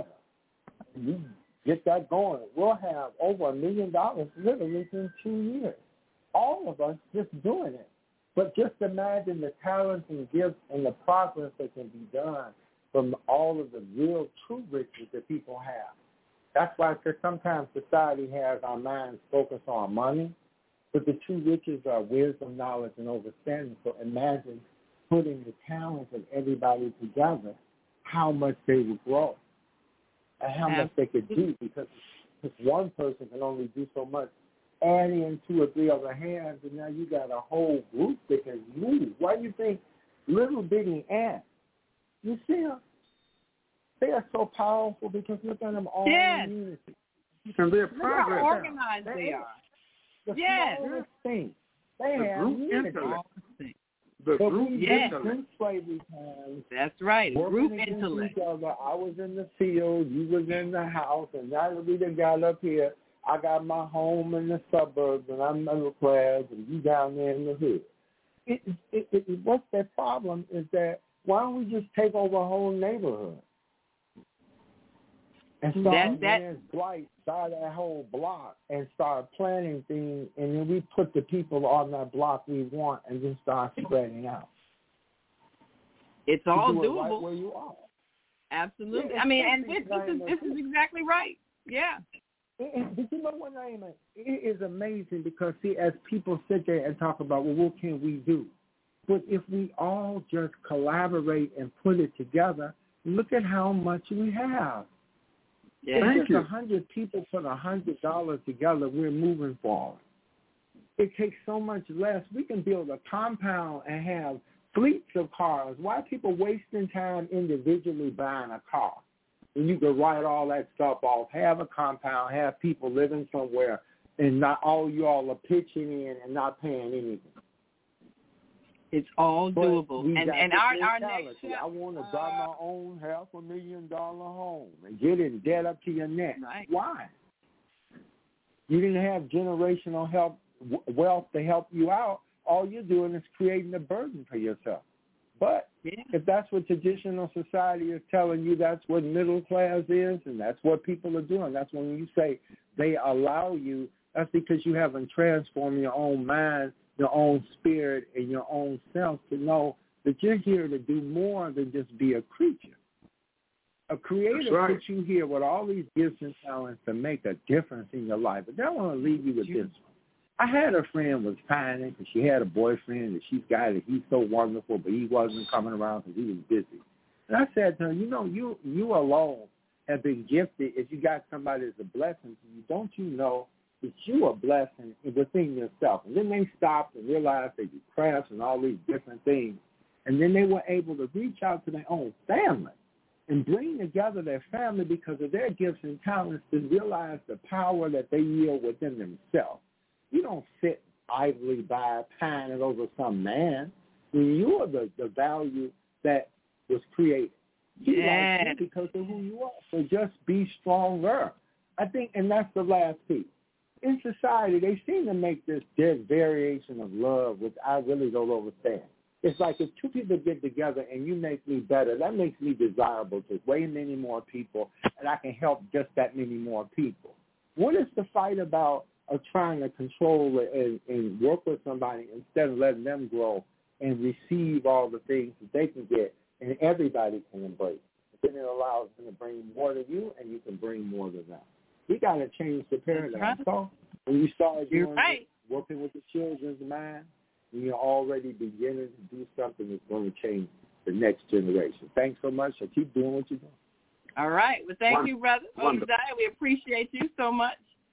and you get that going, we'll have over $1 million literally in 2 years. All of us just doing it. But just imagine the talents and gifts and the progress that can be done from all of the real true riches that people have. That's why sometimes society has our minds focused on money, but the true riches are wisdom, knowledge, and understanding. So imagine putting the talents of everybody together, how much they would grow and how much they could do, because one person can only do so much. Add in 2 or 3 other hands, and now you got a whole group that can move. Why do you think little bitty ants, you see them? They are so powerful because look at them all in unity. And they're Look how organized they are. The smallest thing. They have unity. The group intellect. Slavery times. That's right. Group intellect. Each other. I was in the field, you was in the house, and now that we done got up here, I got my home in the suburbs, and I'm middle class, and you down there in the hood. What's that problem is that why don't we just take over a whole neighborhood and start blight, buy that whole block and start planting things, and then we put the people on that block we want and just start spreading out. It's all doable. Right where you are. Absolutely. Yeah, I mean, and this is exactly right. Yeah. But you know what, Naima? It is amazing because, see, as people sit there and talk about, well, what can we do? But if we all just collaborate and put it together, look at how much we have. Yeah. If just 100 people put $100 together, we're moving forward. It takes so much less. We can build a compound and have fleets of cars. Why are people wasting time individually buying a car? And you can write all that stuff off, have a compound, have people living somewhere, and not all you all are pitching in and not paying anything. It's all doable. And our next step, I want to buy my own $500,000 home and get in debt up to your neck. Right. Why? You didn't have generational wealth to help you out. All you're doing is creating a burden for yourself. But if that's what traditional society is telling you, that's what middle class is, and that's what people are doing. That's when you say they allow you, that's because you haven't transformed your own mind, your own spirit, and your own self to know that you're here to do more than just be a creature. A creator puts you here with all these gifts and talents to make a difference in your life. But they don't want to leave you with this one. I had a friend was pining because she had a boyfriend that she's got it. He's so wonderful, but he wasn't coming around because he was busy. And I said to her, you alone have been gifted. If you got somebody that's a blessing to you, don't you know that you are a blessing within yourself? And then they stopped and realized they do crafts and all these different things. And then they were able to reach out to their own family and bring together their family because of their gifts and talents to realize the power that they yield within themselves. You don't sit idly by pining over some man. I mean, you are the value that was created. He likes you because of who you are. So just be stronger. I think, and that's the last piece. In society, they seem to make this dead variation of love, which I really don't understand. It's like if two people get together and you make me better, that makes me desirable to way many more people, and I can help just that many more people. What is the fight about of trying to control and work with somebody instead of letting them grow and receive all the things that they can get and everybody can embrace? Then it allows them to bring more to you and you can bring more to them. We got to change the paradigm. Right. So when you start doing working with the children's mind, you're already beginning to do something that's going to change the next generation. Thanks so much. So keep doing what you're doing. All right. Well, thank you, Brother Obadiah. We appreciate you so much.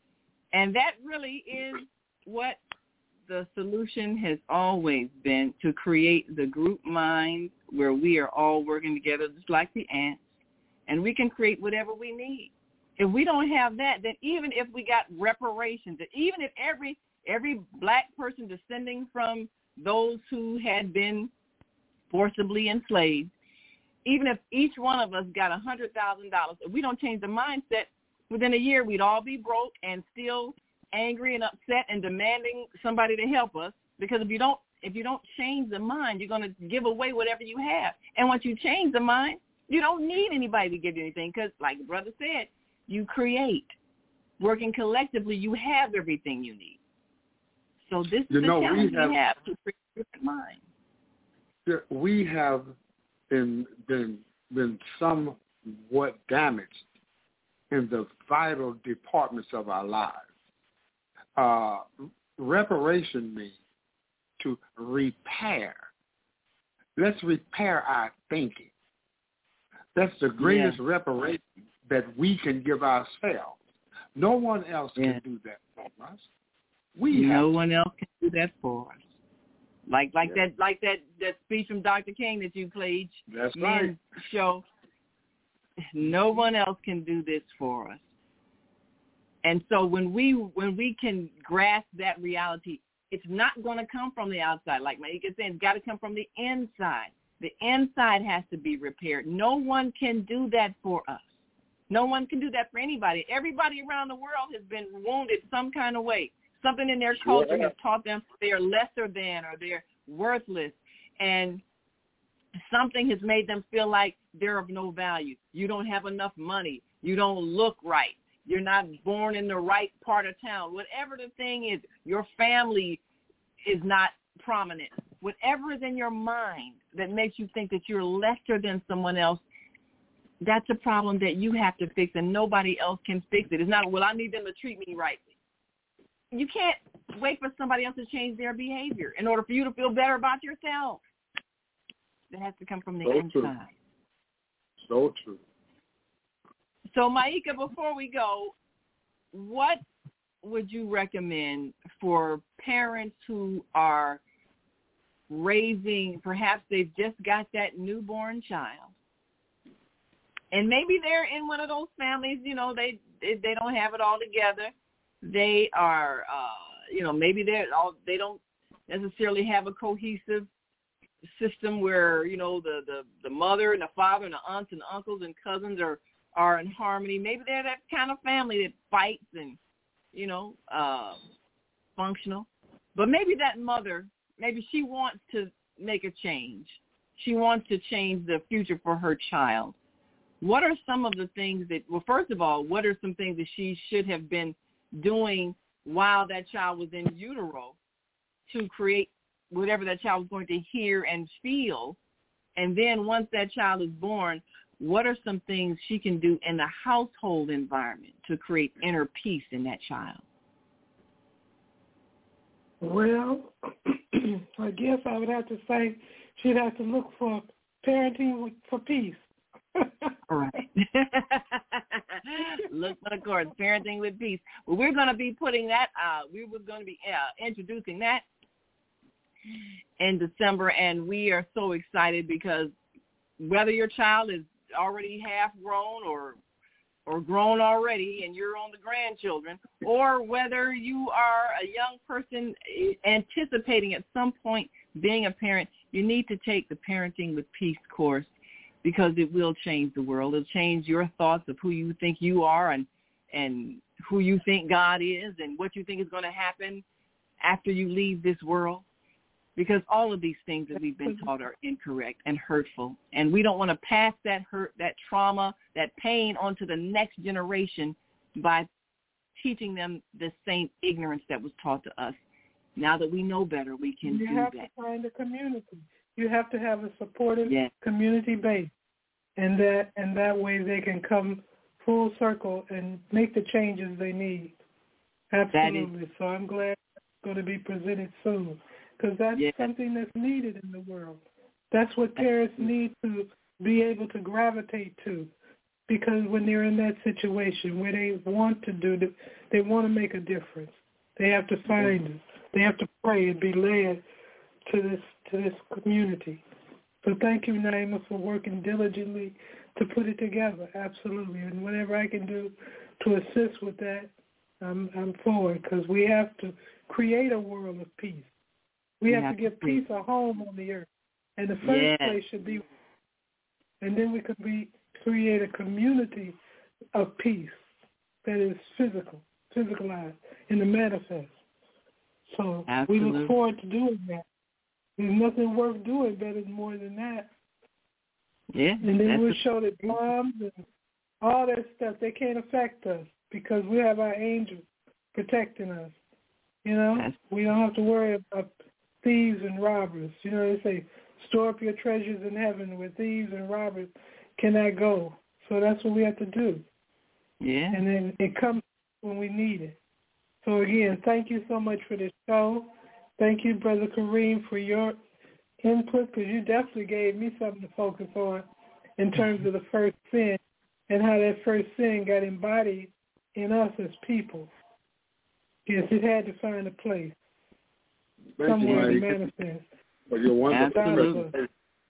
And that really is what the solution has always been, to create the group mind where we are all working together just like the ants, and we can create whatever we need. If we don't have that, then even if we got reparations, even if every black person descending from those who had been forcibly enslaved, even if each one of us got $100,000, if we don't change the mindset, within a year, we'd all be broke and still angry and upset and demanding somebody to help us. Because if you don't change the mind, you're going to give away whatever you have. And once you change the mind, you don't need anybody to give you anything. Because, like the brother said, you create. Working collectively, you have everything you need. So this is the challenge we have to create a different mind. We have been somewhat damaged in the vital departments of our lives. Reparation means to repair. Let's repair our thinking. That's the greatest reparation that we can give ourselves. No one else can do that for us. No one else can do that for us. Like that speech from Dr. King that you played. That's right. Show. No one else can do this for us. And so when we can grasp that reality It's not going to come from the outside. Like Maika said, it's got to come from the inside. The inside has to be repaired. No one can do that for us. No one can do that for anybody. Everybody around the world has been wounded some kind of way. Something in their culture has taught them they are lesser than or they're worthless. And something has made them feel like they're of no value. You don't have enough money. You don't look right. You're not born in the right part of town. Whatever the thing is, your family is not prominent. Whatever is in your mind that makes you think that you're lesser than someone else, that's a problem that you have to fix, and nobody else can fix it. It's not, well, I need them to treat me right. You can't wait for somebody else to change their behavior in order for you to feel better about yourself. It has to come from the inside. True. So true. So, Maika, before we go, what would you recommend for parents who are raising, perhaps they've just got that newborn child, and maybe they're in one of those families, you know, they don't have it all together. They are, maybe they don't necessarily have a cohesive system where, you know, the mother and the father and the aunts and uncles and cousins are in harmony. Maybe they're that kind of family that fights and, you know, functional. But maybe that mother, maybe she wants to make a change. She wants to change the future for her child. What are some of the things that, well, first of all, what are some things that she should have been doing while that child was in utero to create whatever that child was going to hear and feel? And then once that child is born, what are some things she can do in the household environment to create inner peace in that child? Well, I guess I would have to say she'd have to look for parenting for peace. All right. Look for the course, Parenting with Peace. Well, we're going to be putting that out. We were going to be introducing that in December, and we are so excited because whether your child is already half grown or grown already and you're on the grandchildren, or whether you are a young person anticipating at some point being a parent, you need to take the Parenting with Peace course, because it will change the world. It'll change your thoughts of who you think you are and who you think God is and what you think is going to happen after you leave this world. Because all of these things that we've been taught are incorrect and hurtful. And we don't want to pass that hurt, that trauma, that pain onto the next generation by teaching them the same ignorance that was taught to us. Now that we know better, we can do that. You have to find a community. You have to have a supportive community base, and that way they can come full circle and make the changes they need. Absolutely. So I'm glad it's going to be presented soon, because that's something that's needed in the world. That's what parents need to be able to gravitate to, because when they're in that situation where they want to they want to make a difference, they have to find it. They have to pray and be led to this community. So thank you, Naima, for working diligently to put it together. Absolutely. And whatever I can do to assist with that, I'm for it, because we have to create a world of peace. We have to give peace a home on the earth. And the first place should be, and then we could create a community of peace that is physicalized, in the manifest. So we look forward to doing that. There's nothing worth doing better than more than that. Yeah. And then we'll show that bombs and all that stuff, they can't affect us because we have our angels protecting us. You know, we don't have to worry about thieves and robbers. You know, they say, store up your treasures in heaven where thieves and robbers cannot go. So that's what we have to do. Yeah. And then it comes when we need it. So again, thank you so much for this show. Thank you, Brother Kareem, for your input, because you definitely gave me something to focus on in terms of the first sin and how that first sin got embodied in us as people. Yes, it had to find a place somewhere to manifest. Well, you're wonderful. Absolutely.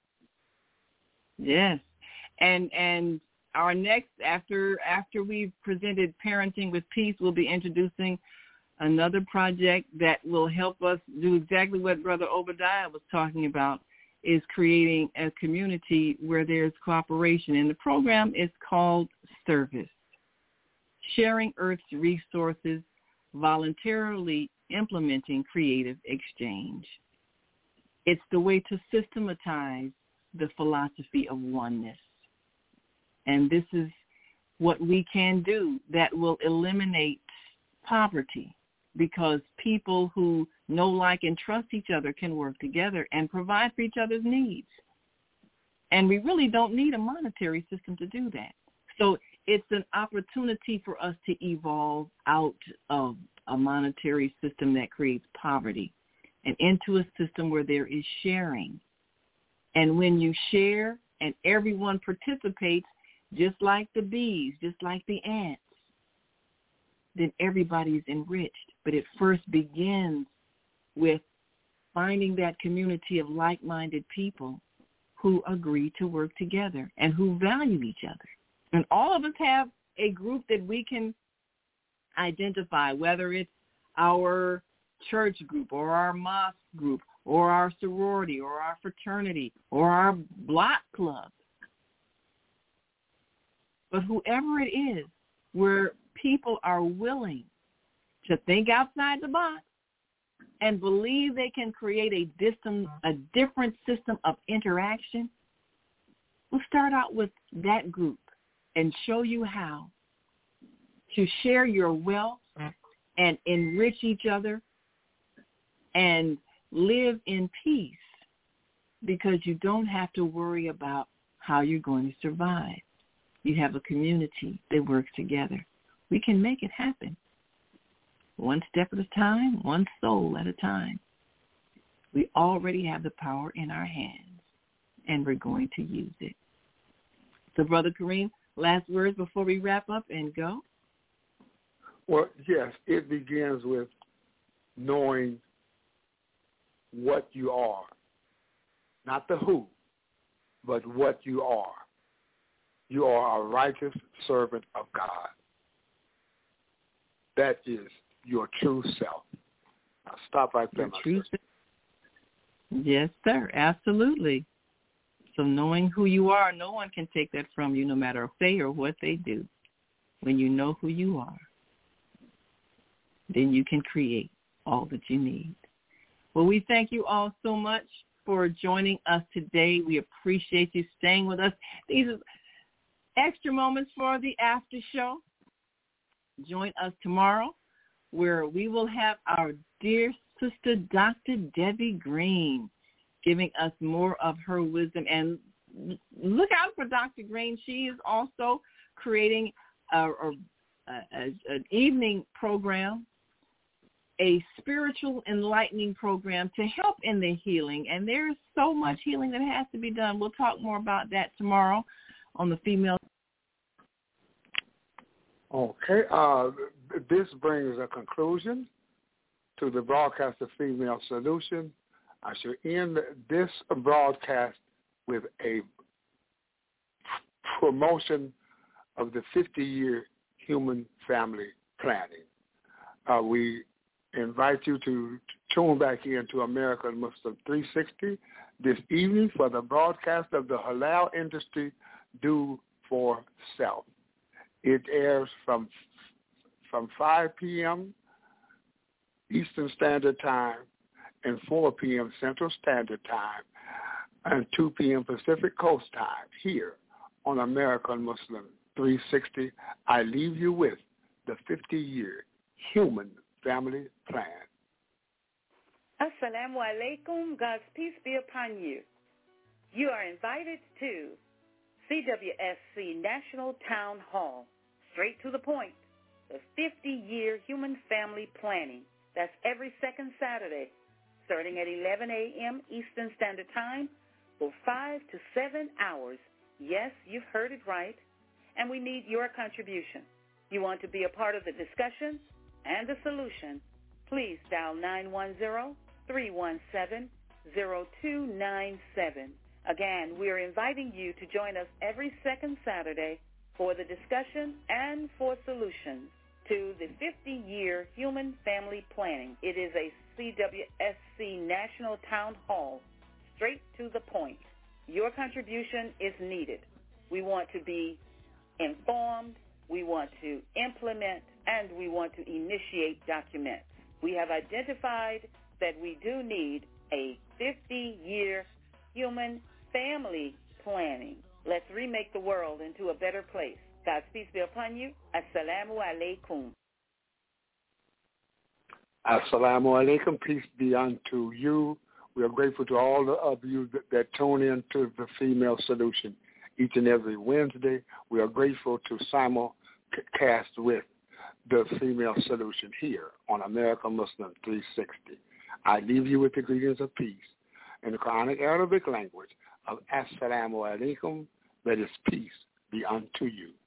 Yes. And our next, after we've presented Parenting with Peace, we'll be introducing Another project that will help us do exactly what Brother Obadiah was talking about is creating a community where there's cooperation. And the program is called Service, Sharing Earth's Resources, Voluntarily Implementing Creative Exchange. It's the way to systematize the philosophy of oneness. And this is what we can do that will eliminate poverty, because people who know, like, and trust each other can work together and provide for each other's needs. And we really don't need a monetary system to do that. So it's an opportunity for us to evolve out of a monetary system that creates poverty and into a system where there is sharing. And when you share and everyone participates, just like the bees, just like the ants, then everybody's enriched. But it first begins with finding that community of like-minded people who agree to work together and who value each other. And all of us have a group that we can identify, whether it's our church group or our mosque group or our sorority or our fraternity or our block club. But whoever it is, where people are willing to think outside the box and believe they can create a different system of interaction, we'll start out with that group and show you how to share your wealth and enrich each other and live in peace, because you don't have to worry about how you're going to survive. You have a community that works together. We can make it happen. One step at a time, one soul at a time. We already have the power in our hands, and we're going to use it. So, Brother Kareem, last words before we wrap up and go? Well, yes, it begins with knowing what you are. Not the who, but what you are. You are a righteous servant of God. That is your true self. I'll stop right there. Yes, sir. Absolutely. So knowing who you are, no one can take that from you, no matter if they or what they do. When you know who you are, then you can create all that you need. Well, we thank you all so much for joining us today. We appreciate you staying with us. These are extra moments for the after show. Join us tomorrow, where we will have our dear sister, Dr. Debbie Green, giving us more of her wisdom. And look out for Dr. Green. She is also creating an evening program, a spiritual enlightening program to help in the healing. And there's so much healing that has to be done. We'll talk more about that tomorrow on the female. Okay. This brings a conclusion to the broadcast of Female Solution. I shall end this broadcast with a promotion of the 50-year Human Family Planning. We invite you to tune back in to American Muslim 360 this evening for the broadcast of the Halal Industry Do for Self. It airs from 5 p.m. Eastern Standard Time and 4 p.m. Central Standard Time and 2 p.m. Pacific Coast Time here on American Muslim 360. I leave you with the 50-year Human Family Plan. Assalamu alaikum. God's peace be upon you. You are invited to CWSC National Town Hall. Straight to the point. The 50-year Human Family Planning. That's every second Saturday, starting at 11 a.m. Eastern Standard Time for 5 to 7 hours. Yes, you've heard it right. And we need your contribution. You want to be a part of the discussion and the solution, please dial 910-317-0297. Again, we are inviting you to join us every second Saturday for the discussion and for solutions. to the 50-year Human Family Planning. It is a CWSC National Town Hall, straight to the point. Your contribution is needed. We want to be informed, we want to implement, and we want to initiate documents. We have identified that we do need a 50-year human family planning. Let's remake the world into a better place. God's peace be upon you. Assalamu alaikum. Assalamu alaikum. Peace be unto you. We are grateful to all of you that tune in to the Female Solution each and every Wednesday. We are grateful to simulcast with the Female Solution here on American Muslim 360. I leave you with the greetings of peace in the Quranic Arabic language of Assalamu alaikum, that is peace be unto you.